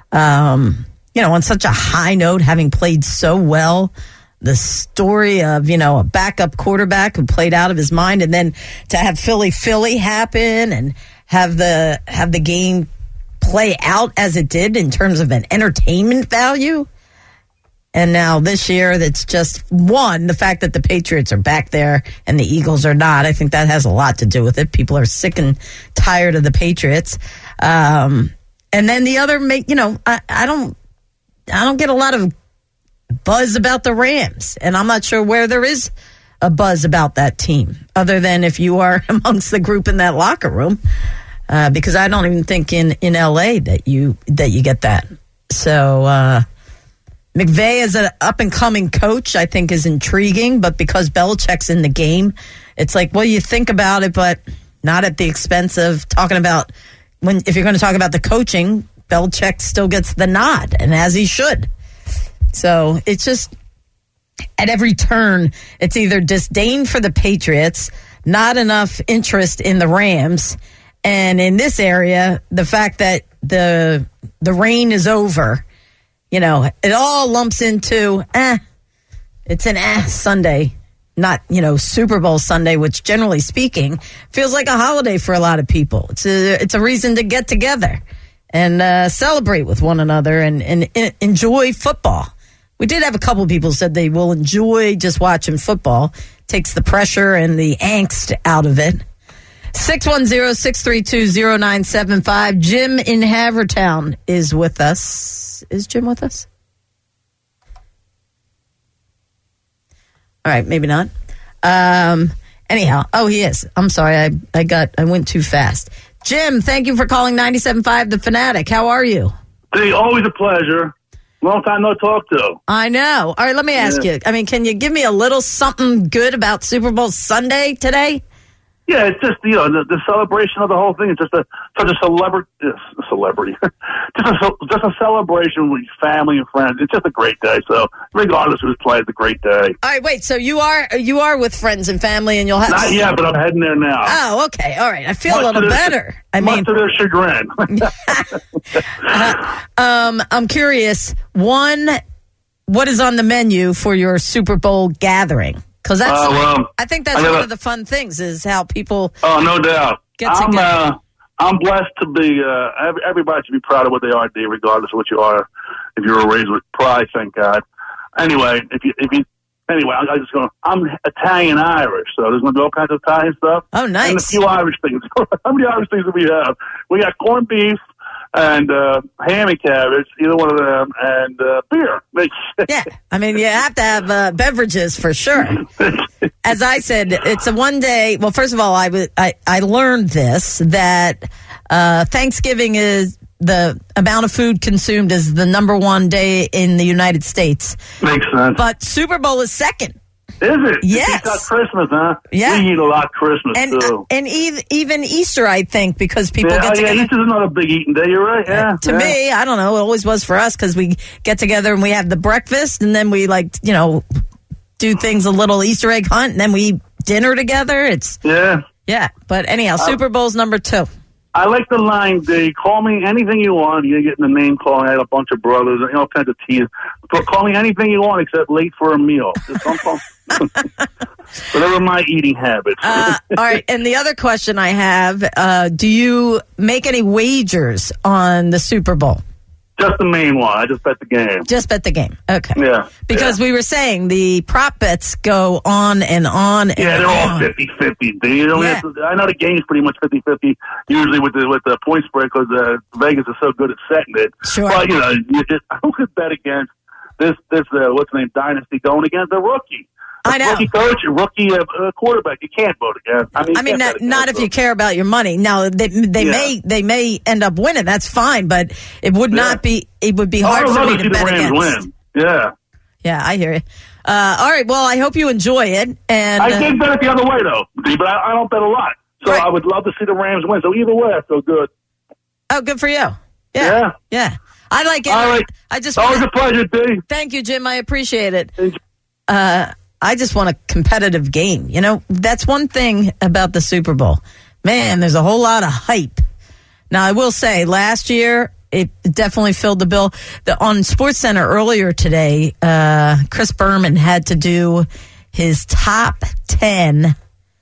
um, you know, on such a high note, having played so well. The story of, you know, a backup quarterback who played out of his mind, and then to have Philly Philly happen and have the have the game play out as it did in terms of an entertainment value. And now this year, that's just, one, the fact that the Patriots are back there and the Eagles are not. I think that has a lot to do with it. People are sick and tired of the Patriots. Um, and then the other, you know, I, I don't, I don't get a lot of buzz about the Rams, and I'm not sure where there is a buzz about that team, other than if you are amongst the group in that locker room, uh, because I don't even think in, in L A that you that you get that. So uh, McVay as an up-and-coming coach, I think, is intriguing, but because Belichick's in the game, it's like, well, you think about it, but not at the expense of talking about, when if you're going to talk about the coaching, Belichick still gets the nod, and as he should. So it's just, at every turn, it's either disdain for the Patriots, not enough interest in the Rams, and in this area, the fact that the the reign is over, you know, it all lumps into, eh, it's an eh Sunday, not, you know, Super Bowl Sunday, which generally speaking feels like a holiday for a lot of people. It's a, it's a reason to get together and uh, celebrate with one another and, and, and enjoy football. We did have a couple people said they will enjoy just watching football. Takes the pressure and the angst out of it. six one zero, six three two, zero nine seven five. Jim in Havertown is with us. Is Jim with us? All right, maybe not. Um, anyhow, oh, he is. I'm sorry, I, I got, I went too fast. Jim, thank you for calling ninety-seven point five The Fanatic. How are you? Hey, always a pleasure. Long time no talk to. I know. All right, let me ask Yeah. you. I mean, can you give me a little something good about Super Bowl Sunday today? Yeah, it's just, you know, the, the celebration of the whole thing. It's just a such a celebrity, celebrity, just a just a celebration with family and friends. It's just a great day. So regardless who's playing, it's a great day. All right, wait. So you are you are with friends and family, and you'll have Not yet, but I'm heading there now. Oh, okay. All right. I feel Much a little to their- better. I much mean, to their chagrin. uh, um, I'm curious. One, what is on the menu for your Super Bowl gathering? Because that's, Uh, well, I think that's I gotta- one of the fun things is how people. Oh, no doubt. Get I'm together. uh, I'm blessed to be. Uh, every, everybody should be proud of what they are, D, regardless of what you are. If you were raised with pride, thank God. Anyway, if you if you anyway, I, I just going. I'm Italian Irish, so there's going to be all kinds of Italian stuff. Oh, nice. And a few Irish things. How many Irish things do we have? We got corned beef and uh, ham and cabbage, either one of them, and uh, beer. Yeah, I mean, you have to have uh, beverages for sure. As I said, it's a one day. Well, first of all, I was I, I learned this that uh, Thanksgiving is the amount of food consumed is the number one day in the United States. Makes sense. But Super Bowl is second. Is it? Yes. It's got Christmas, huh? Yeah. We eat a lot Christmas, And too. and ev- even Easter, I think, because people yeah, get oh, yeah, together. Easter's not a big eating day. You're right. Yeah. To yeah. me, I don't know. It always was for us because we get together and we have the breakfast, and then we like you know do things a little Easter egg hunt, and then we eat dinner together. It's Yeah. yeah. But anyhow, Uh, Super Bowl's number two. I like the line, D. Call me anything you want. You're getting the name calling. I had a bunch of brothers, you know, all kinds of teas. But call me anything you want except late for a meal. Just don't call- Whatever my eating habits. Uh, all right, and the other question I have: uh, do you make any wagers on the Super Bowl? Just the main one. I just bet the game. Just bet the game. Okay. Yeah. Because we were saying the prop bets go on and on and Yeah, they're all on. fifty-fifty. D. You don't Yeah. have to, I know the game's pretty much fifty-fifty usually with the with the point spread because uh, Vegas is so good at setting it. Sure. But, you know, you just, who could bet against this, this uh, what's the name, dynasty going against the rookie? I know. Rookie coach, rookie uh, uh, quarterback. You can't vote against. I mean, I mean, you not, can't bet not against if you care about your money. Now, they they Yeah. may they may end up winning. That's fine, but it would Yeah. not be. It would be them. hard I would for love me to to see the bet Rams against. win. Yeah. Yeah, I hear you. Uh, all right. Well, I hope you enjoy it. And I uh, did bet it the other way, though, D, but I, I don't bet a lot. So I would love to see the Rams win. So either way, I feel good. oh, good for you. Yeah, Yeah. yeah. I like it. All right. I just Always wanna- a pleasure, D. Thank you, Jim. I appreciate it. Uh, I just want a competitive game. You know, that's one thing about the Super Bowl. Man, there's a whole lot of hype. Now, I will say, last year, it definitely filled the bill. The, on SportsCenter earlier today, uh, Chris Berman had to do his top ten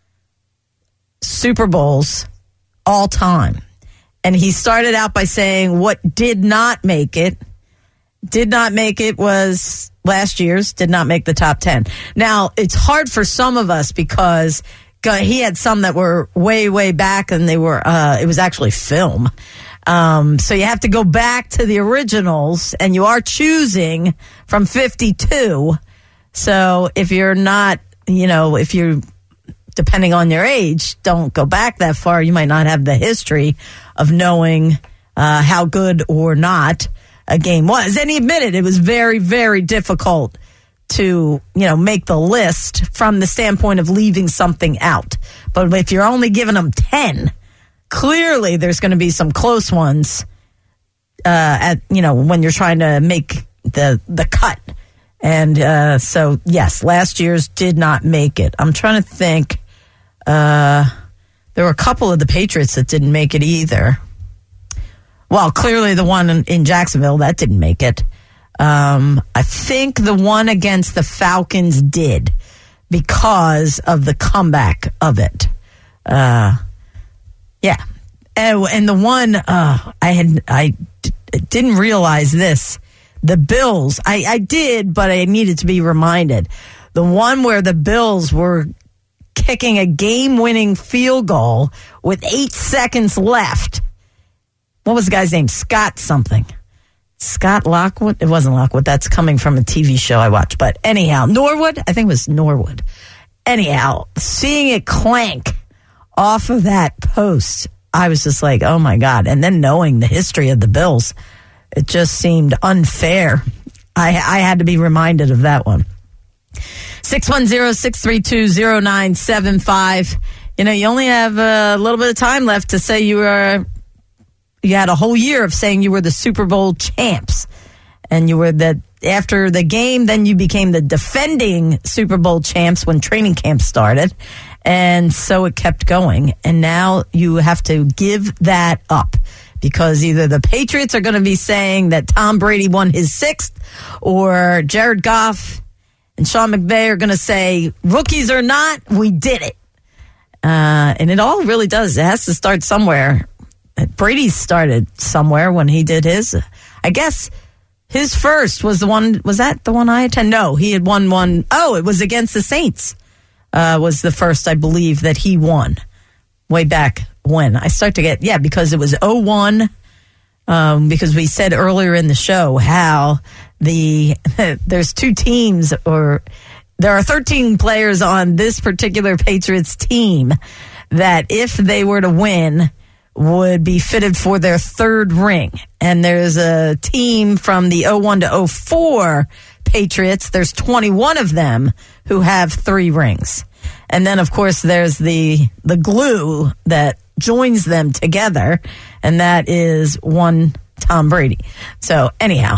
Super Bowls all time. And he started out by saying what did not make it. Did not make it was last year's, did not make the top ten. Now, it's hard for some of us because he had some that were way, way back and they were, uh, it was actually film. Um, so you have to go back to the originals and you are choosing from fifty-two. So if you're not, you know, if you're, depending on your age, don't go back that far. You might not have the history of knowing uh, how good or not a game was. And he admitted it was very, very difficult to, you know, make the list from the standpoint of leaving something out. But if you're only giving them ten, clearly there's going to be some close ones uh, at, you know, when you're trying to make the the cut. And uh, so, yes, last year's did not make it. I'm trying to think. Uh, there were a couple of the Patriots that didn't make it either. Well, clearly the one in, in Jacksonville, that didn't make it. Um, I think the one against the Falcons did because of the comeback of it. Uh, yeah. And, and the one, uh, I had, I d- didn't realize this. The Bills, I, I did, but I needed to be reminded. The one where the Bills were kicking a game-winning field goal with eight seconds left. What was the guy's name? Scott something. Scott Lockwood? It wasn't Lockwood. That's coming from a T V show I watched. But anyhow, Norwood? I think it was Norwood. Anyhow, seeing it clank off of that post, I was just like, oh my God. And then knowing the history of the Bills, it just seemed unfair. I, I had to be reminded of that one. six one zero, six three two, zero nine seven five. You know, you only have a little bit of time left to say you were... You had a whole year of saying you were the Super Bowl champs. And you were the, after the game, then you became the defending Super Bowl champs when training camp started. And so it kept going. And now you have to give that up because either the Patriots are going to be saying that Tom Brady won his sixth, or Jared Goff and Sean McVay are going to say, rookies or not, we did it. Uh, and it all really does. It has to start somewhere. Brady started somewhere when he did his. I guess his first was the one, was that the one I attended? No, he had won one. Oh, it was against the Saints. Uh, was the first, I believe, that he won way back when. I start to get, yeah, because it was oh one, um, because we said earlier in the show how the there's two teams, or there are thirteen players on this particular Patriots team that if they were to win, would be fitted for their third ring. And there's a team from the oh one to oh four Patriots. There's twenty-one of them who have three rings. And then, of course, there's the the glue that joins them together, and that is one Tom Brady. So anyhow,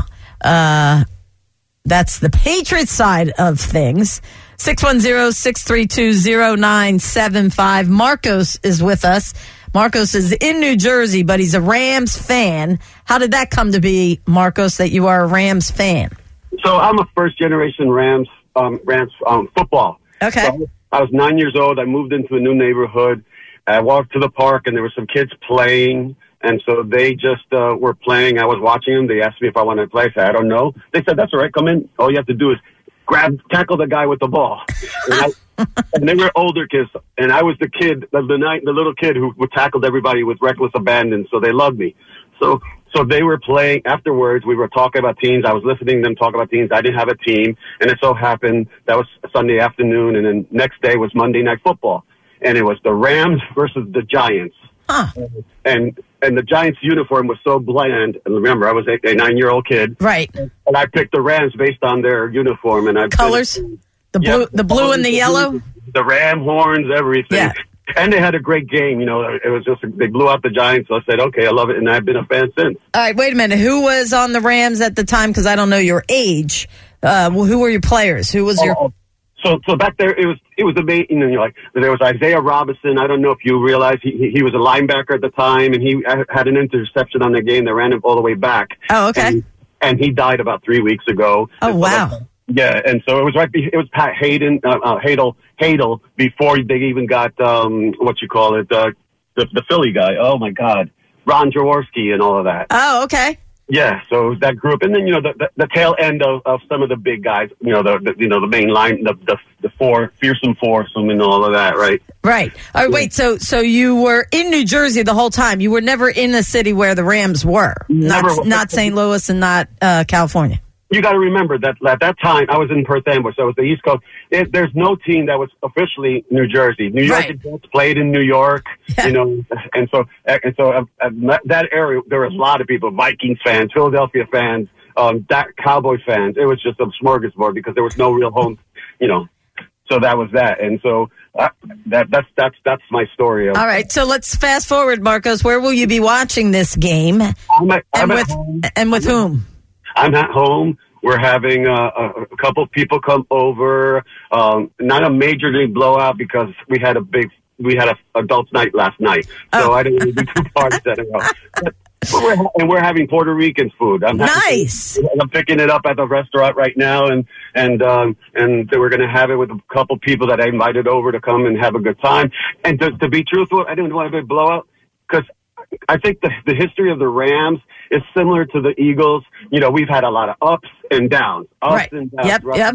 uh, that's the Patriots side of things. six one zero, six three two, zero nine seven five. Marcos is with us. Marcos is in New Jersey, but he's a Rams fan. How did that come to be, Marcos, that you are a Rams fan? So I'm a first-generation Rams um, Rams um, football. Okay. So I was nine years old. I moved into a new neighborhood. I walked to the park, and there were some kids playing, and so they just uh, were playing. I was watching them. They asked me if I wanted to play. I said, I don't know. They said, that's all right. Come in. All you have to do is grab, tackle the guy with the ball. And, I, and they were older kids, and I was the kid, the, the, night, the little kid who tackled everybody with reckless abandon, so they loved me. So so they were playing. Afterwards, we were talking about teams. I was listening to them talk about teams. I didn't have a team, and it so happened that was Sunday afternoon, and then next day was Monday Night Football, and it was the Rams versus the Giants. Huh. And and the Giants uniform was so bland. And remember, I was a, a nine-year-old kid. Right. And I picked the Rams based on their uniform. And I colors, the blue, yeah, the blue and the yellow, the Ram horns, everything. Yeah. And they had a great game. You know, it was just they blew out the Giants. So I said, okay, I love it, and I've been a fan since. All right, wait a minute. Who was on the Rams at the time? Because I don't know your age. Uh, who were your players? Who was your? Oh, So, so back there, it was it was amazing. You know, like there was Isaiah Robinson. I don't know if you realize he he, he was a linebacker at the time, and he had an interception on the game that ran him all the way back. Oh, okay. And, and he died about three weeks ago. Oh, and so wow. Like, yeah, and so it was right. Be, it was Pat Hayden, uh, uh, Hadel, Hadel before they even got um, what you call it, uh, the the Philly guy. Oh my God, Ron Jaworski and all of that. Oh, okay. Yeah, so that group, and then you know the the, the tail end of, of some of the big guys, you know the, the you know the main line, the, the the four fearsome foursome and all of that, right? Right. All right. Wait. So so you were in New Jersey the whole time. You were never in a city where the Rams were. Never. Not, not Saint Louis and not uh, California. You got to remember that at that time I was in Perth Amboy, so it was the East Coast. It, there's no team that was officially New Jersey. New York Right. Jets played in New York, Yeah. you know, and so and so uh, uh, that area there was a lot of people, Vikings fans, Philadelphia fans, um, that Cowboy fans. It was just a smorgasbord because there was no real home, you know. So that was that, and so uh, that that's that's that's my story. Of, All right. So let's fast forward, Marcos. Where will you be watching this game? I'm at, I'm and at with home. and with whom? I'm at home. We're having uh, a, a couple of people come over. Um, not a major league blowout because we had a big, we had a adults night last night, so Oh. I didn't really do two parties at a row. But we're, and we're having Puerto Rican food. I'm having- Nice. I'm picking it up at the restaurant right now, and and um, and we're going to have it with a couple people that I invited over to come and have a good time. And to, to be truthful, I didn't want a big blowout because I think the the history of the Rams is similar to the Eagles. You know, we've had a lot of ups and downs, ups Right. and downs. Yep, right? yep.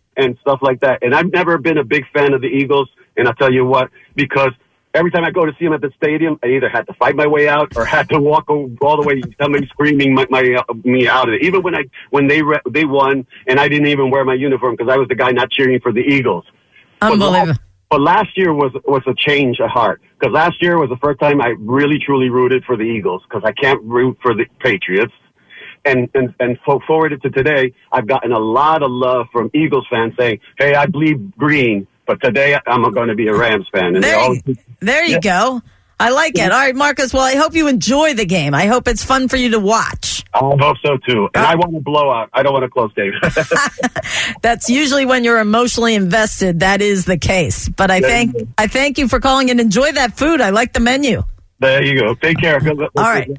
and stuff like that. And I've never been a big fan of the Eagles, and I'll tell you what, because every time I go to see them at the stadium, I either had to fight my way out or had to walk all the way, somebody screaming my, my uh, me out of it. Even when I when they re- they won, and I didn't even wear my uniform because I was the guy not cheering for the Eagles. Unbelievable. But, but last year was was a change of heart, because last year was the first time I really truly rooted for the Eagles, because I can't root for the Patriots. And and and forwarded to today, I've gotten a lot of love from Eagles fans saying, "Hey, I bleed green, but today I'm going to be a Rams fan." And there, they always, you, there you yeah. go. I like it. All right, Marcus. Well, I hope you enjoy the game. I hope it's fun for you to watch. I hope so too. And I want a blowout. I don't want a close game. That's usually when you're emotionally invested. That is the case. But I thank I thank you for calling and enjoy that food. I like the menu. There you go. Take care. All right,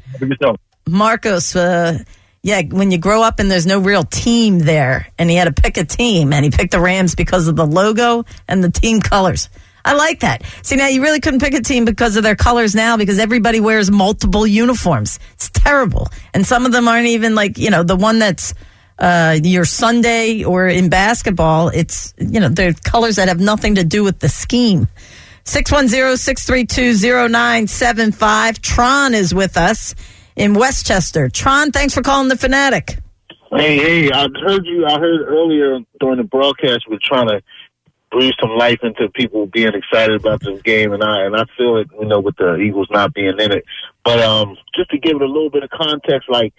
Marcos. Uh, Yeah, when you grow up and there's no real team there, and he had to pick a team, and he picked the Rams because of the logo and the team colors. I like that. See, now you really couldn't pick a team because of their colors now, because everybody wears multiple uniforms. It's terrible. And some of them aren't even like, you know, the one that's uh, your Sunday or in basketball. It's, you know, they're colors that have nothing to do with the scheme. six one zero, six three two, zero nine seven five. Tron is with us in Westchester. Tron, thanks for calling the Fanatic. Hey, hey, I heard you, I heard earlier during the broadcast we're trying to breathe some life into people being excited about this game, and I and I feel it, you know, with the Eagles not being in it. But um, just to give it a little bit of context, like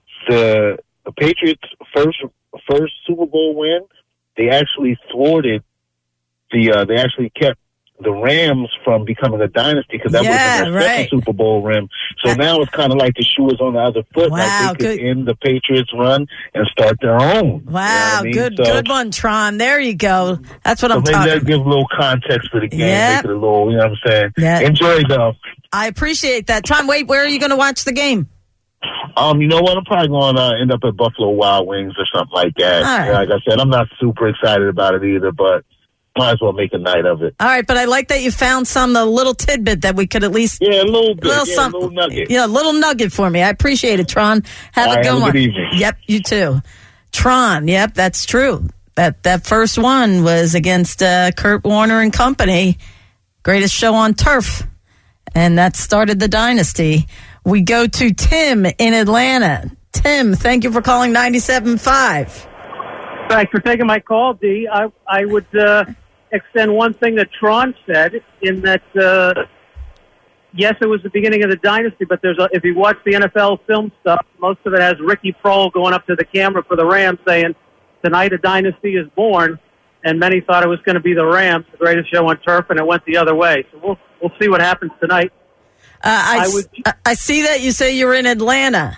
the the Patriots' first first Super Bowl win, they actually thwarted the, uh, they actually kept the Rams from becoming a dynasty, because that yeah, was their right. second Super Bowl rim. So now it's kind of like the shoe is on the other foot. Wow, like they could good. end the Patriots run and start their own. Wow, You know what I mean? good so, good one, Tron. There you go. That's what so I'm maybe talking that give a little context for the game, Yep. make it a little, you know what I'm saying? Yeah. Enjoy though. I appreciate that. Tron, wait, where are you going to watch the game? Um, you know what? I'm probably going to uh, end up at Buffalo Wild Wings or something like that. All right. Yeah, like I said, I'm not super excited about it either, but might as well make a night of it. All right, but I like that you found some a little tidbit that we could at least yeah, a little bit, little yeah, some, a little nugget. Yeah, a little nugget for me. I appreciate it, Tron. Have All a right, good have a one. good evening. Yep, you too. Tron. Yep, that's true. That that first one was against uh, Kurt Warner and company, greatest show on turf, and that started the dynasty. We go to Tim in Atlanta. Tim, thank you for calling ninety-seven point five. Thanks for taking my call, D. I, I would uh, extend one thing that Tron said, in that, uh, yes, it was the beginning of the dynasty, but there's a, if you watch the N F L film stuff, most of it has Ricky Prohl going up to the camera for the Rams saying, "Tonight a dynasty is born," and many thought it was going to be the Rams, the greatest show on turf, and it went the other way. So we'll we'll see what happens tonight. Uh, I, I would- I, I see that you say you're in Atlanta.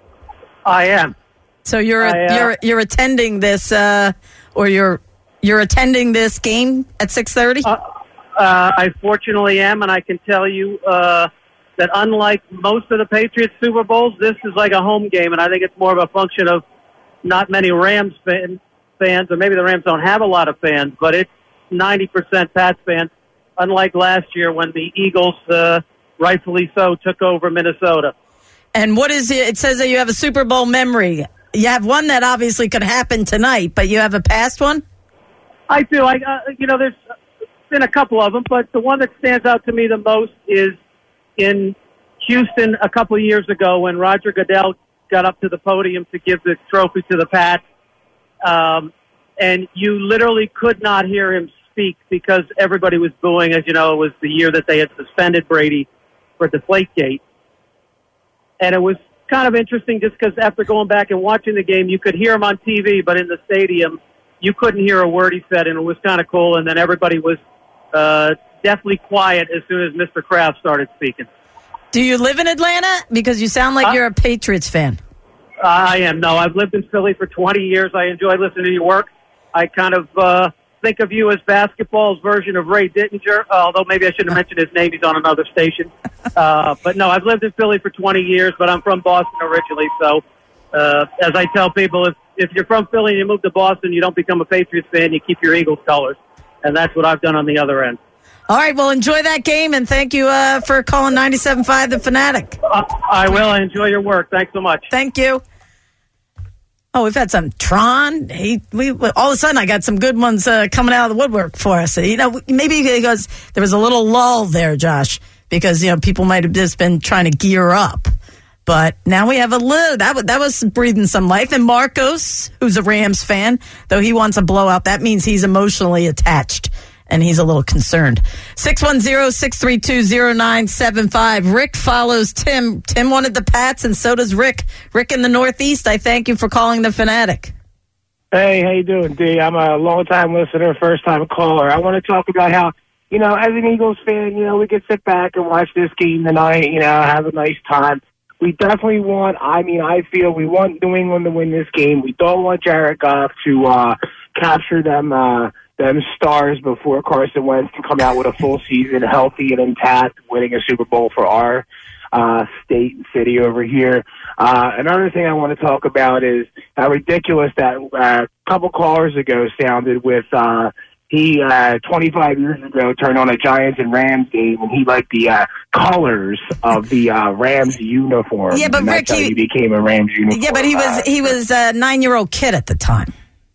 I am. So you're I, uh, you're you're attending this, uh, or you're you're attending this game at six thirty. Uh, uh, I fortunately am, and I can tell you uh, that unlike most of the Patriots Super Bowls, this is like a home game, and I think it's more of a function of not many Rams fan, fans, or maybe the Rams don't have a lot of fans, but it's ninety percent Pats fans, unlike last year when the Eagles, uh, rightfully so, took over Minnesota. And what is it? It says that you have a Super Bowl memory. You have one that obviously could happen tonight, but you have a past one? I do. I, uh, you know, there's been a couple of them, but the one that stands out to me the most is in Houston a couple of years ago when Roger Goodell got up to the podium to give the trophy to the Pats, um, and you literally could not hear him speak because everybody was booing. As you know, it was the year that they had suspended Brady for Deflategate. And it was kind of interesting just because after going back and watching the game, you could hear him on T V, but in the stadium, you couldn't hear a word he said, and it was kind of cool. And then everybody was uh, deathly quiet as soon as Mister Kraft started speaking. Do you live in Atlanta? Because you sound like uh, you're a Patriots fan. I am. No, I've lived in Philly for twenty years. I enjoy listening to your work. I kind of uh, think of you as basketball's version of Ray Dittinger, although maybe I shouldn't have mentioned his name. He's on another station. Uh, but no, I've lived in Philly for twenty years, but I'm from Boston originally. So uh, as I tell people, if, if you're from Philly and you move to Boston, you don't become a Patriots fan, you keep your Eagles colors. And that's what I've done on the other end. All right, well, enjoy that game, and thank you uh, for calling ninety-seven point five The Fanatic. Uh, I will. I enjoy your work. Thanks so much. Thank you. Oh, we've had some Tron. He, we all of a sudden I got some good ones uh, coming out of the woodwork for us. You know, maybe because there was a little lull there, Josh, because you know people might have just been trying to gear up. But now we have a little, that, that was breathing some life. And Marcos, who's a Rams fan, though he wants a blowout, that means he's emotionally attached and he's a little concerned. six one zero, six three two, zero nine seven five. Rick follows Tim. Tim wanted the Pats and so does Rick. Rick in the Northeast, I thank you for calling the Fanatic. Hey, how you doing, D? I'm a long-time listener, first-time caller. I want to talk about how, you know, as an Eagles fan, you know, we could sit back and watch this game tonight, you know, have a nice time. We definitely want, I mean, I feel we want New England to win this game. We don't want Jared Goff to uh, capture them uh, them stars before Carson Wentz can come out with a full season, healthy and intact, winning a Super Bowl for our uh, state and city over here. Uh, another thing I want to talk about is how ridiculous that uh, a couple callers ago sounded with uh, he, uh, twenty-five years ago, turned on a Giants and Rams game, and he liked the uh, colors of the uh, Rams uniform. Yeah, but and Rick, that's how he, he became a Rams uniform. Yeah, but he was uh, he was a nine-year-old kid at the time.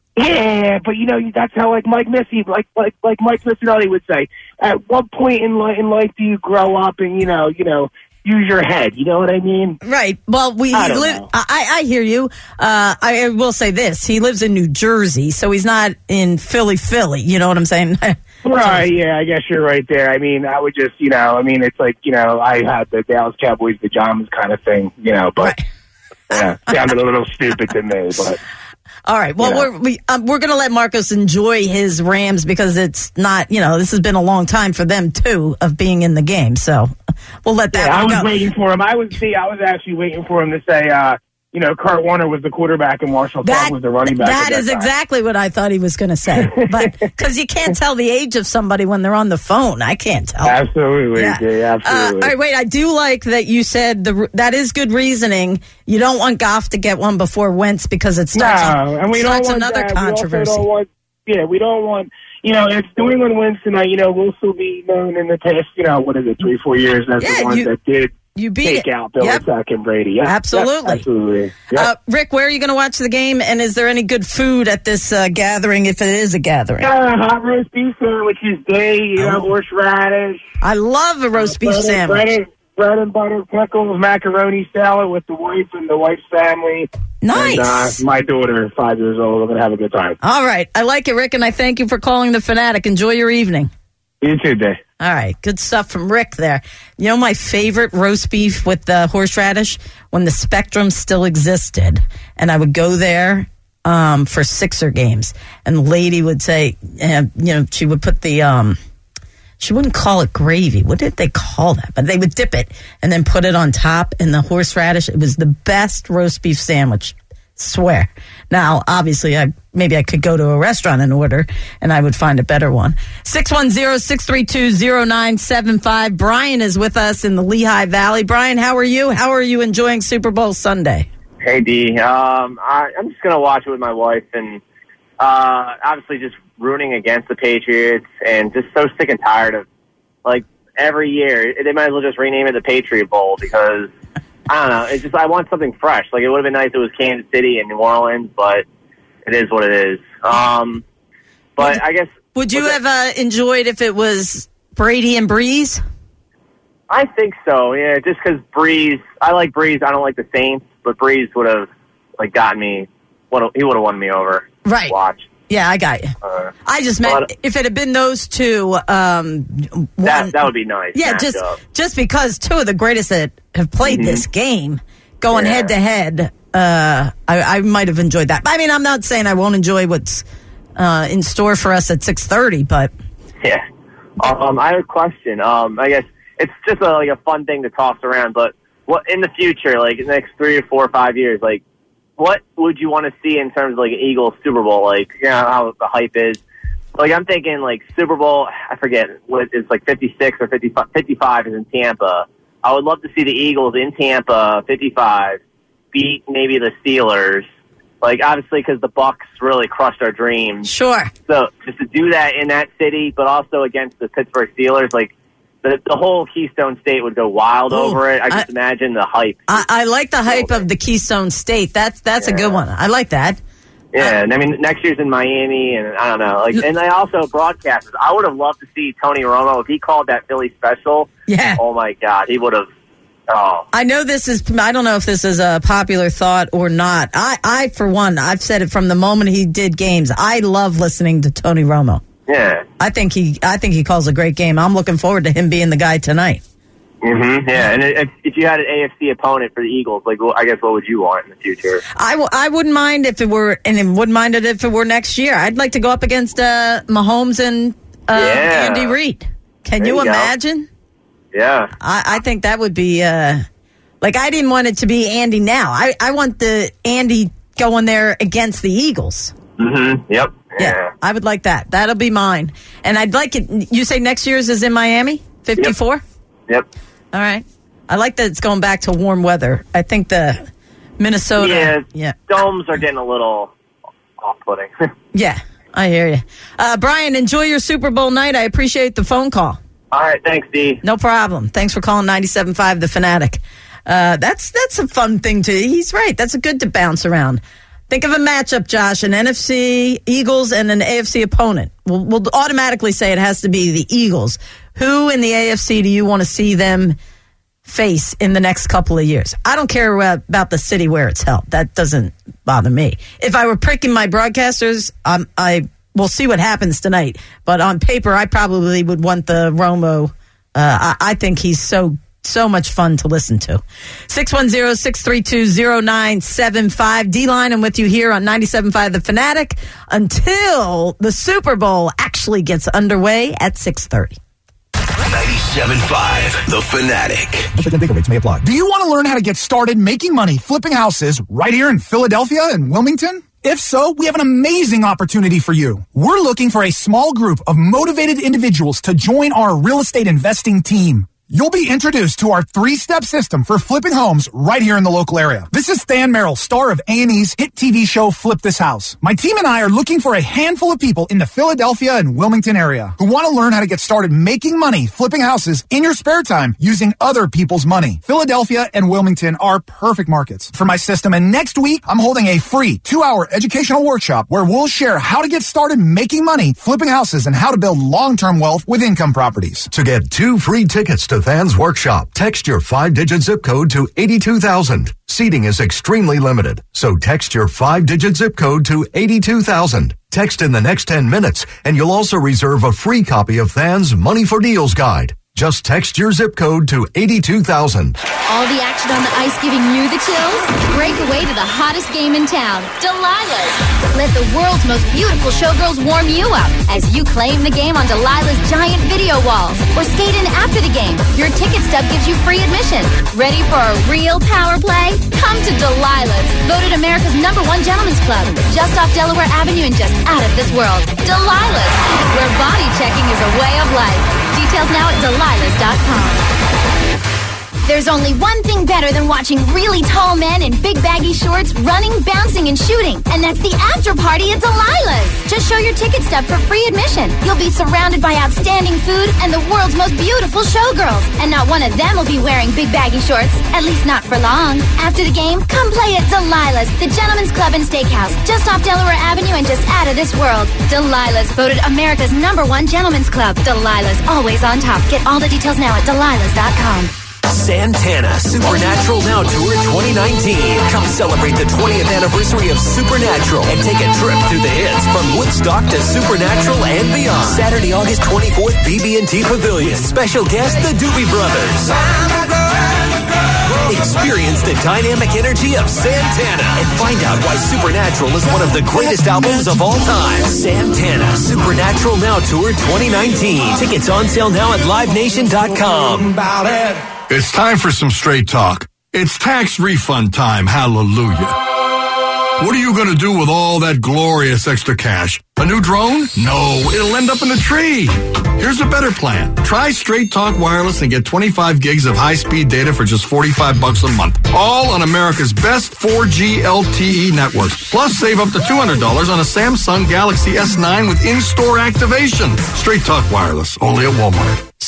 Yeah, but you know that's how like Mike Missy, like like like Mike Missinelli would say. At what point in life in life do you grow up and you know you know use your head? You know what I mean? Right. Well, we I don't live. know. I, I hear you. Uh, I will say this: he lives in New Jersey, so he's not in Philly, Philly. You know what I'm saying? Right, yeah, I guess you're right there. I mean, I would just, you know, I mean, it's like, you know, I had the Dallas Cowboys pajamas kind of thing, you know, but yeah, sounded a little stupid to me, but. All right. Well, You know. we're we, um, we're going to let Marcos enjoy his Rams because it's not, you know, this has been a long time for them too of being in the game. So we'll let that Yeah, I one was go. waiting for him. I was see. I was actually waiting for him to say, uh, you know, Kurt Warner was the quarterback and Marshall Faulk was the running back. That at is time. exactly what I thought he was going to say. But because you can't tell the age of somebody when they're on the phone, I can't tell. Absolutely, Yeah. Jay, Uh, absolutely. all right, wait. I do like that you said the that is good reasoning. You don't want Goff to get one before Wentz because it starts, no, and we starts don't want another that. controversy. We also don't want, yeah, we don't want. You know, if New England wins tonight, you know, we'll still be known in the past, you know, what is it, three, four years as Yeah, the ones you- that did you beat take it. out Belichick Yep. and Brady. Yeah, Absolutely. Yep, absolutely. Yep. Uh, Rick, where are you going to watch the game? And is there any good food at this uh, gathering, if it is a gathering? Uh, hot roast beef sandwiches, day, you know, horseradish. I love a roast beef bread, sandwich. Bread, bread and butter pickles, macaroni salad with the wife and the wife's family. Nice. And, uh, my daughter, five years old. I'm going to have a good time. All right. I like it, Rick, and I thank you for calling the Fanatic. Enjoy your evening. You too, Day. All right. Good stuff from Rick there. You know my favorite roast beef with the horseradish? When the Spectrum still existed. And I would go there um, for Sixer games. And the lady would say, uh, you know, she would put the... Um, she wouldn't call it gravy. What did they call that? But they would dip it and then put it on top. And the horseradish, it was the best roast beef sandwich. Swear. Now, obviously, I maybe I could go to a restaurant and order, and I would find a better one. six one zero, six three two, zero nine seven five. Brian is with us in the Lehigh Valley. Brian, how are you? How are you enjoying Super Bowl Sunday? Hey, D. Um, I, I'm just going to watch it with my wife and uh, obviously just rooting against the Patriots and just so sick and tired of, like, every year. They might as well just rename it the Patriot Bowl because, I don't know, it's just I want something fresh. Like, it would have been nice if it was Kansas City and New Orleans, but it is what it is. Um, but would, I guess... Would you have uh, enjoyed if it was Brady and Breeze? I think so, yeah, just because Breeze... I like Breeze. I don't like the Saints, but Breeze would have, like, gotten me... What he would have won me over. Right. Watch. Yeah, I got you. Uh, I just meant but, if it had been those two, um, one, that that would be nice. yeah, match just up. just because two of the greatest that have played Mhm. this game going Yeah. head to head, uh, I, I might have enjoyed that. I mean, I'm not saying I won't enjoy what's uh, in store for us at six thirty, but Yeah. Um, I have a question. Um, I guess it's just a, like a fun thing to toss around, but what in the future, like in the next three or four or five years, like what would you want to see in terms of like an Eagles Super Bowl? Like, you know, how the hype is. Like, I'm thinking like Super Bowl, I forget what it's like fifty-six or fifty-five, fifty-five is in Tampa. I would love to see the Eagles in Tampa, fifty-five, beat maybe the Steelers. Like, obviously, because the Bucks really crushed our dreams. Sure. So, just to do that in that city, but also against the Pittsburgh Steelers, like, the, the whole Keystone State would go wild Ooh, over it. I just I- imagine the hype. I, I like the hype of the Keystone State. That's that's a good one. I like that. Yeah, and I mean, next year's in Miami, and I don't know. Like, and they also broadcasters. I would have loved to see Tony Romo if he called that Philly special. Yeah. Oh my God, he would have. Oh. I know this is, I don't know if this is a popular thought or not. I, I, for one, I've said it from the moment he did games. I love listening to Tony Romo. Yeah. I think he, I think he calls a great game. I'm looking forward to him being the guy tonight. Mm-hmm. Yeah, and if, if you had an A F C opponent for the Eagles, like, well, I guess what would you want in the future? I, w- I wouldn't mind if it were, and I wouldn't mind it if it were next year. I'd like to go up against uh, Mahomes and uh, Yeah. Andy Reid. Can There you you go. imagine? Yeah. I, I think that would be, uh, like, I didn't want it to be Andy now. I, I want the Andy going there against the Eagles. Mm-hmm. Yep. Yeah. I would like that. That'll be mine. And I'd like it. You say next year's is in Miami? fifty-four? Yep. All right. I like that it's going back to warm weather. I think the Minnesota. Yeah. Yeah. Domes are getting a little off-putting. Yeah. I hear you. Uh, Brian, enjoy your Super Bowl night. I appreciate the phone call. All right. Thanks, D. No problem. Thanks for calling ninety-seven point five The Fanatic. Uh, that's that's a fun thing to. He's right. That's a good to bounce around. Think of a matchup, Josh. An N F C Eagles and an A F C opponent. We'll, we'll automatically say it has to be the Eagles. Who in the A F C do you want to see them face in the next couple of years? I don't care about the city where it's held. That doesn't bother me. If I were picking my broadcasters, um, I will see what happens tonight. But on paper, I probably would want the Romo. Uh, I, I think he's so so much fun to listen to. six one zero, six three two, zero nine seven five. D-Line, I'm with you here on ninety-seven point five The Fanatic until the Super Bowl actually gets underway at six thirty. ninety-seven point five The Fanatic. Bigger rates may apply. Do you want to learn how to get started making money flipping houses right here in Philadelphia and Wilmington? If so, we have an amazing opportunity for you. We're looking for a small group of motivated individuals to join our real estate investing team. You'll be introduced to our three-step system for flipping homes right here in the local area. This is Stan Merrill, star of A and E's hit T V show Flip This House. My team and I are looking for a handful of people in the Philadelphia and Wilmington area who want to learn how to get started making money flipping houses in your spare time using other people's money. Philadelphia and Wilmington are perfect markets for my system, and next week I'm holding a free two-hour educational workshop where we'll share how to get started making money flipping houses and how to build long-term wealth with income properties. To get two free tickets to Than's Workshop, text your five-digit zip code to eighty-two thousand. Seating is extremely limited, so text your five-digit zip code to eighty-two thousand. Text in the next ten minutes, and you'll also reserve a free copy of Than's Money for Deals Guide. Just text your zip code to eighty-two thousand. All the action on the ice giving you the chills? Break away to the hottest game in town, Delilah's. Let the world's most beautiful showgirls warm you up as you claim the game on Delilah's giant video walls or skate in after the game. Your ticket stub gives you free admission. Ready for a real power play? Come to Delilah's, voted America's number one gentleman's club, just off Delaware Avenue and just out of this world. Delilah's, where body checking is a way of life. Details now at delilahs dot com. There's only one thing better than watching really tall men in big baggy shorts running, bouncing, and shooting, and that's the after party at Delilah's. Just show your ticket stub for free admission. You'll be surrounded by outstanding food and the world's most beautiful showgirls, and not one of them will be wearing big baggy shorts, at least not for long. After the game, come play at Delilah's, the Gentleman's Club and Steakhouse, just off Delaware Avenue and just out of this world. Delilah's, voted America's number one gentleman's club. Delilah's, always on top. Get all the details now at delilahs dot com. Santana Supernatural Now Tour twenty nineteen. Come celebrate the twentieth anniversary of Supernatural and take a trip through the hits from Woodstock to Supernatural and beyond. Saturday, August twenty-fourth, B B and T Pavilion. Special guest, the Doobie Brothers. Experience the dynamic energy of Santana and find out why Supernatural is one of the greatest albums of all time. Santana Supernatural Now Tour twenty nineteen. Tickets on sale now at live nation dot com. It's time for some straight talk. It's tax refund time. Hallelujah. What are you going to do with all that glorious extra cash? A new drone? No, it'll end up in a tree. Here's a better plan. Try Straight Talk Wireless and get twenty-five gigs of high-speed data for just forty-five bucks a month. All on America's best four G L T E networks. Plus, save up to two hundred dollars on a Samsung Galaxy S nine with in-store activation. Straight Talk Wireless, only at Walmart.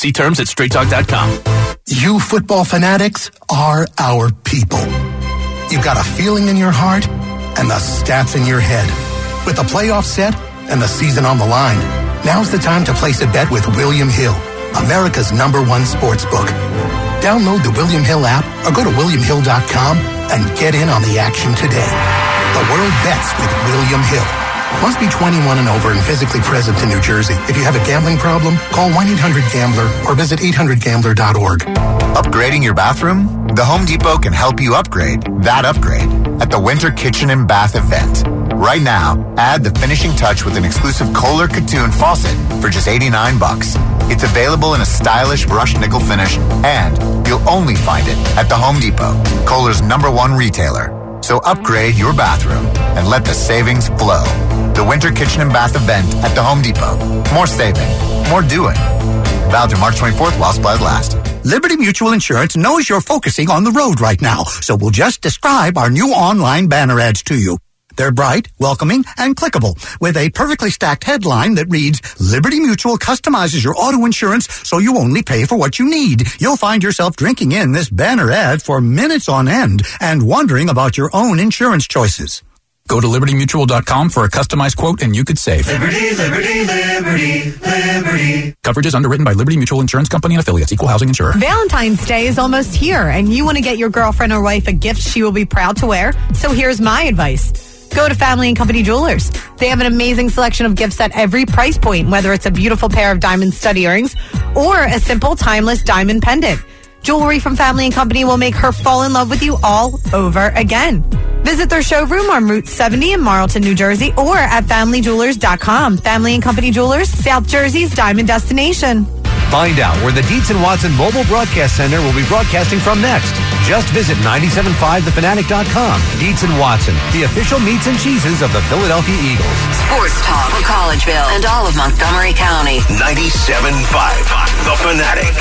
See terms at straight talk dot com. You football fanatics are our people. You've got a feeling in your heart and the stats in your head. With the playoffs set and the season on the line, now's the time to place a bet with William Hill, America's number one sports book. Download the William Hill app or go to william hill dot com and get in on the action today. The world bets with William Hill. Must be twenty-one and over and physically present in New Jersey. If you have a gambling problem, call one eight hundred gambler or visit eight hundred gambler dot org. Upgrading your bathroom? The Home Depot can help you upgrade that upgrade at the Winter Kitchen and Bath event. Right now, add the finishing touch with an exclusive Kohler Katoon faucet for just eighty-nine bucks. It's available in a stylish brushed nickel finish, and you'll only find it at the Home Depot, Kohler's number one retailer. So upgrade your bathroom and let the savings flow. The Winter Kitchen and Bath event at the Home Depot. More saving, more doing. Valid through March twenty-fourth while supplies last. Liberty Mutual Insurance knows you're focusing on the road right now, so we'll just describe our new online banner ads to you. They're bright, welcoming, and clickable, with a perfectly stacked headline that reads, Liberty Mutual customizes your auto insurance so you only pay for what you need. You'll find yourself drinking in this banner ad for minutes on end and wondering about your own insurance choices. Go to liberty mutual dot com for a customized quote and you could save. Liberty, liberty, liberty, liberty. Coverage is underwritten by Liberty Mutual Insurance Company and affiliates, equal housing insurer. Valentine's Day is almost here, and you want to get your girlfriend or wife a gift she will be proud to wear. So here's my advice. Go to Family and Company Jewelers. They have an amazing selection of gifts at every price point, whether it's a beautiful pair of diamond stud earrings or a simple timeless diamond pendant. Jewelry from Family and Company will make her fall in love with you all over again. Visit their showroom on Route seventy in Marlton, New Jersey, or at family jewelers dot com. Family and Company Jewelers, South Jersey's diamond destination. Find out where the Dietz and Watson Mobile Broadcast Center will be broadcasting from next. Just visit nine seven five the fanatic dot com. Dietz and Watson, the official meats and cheeses of the Philadelphia Eagles. Sports talk for Collegeville and all of Montgomery County. ninety-seven point five The Fanatic.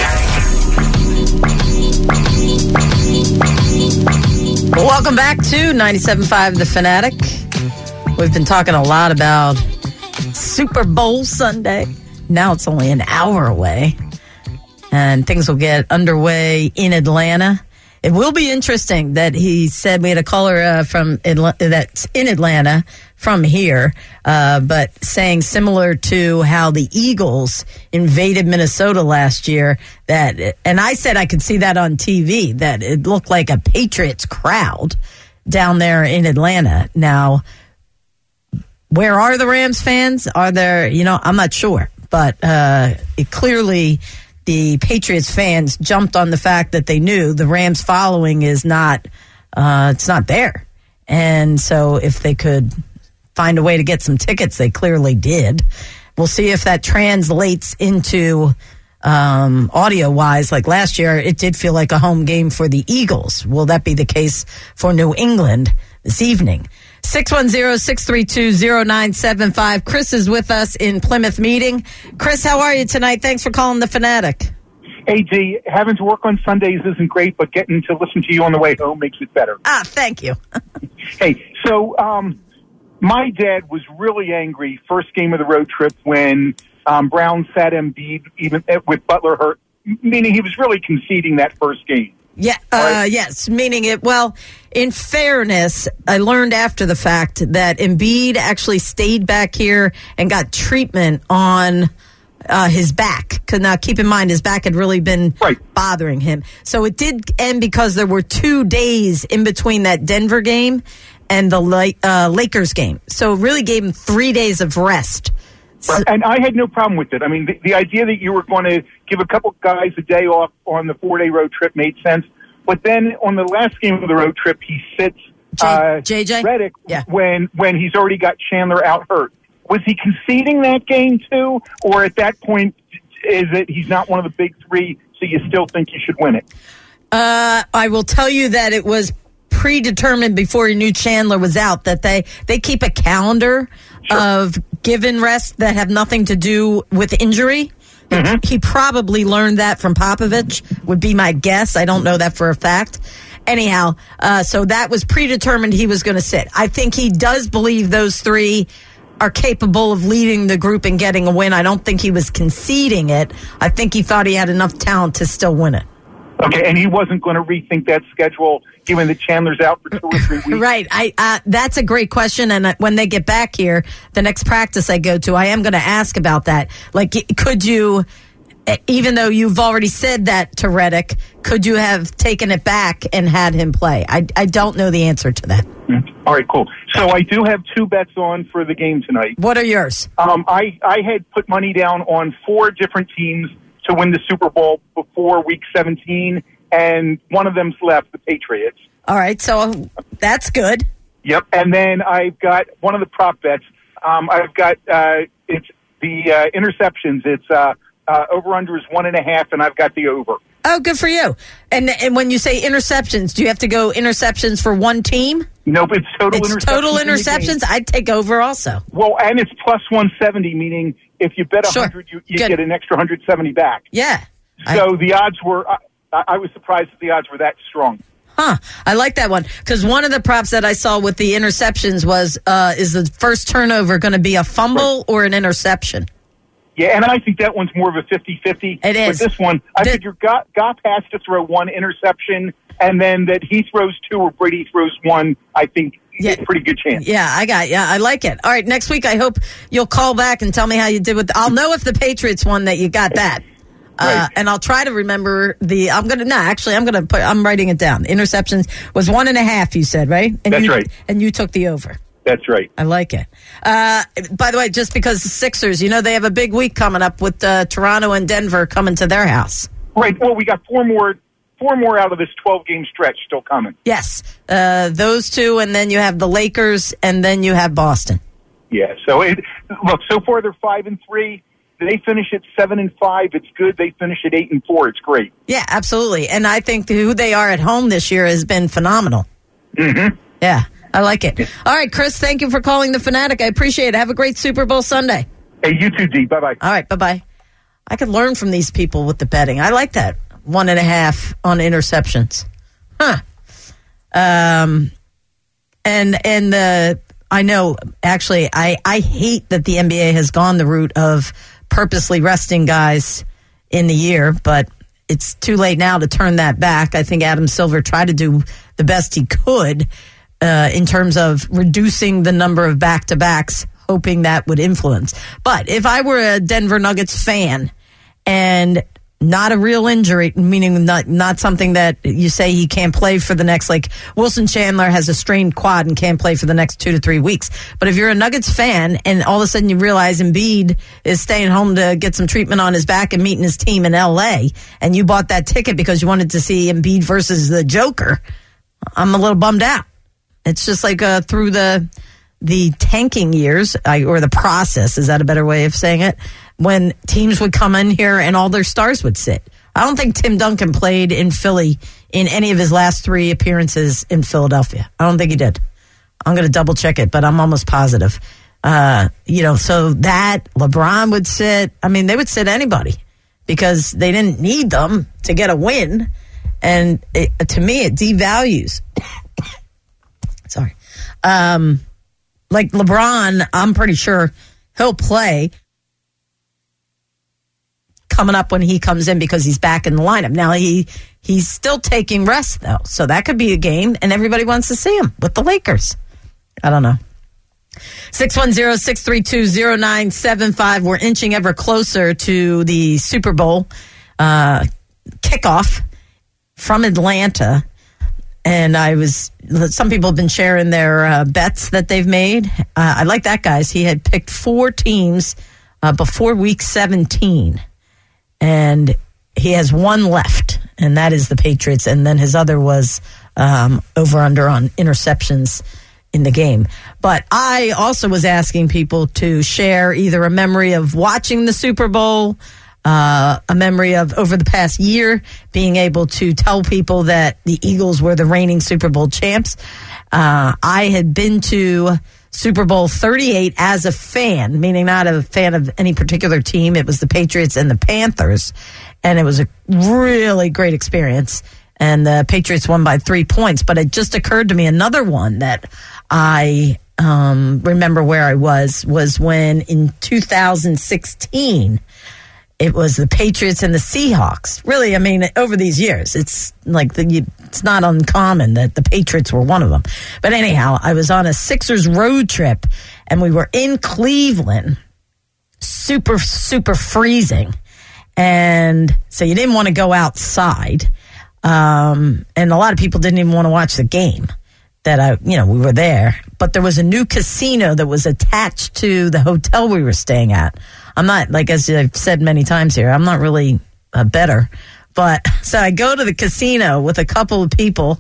Welcome back to ninety-seven point five The Fanatic. We've been talking a lot about Super Bowl Sunday. Now it's only an hour away, and things will get underway in Atlanta. It will be interesting that he said we had a caller uh, from Atla- that's in Atlanta from here, uh, but saying similar to how the Eagles invaded Minnesota last year. That, and I said I could see that on T V, that it looked like a Patriots crowd down there in Atlanta. Now, where are the Rams fans? Are there? You know, I'm not sure. But uh, it clearly, the Patriots fans jumped on the fact that they knew the Rams following is not, uh, it's not there. And so if they could find a way to get some tickets, they clearly did. We'll see if that translates into um, audio-wise. Like last year, it did feel like a home game for the Eagles. Will that be the case for New England this evening? six one zero, six three two, zero nine seven five. Chris is with us in Plymouth Meeting. Chris, how are you tonight? Thanks for calling The Fanatic. Hey, D, having to work on Sundays isn't great, but getting to listen to you on the way home makes it better. Ah, thank you. Hey, so um, my dad was really angry first game of the road trip when um, Brown sat Embiid even with Butler hurt, meaning he was really conceding that first game. Yeah, uh, yes, meaning it, well, in fairness, I learned after the fact that Embiid actually stayed back here and got treatment on uh, his back. Cause now, keep in mind, his back had really been right. bothering him. So it did end because there were two days in between that Denver game and the uh, Lakers game. So it really gave him three days of rest. Right. And I had no problem with it. I mean, the, the idea that you were going to give a couple guys a day off on the four-day road trip made sense. But then on the last game of the road trip, he sits uh, J J Redick yeah. when when he's already got Chandler out hurt. Was he conceding that game too, or at that point is it he's not one of the big three, so you still think you should win it? Uh, I will tell you that it was predetermined before he knew Chandler was out that they they keep a calendar sure. of given rest that have nothing to do with injury. Mm-hmm. He probably learned that from Popovich, would be my guess. I don't know that for a fact. Anyhow, uh, so that was predetermined he was going to sit. I think he does believe those three are capable of leading the group and getting a win. I don't think he was conceding it. I think he thought he had enough talent to still win it. Okay, and he wasn't going to rethink that schedule given that Chandler's out for two or three weeks? Right. I uh, that's a great question, and when they get back here, the next practice I go to, I am going to ask about that. Like, could you, even though you've already said that to Reddick, could you have taken it back and had him play? I, I don't know the answer to that. All right, cool. So I do have two bets on for the game tonight. What are yours? Um, I, I had put money down on four different teams to win the Super Bowl before week seventeen, and one of them's left, the Patriots. All right, so that's good. Yep, and then I've got one of the prop bets. Um, I've got uh, it's the uh, interceptions. It's uh, uh, over-under is one and a half, and I've got the over. Oh, good for you. And and when you say interceptions, do you have to go interceptions for one team? Nope, it's total it's interceptions. total in the interceptions? game. I'd take over also. Well, and it's plus one seventy, meaning if you bet one hundred, Sure. you, you Good. get an extra one hundred seventy back. Yeah. So the odds were, I, I was surprised that the odds were that strong. Huh. I like that one. Because one of the props that I saw with the interceptions was, uh, is the first turnover going to be a fumble right. or an interception? Yeah, and I think that one's more of a fifty-fifty. It is. But this one, I The- figure Goff, Goff has to throw one interception, and then that he throws two or Brady throws one, I think Yeah. a pretty good chance. Yeah, I got yeah, I like it. All right, next week I hope you'll call back and tell me how you did with the, I'll know if the Patriots won that you got that. Uh, Right. and I'll try to remember the I'm gonna no, actually I'm gonna put I'm writing it down. Interceptions was one and a half, you said, right? And That's you, right. And you took the over. That's right. I like it. Uh, by the way, just because the Sixers, you know, they have a big week coming up with uh, Toronto and Denver coming to their house. Right. Well, we got four more four more out of this twelve-game stretch still coming. Yes, uh, those two, and then you have the Lakers, and then you have Boston. Yeah. So it, look, so far they're five and three. They finish at seven and five. It's good. They finish at eight and four. It's great. Yeah, absolutely. And I think who they are at home this year has been phenomenal. Mm-hmm. Yeah, I like it. All right, Chris, thank you for calling the Fanatic. I appreciate it. Have a great Super Bowl Sunday. Hey, you too, D. Bye-bye. All right, bye-bye. I could learn from these people with the betting. I like that. One and a half on interceptions. Huh. Um, and, and the, I know, actually, I, I hate that the N B A has gone the route of purposely resting guys in the year, but it's too late now to turn that back. I think Adam Silver tried to do the best he could uh, in terms of reducing the number of back-to-backs, hoping that would influence. But if I were a Denver Nuggets fan and not a real injury, meaning not not something that you say he can't play for the next, like Wilson Chandler has a strained quad and can't play for the next two to three weeks. But if you're a Nuggets fan and all of a sudden you realize Embiid is staying home to get some treatment on his back and meeting his team in L A, and you bought that ticket because you wanted to see Embiid versus the Joker, I'm a little bummed out. It's just like uh, through the the tanking years, I, or the process, is that a better way of saying it? When teams would come in here and all their stars would sit. I don't think Tim Duncan played in Philly in any of his last three appearances in Philadelphia. I don't think he did. I'm going to double check it, but I'm almost positive. Uh, you know, so that LeBron would sit. I mean, they would sit anybody because they didn't need them to get a win. And it, to me, it devalues. Sorry. Um, like LeBron, I'm pretty sure he'll play coming up when he comes in because he's back in the lineup. Now, he he's still taking rest, though, so that could be a game, and everybody wants to see him with the Lakers. I don't know. six one zero, six three two, zero nine seven five. We're inching ever closer to the Super Bowl uh, kickoff from Atlanta. And I was, some people have been sharing their uh, bets that they've made. Uh, I like that, guys. He had picked four teams uh, before week seventeen. And he has one left, and that is the Patriots. And then his other was um, over under on interceptions in the game. But I also was asking people to share either a memory of watching the Super Bowl, uh, a memory of over the past year being able to tell people that the Eagles were the reigning Super Bowl champs. Uh, I had been to Super Bowl thirty-eight as a fan, meaning not a fan of any particular team. It was the Patriots and the Panthers, and it was a really great experience. And the Patriots won by three points. But it just occurred to me another one that I um, remember where I was, was when in two thousand sixteen, it was the Patriots and the Seahawks. Really, I mean, over these years, it's like the, you, it's not uncommon that the Patriots were one of them. But anyhow, I was on a Sixers road trip, and we were in Cleveland, super, super freezing. And so you didn't want to go outside. Um, and a lot of people didn't even want to watch the game that I, you know, we were there. But there was a new casino that was attached to the hotel we were staying at. I'm not, like, as I've said many times here, I'm not really a bettor. But so I go to the casino with a couple of people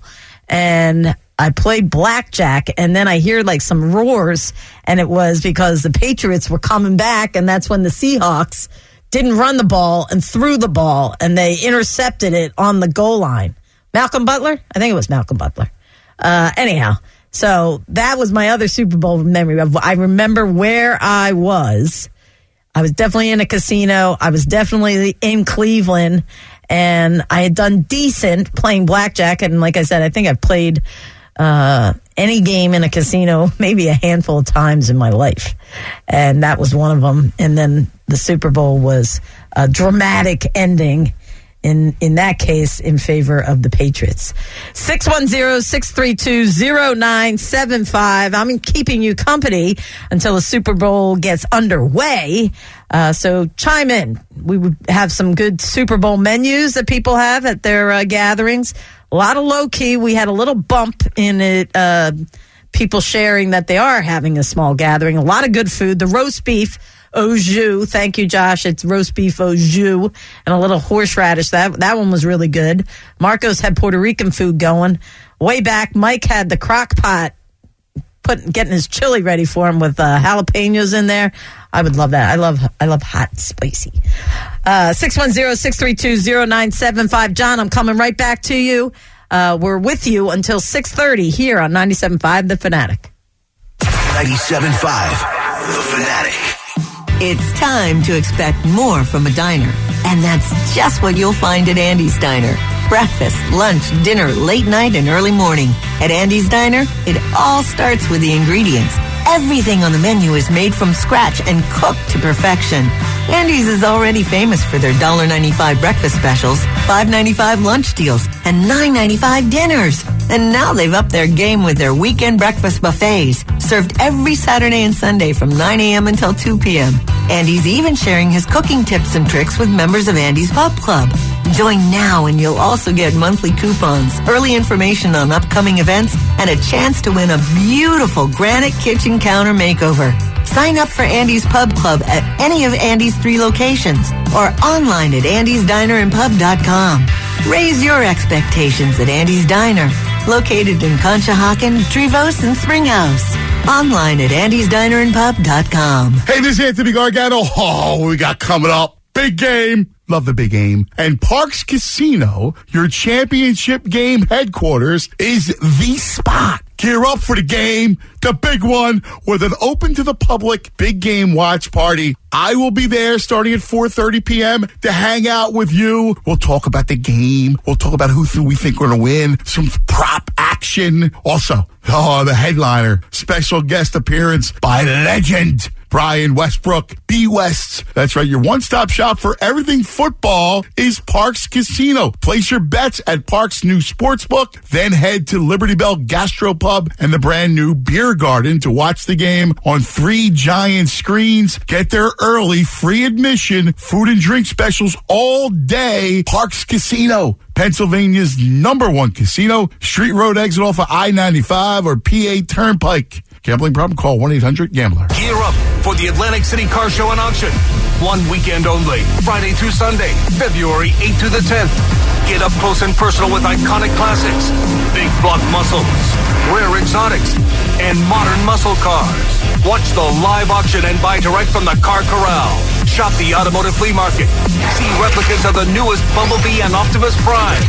and I played blackjack, and then I hear like some roars, and it was because the Patriots were coming back, and that's when the Seahawks didn't run the ball and threw the ball, and they intercepted it on the goal line. Malcolm Butler? I think it was Malcolm Butler. Uh, anyhow, so that was my other Super Bowl memory. I remember where I was. I was definitely in a casino. I was definitely in Cleveland, and I had done decent playing blackjack. And like I said, I think I've played uh, any game in a casino maybe a handful of times in my life. And that was one of them. And then the Super Bowl was a dramatic ending, in in that case, in favor of the Patriots. six one zero, six three two, zero nine seven five. I'm keeping you company until the Super Bowl gets underway. Uh, so chime in. We would have some good Super Bowl menus that people have at their uh, gatherings. A lot of low-key. We had a little bump in it, uh, people sharing that they are having a small gathering. A lot of good food. The roast beef au jus. Thank you, Josh. It's roast beef au jus and a little horseradish. That that one was really good. Marcos had Puerto Rican food going. Way back, Mike had the crock pot, putting getting his chili ready for him with uh, jalapenos in there. I would love that. I love I love hot and spicy. Uh, six one zero, six three two, zero nine seven five. John, I'm coming right back to you. Uh, we're with you until six thirty here on ninety-seven point five The Fanatic. ninety-seven point five The Fanatic. It's time to expect more from a diner. And that's just what you'll find at Andy's Diner. Breakfast, lunch, dinner, late night, and early morning. At Andy's Diner, it all starts with the ingredients. Everything on the menu is made from scratch and cooked to perfection. Andy's is already famous for their one dollar ninety-five breakfast specials, five ninety-five lunch deals, and nine ninety-five dinners. And now they've upped their game with their weekend breakfast buffets, served every Saturday and Sunday from nine a.m. until two p.m. Andy's even sharing his cooking tips and tricks with members of Andy's Pub Club. Join now and you'll also get monthly coupons, early information on upcoming events, and a chance to win a beautiful granite kitchen counter makeover. Sign up for Andy's Pub Club at any of Andy's three locations or online at andys diner and pub dot com. Raise your expectations at Andy's Diner, located in Conshohocken, Trevose, and Springhouse. Online at andys diner and pub dot com. Hey, this is Anthony Gargano. Oh, we got coming up. Big game. Love the big game. And Parks Casino, your championship game headquarters, is the spot. Gear up for the game, the big one, with an open to the public big game watch party. I will be there starting at four thirty p.m. to hang out with you. We'll talk about the game. We'll talk about who we think we're going to win. Some prop action. Also, oh, the headliner, special guest appearance by legend Brian Westbrook, B West. That's right. Your one-stop shop for everything football is Parks Casino. Place your bets at Parks' new sportsbook. Then head to Liberty Bell Gastropub and the brand new Beer Garden to watch the game on three giant screens. Get there early, free admission, food and drink specials all day. Parks Casino, Pennsylvania's number one casino. Street Road exit off of I ninety-five or P A Turnpike. Gambling problem? Call one eight hundred gambler. Gear up for the Atlantic City Car Show and Auction. One weekend only, Friday through Sunday, February eighth to the tenth. Get up close and personal with iconic classics, big block muscles, rare exotics, and modern muscle cars. Watch the live auction and buy direct from the Car Corral. Shop the automotive flea market. See replicas of the newest Bumblebee and Optimus Prime.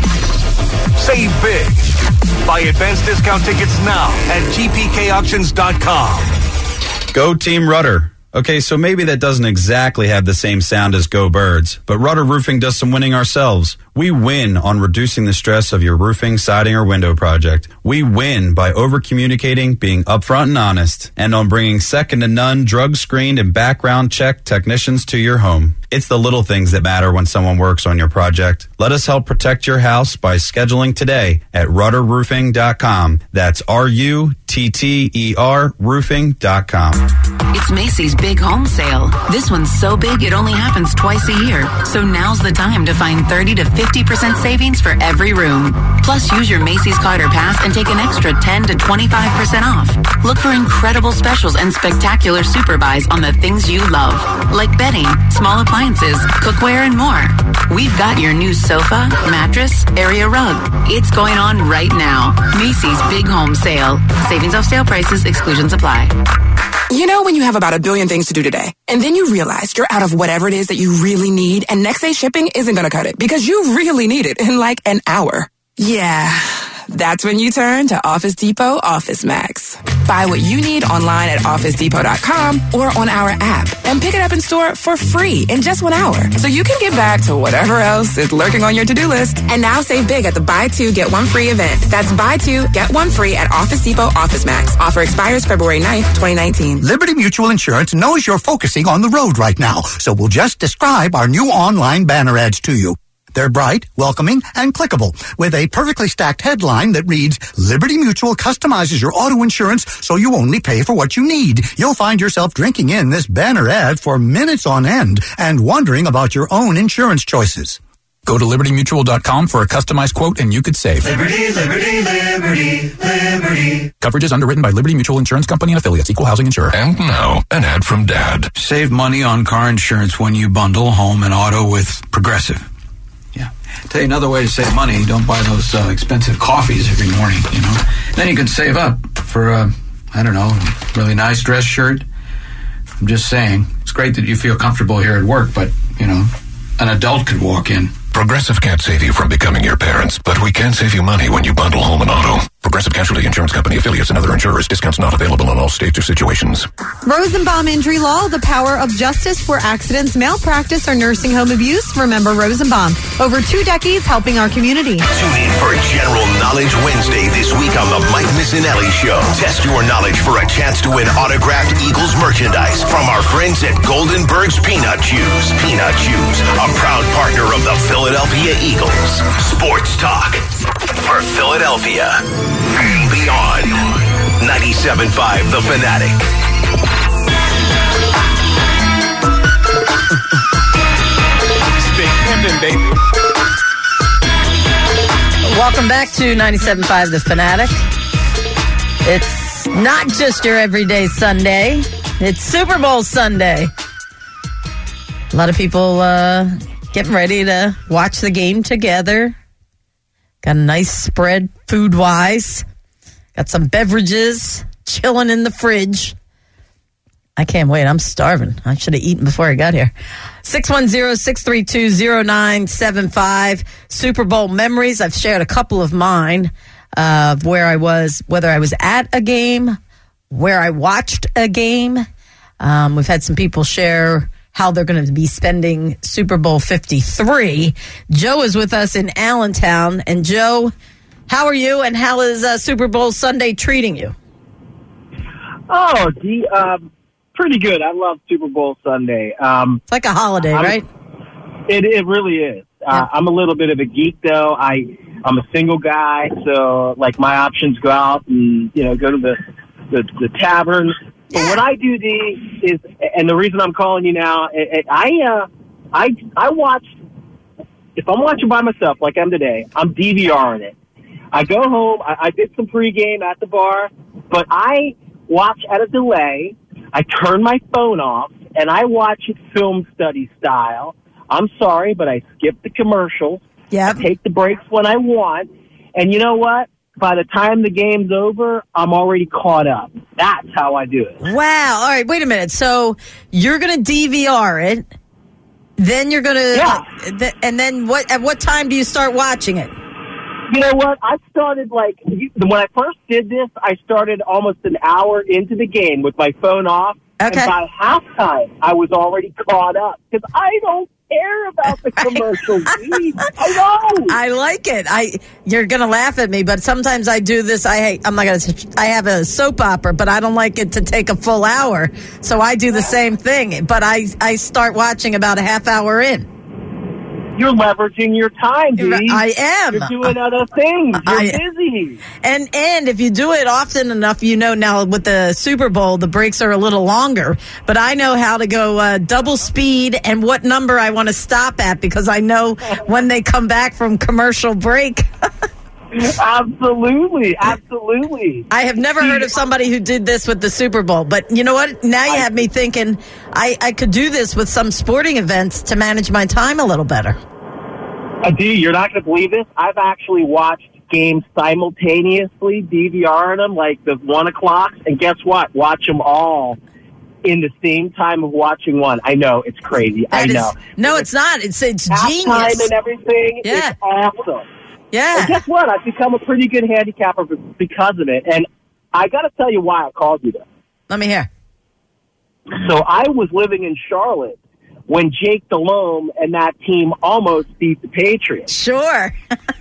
Save big. Buy advanced discount tickets now at G P K auctions dot com. Go Team Rudder. Okay, so maybe that doesn't exactly have the same sound as Go Birds, but Rudder Roofing does some winning ourselves. We win on reducing the stress of your roofing, siding, or window project. We win by over-communicating, being upfront and honest, and on bringing second-to-none, drug-screened, and background-checked technicians to your home. It's the little things that matter when someone works on your project. Let us help protect your house by scheduling today at rudder roofing dot com. That's R U T T E R roofing dot com. It's Macy's Big Home Sale. This one's so big it only happens twice a year. So now's the time to find thirty to fifty percent savings for every room. Plus, use your Macy's card or pass and take an extra ten to twenty-five percent off. Look for incredible specials and spectacular super buys on the things you love, like bedding, small appliances, cookware, and more. We've got your new sofa, mattress, area rug. It's going on right now. Macy's Big Home Sale. Savings off sale prices, exclusions apply. You know when you have about a billion things to do today, and then you realize you're out of whatever it is that you really need, and next day shipping isn't going to cut it because you really need it in like an hour. Yeah, that's when you turn to Office Depot Office Max. Buy what you need online at office depot dot com or on our app and pick it up in store for free in just one hour. So you can get back to whatever else is lurking on your to-do list. And now save big at the Buy Two, Get One Free event. That's Buy Two, Get One Free at Office Depot Office Max. Offer expires February ninth, twenty nineteen. Liberty Mutual Insurance knows you're focusing on the road right now, so we'll just describe our new online banner ads to you. They're bright, welcoming, and clickable, with a perfectly stacked headline that reads, Liberty Mutual customizes your auto insurance so you only pay for what you need. You'll find yourself drinking in this banner ad for minutes on end and wondering about your own insurance choices. Go to liberty mutual dot com for a customized quote and you could save. Liberty, liberty, liberty, liberty. Coverage is underwritten by Liberty Mutual Insurance Company and affiliates, equal housing insurer. And now, an ad from Dad. Save money on car insurance when you bundle home and auto with Progressive. Tell you another way to save money, don't buy those uh, expensive coffees every morning, you know. Then you can save up for, uh, I don't know, a really nice dress shirt. I'm just saying, it's great that you feel comfortable here at work, but, you know, an adult could walk in. Progressive can't save you from becoming your parents, but we can save you money when you bundle home and auto. Progressive Casualty Insurance Company affiliates and other insurers. Discounts not available in all states or situations. Rosenbaum Injury Law, the power of justice for accidents, malpractice, or nursing home abuse. Remember Rosenbaum. Over two decades helping our community. Tune in for General Knowledge Wednesday this week on the Mike Missinelli Show. Test your knowledge for a chance to win autographed Eagles merchandise from our friends at Goldenberg's Peanut Chews. Peanut Chews, a proud partner of the Philadelphia Eagles. Sports talk for Philadelphia and beyond. ninety-seven point five The Fanatic. Big pimpin', baby. Welcome back to ninety-seven point five The Fanatic. It's not just your everyday Sunday. It's Super Bowl Sunday. A lot of people uh, getting ready to watch the game together. Got a nice spread food-wise. Got some beverages chilling in the fridge. I can't wait. I'm starving. I should have eaten before I got here. six one zero, six three two, zero nine seven five. Super Bowl memories. I've shared a couple of mine of uh, where I was, whether I was at a game, where I watched a game. Um, we've had some people share how they're going to be spending Super Bowl fifty-three. Joe is with us in Allentown. And Joe, how are you, and how is uh, Super Bowl Sunday treating you? Oh, gee, um, pretty good. I love Super Bowl Sunday. Um, it's like a holiday, I'm, right? It it really is. Uh, yeah. I'm a little bit of a geek, though. I I'm a single guy, so like my options go out and you know go to the the, the taverns. But what I do, Dee, is, and the reason I'm calling you now, I uh, I I watch. If I'm watching by myself, like I'm today, I'm DVRing it. I go home. I, I did some pregame at the bar, but I watch at a delay. I turn my phone off, and I watch it film study style. I'm sorry, but I skip the commercials. Yep. I take the breaks when I want. And you know what? By the time the game's over, I'm already caught up. That's how I do it. Wow. All right, wait a minute. So you're going to D V R it, then you're going to... Yeah. Th- and then what? At what time do you start watching it? You know what? I started like... When I first did this, I started almost an hour into the game with my phone off. And by halftime, I was already caught up because I don't care about the commercials. I know. I like it. I you're gonna laugh at me, but sometimes I do this. I hate, I'm not gonna. I have a soap opera, but I don't like it to take a full hour, so I do the same thing. But I I start watching about a half hour in. You're leveraging your time, dude. I am. You're doing other things. You're I, busy. And and if you do it often enough, you know now with the Super Bowl, the breaks are a little longer. But I know how to go uh, double speed and what number I want to stop at because I know when they come back from commercial break. Absolutely. Absolutely. I have never heard of somebody who did this with the Super Bowl. But you know what? Now you have me thinking I, I could do this with some sporting events to manage my time a little better. Adi, you're not going to believe this. I've actually watched games simultaneously, D V R'ing them, like the one o'clocks. And guess what? Watch them all in the same time of watching one. I know. It's crazy. That I is, know. No, it's not. It's, it's genius. Halftime and everything. Yeah. It's awesome. Yeah. And guess what? I've become a pretty good handicapper because of it. And I got to tell you why I called you though. Let me hear. So I was living in Charlotte when Jake Delhomme and that team almost beat the Patriots. Sure.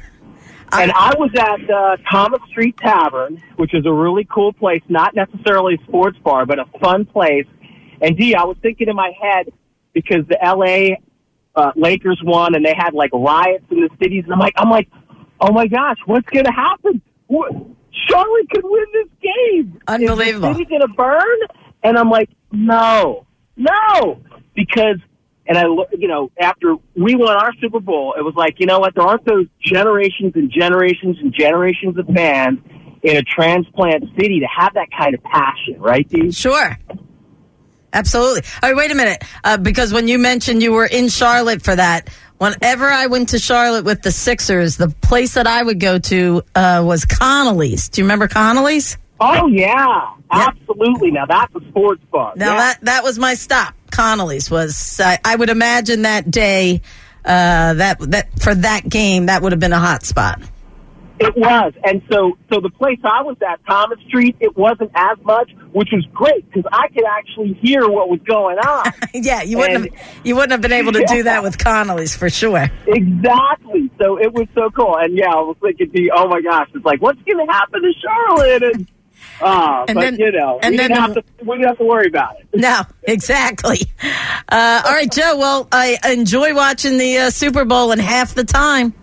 And I was at uh, Thomas Street Tavern, which is a really cool place, not necessarily a sports bar, but a fun place. And, Dee, I was thinking in my head, because the L A uh, Lakers won and they had, like, riots in the cities, and I'm like, I'm like, oh, my gosh, what's going to happen? What? Charlotte could win this game. Unbelievable. Is the city going to burn? And I'm like, no, no, because... And I, you know, after we won our Super Bowl, it was like, you know what? There aren't those generations and generations and generations of fans in a transplant city to have that kind of passion, right, Dee? Sure. Absolutely. All right, wait a minute. Uh, because when you mentioned you were in Charlotte for that, whenever I went to Charlotte with the Sixers, the place that I would go to uh, was Connolly's. Do you remember Connolly's? Oh, yeah. Absolutely. Now, that's a sports bar. Now, yeah. that, that was my stop. Connolly's was, uh, I would imagine that day, uh, that that for that game, that would have been a hot spot. It was. And so so the place I was at, Thomas Street, it wasn't as much, which was great because I could actually hear what was going on. Yeah, you wouldn't and, have you wouldn't have been able to yeah. do that with Connolly's for sure. Exactly. So it was so cool. And yeah, I was thinking, oh my gosh, it's like, what's going to happen to Charlotte? And Uh, and but, then, you know, and we, then didn't have to, we didn't have to worry about it. No, exactly. Uh, all right, Joe, well, I enjoy watching the uh, Super Bowl and half the time.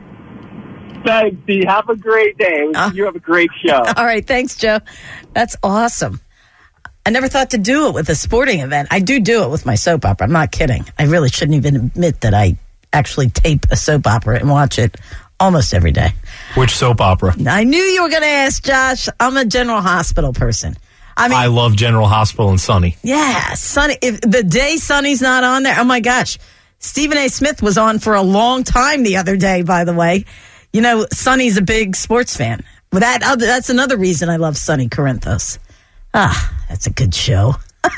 Thanks, Dee. Have a great day. Uh, you have a great show. All right, thanks, Joe. That's awesome. I never thought to do it with a sporting event. I do do it with my soap opera. I'm not kidding. I really shouldn't even admit that I actually tape a soap opera and watch it almost every day. Which soap opera? I knew you were going to ask, Josh. I'm a General Hospital person. I mean, I love General Hospital and Sonny. Yeah, Sonny. If the day Sonny's not on there, oh my gosh. Stephen A. Smith was on for a long time the other day, by the way. You know, Sonny's a big sports fan. Well, that other, that's another reason I love Sonny Corinthos. Ah, that's a good show.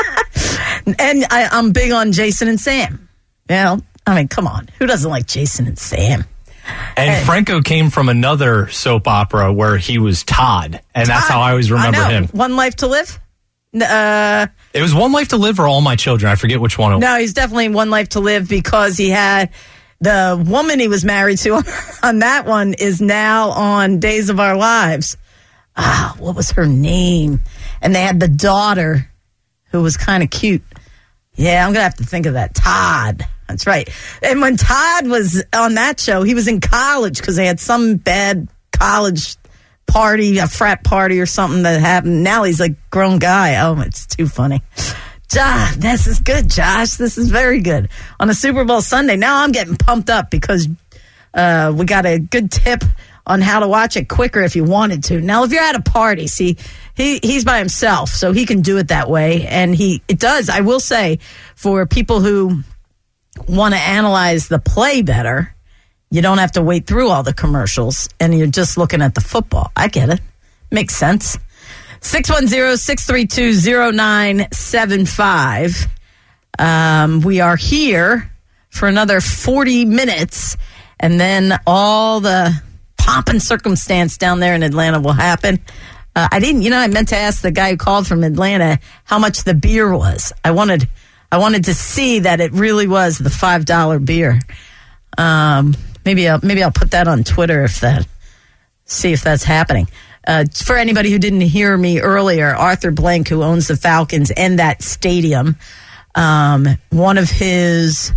And I, I'm big on Jason and Sam. You know, I mean, come on. Who doesn't like Jason and Sam? And hey. Franco came from another soap opera where he was Todd, and that's Todd. how I always remember I know. him. One Life to Live? Uh, it was One Life to Live or All My Children. I forget which one it was. No, he's definitely in One Life to Live because he had the woman he was married to on that one is now on Days of Our Lives. Ah, what was her name? And they had the daughter who was kind of cute. Yeah, I'm going to have to think of that. Todd. That's right. And when Todd was on that show, he was in college because they had some bad college party, a frat party or something that happened. Now he's a grown guy. Oh, it's too funny. Josh, this is good, Josh. This is very good. On a Super Bowl Sunday, now I'm getting pumped up because uh, we got a good tip on how to watch it quicker if you wanted to. Now, if you're at a party, see, he he's by himself, so he can do it that way. And he it does, I will say, for people who want to analyze the play better, you don't have to wait through all the commercials and you're just looking at the football. I get it. Makes sense. six one zero, six three two, zero nine seven five. Um, we are here for another forty minutes and then all the pomp and circumstance down there in Atlanta will happen. Uh, I didn't, you know, I meant to ask the guy who called from Atlanta how much the beer was. I wanted, I wanted to see that it really was the five dollar beer. Um, maybe I'll, maybe I'll put that on Twitter if that, see if that's happening. Uh, for anybody who didn't hear me earlier, Arthur Blank, who owns the Falcons and that stadium, um, one of his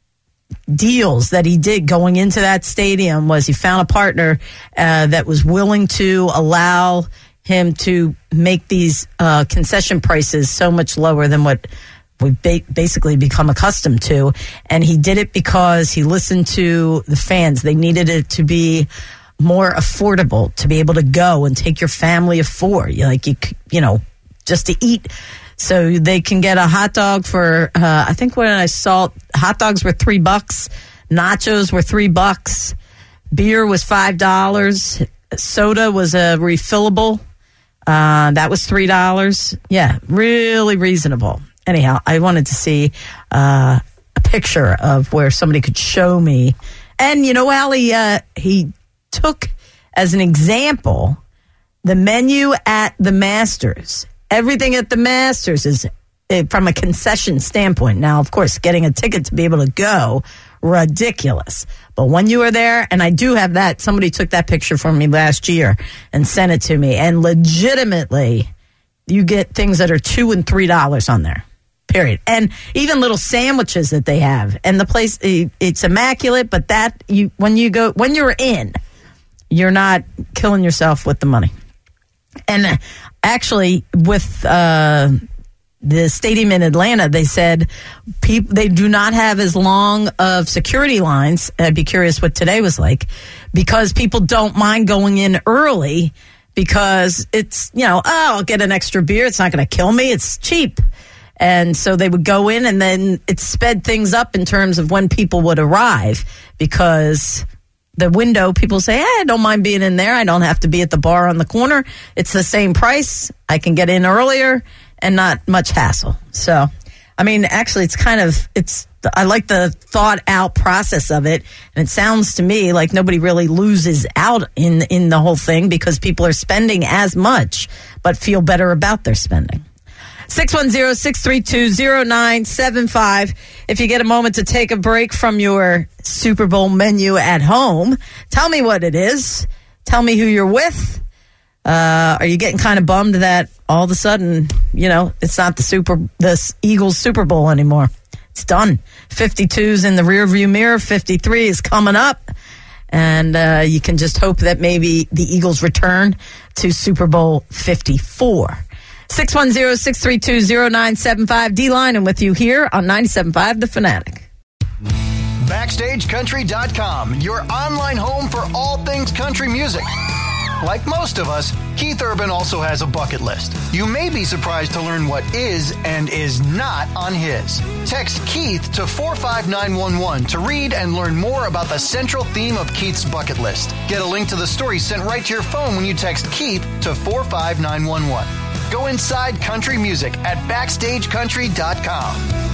deals that he did going into that stadium was he found a partner uh, that was willing to allow him to make these uh, concession prices so much lower than what we've ba- basically become accustomed to. And he did it because he listened to the fans. They needed it to be more affordable, to be able to go and take your family of four, you like you you know, just to eat. So they can get a hot dog for, uh, I think when I saw, hot dogs were three bucks, nachos were three bucks, beer was five dollars, soda was a refillable, uh, that was three dollars. Yeah, really reasonable. Anyhow, I wanted to see uh, a picture of where somebody could show me. And you know how he, uh, he took as an example the menu at the Masters. Everything at the Masters is uh, from a concession standpoint. Now, of course, getting a ticket to be able to go, ridiculous. But when you are there, and I do have that, somebody took that picture from me last year and sent it to me, and legitimately, you get things that are two and three dollars on there. Period. And even little sandwiches that they have, and the place, it's immaculate. But that you when you go when you're in, you're not killing yourself with the money. And actually, with uh, the stadium in Atlanta, they said people, they do not have as long of security lines. I'd be curious what today was like, because people don't mind going in early because it's, you know, oh, I'll get an extra beer. It's not going to kill me. It's cheap. And so they would go in, and then it sped things up in terms of when people would arrive, because the window, people say, hey, I don't mind being in there. I don't have to be at the bar on the corner. It's the same price. I can get in earlier and not much hassle. So, I mean, actually, it's kind of, it's, I like the thought out process of it. And it sounds to me like nobody really loses out in, in the whole thing, because people are spending as much, but feel better about their spending. six one zero, six three two, zero nine seven five. If you get a moment to take a break from your Super Bowl menu at home, tell me what it is. Tell me who you're with. Uh, are you getting kind of bummed that all of a sudden, you know, it's not the Super, the Eagles Super Bowl anymore? It's done. fifty-two's in the rearview mirror. fifty-three is coming up. And uh, you can just hope that maybe the Eagles return to Super Bowl fifty-four. six one zero, six three two, zero nine seven five. D-Line, and with you here on ninety-seven point five The Fanatic. Backstage Country dot com, your online home for all things country music. Like most of us, Keith Urban also has a bucket list. You may be surprised to learn what is and is not on his. Text Keith to four five nine one one to read and learn more about the central theme of Keith's bucket list. Get a link to the story sent right to your phone when you text Keith to four five nine one one. Go inside country music at backstage country dot com.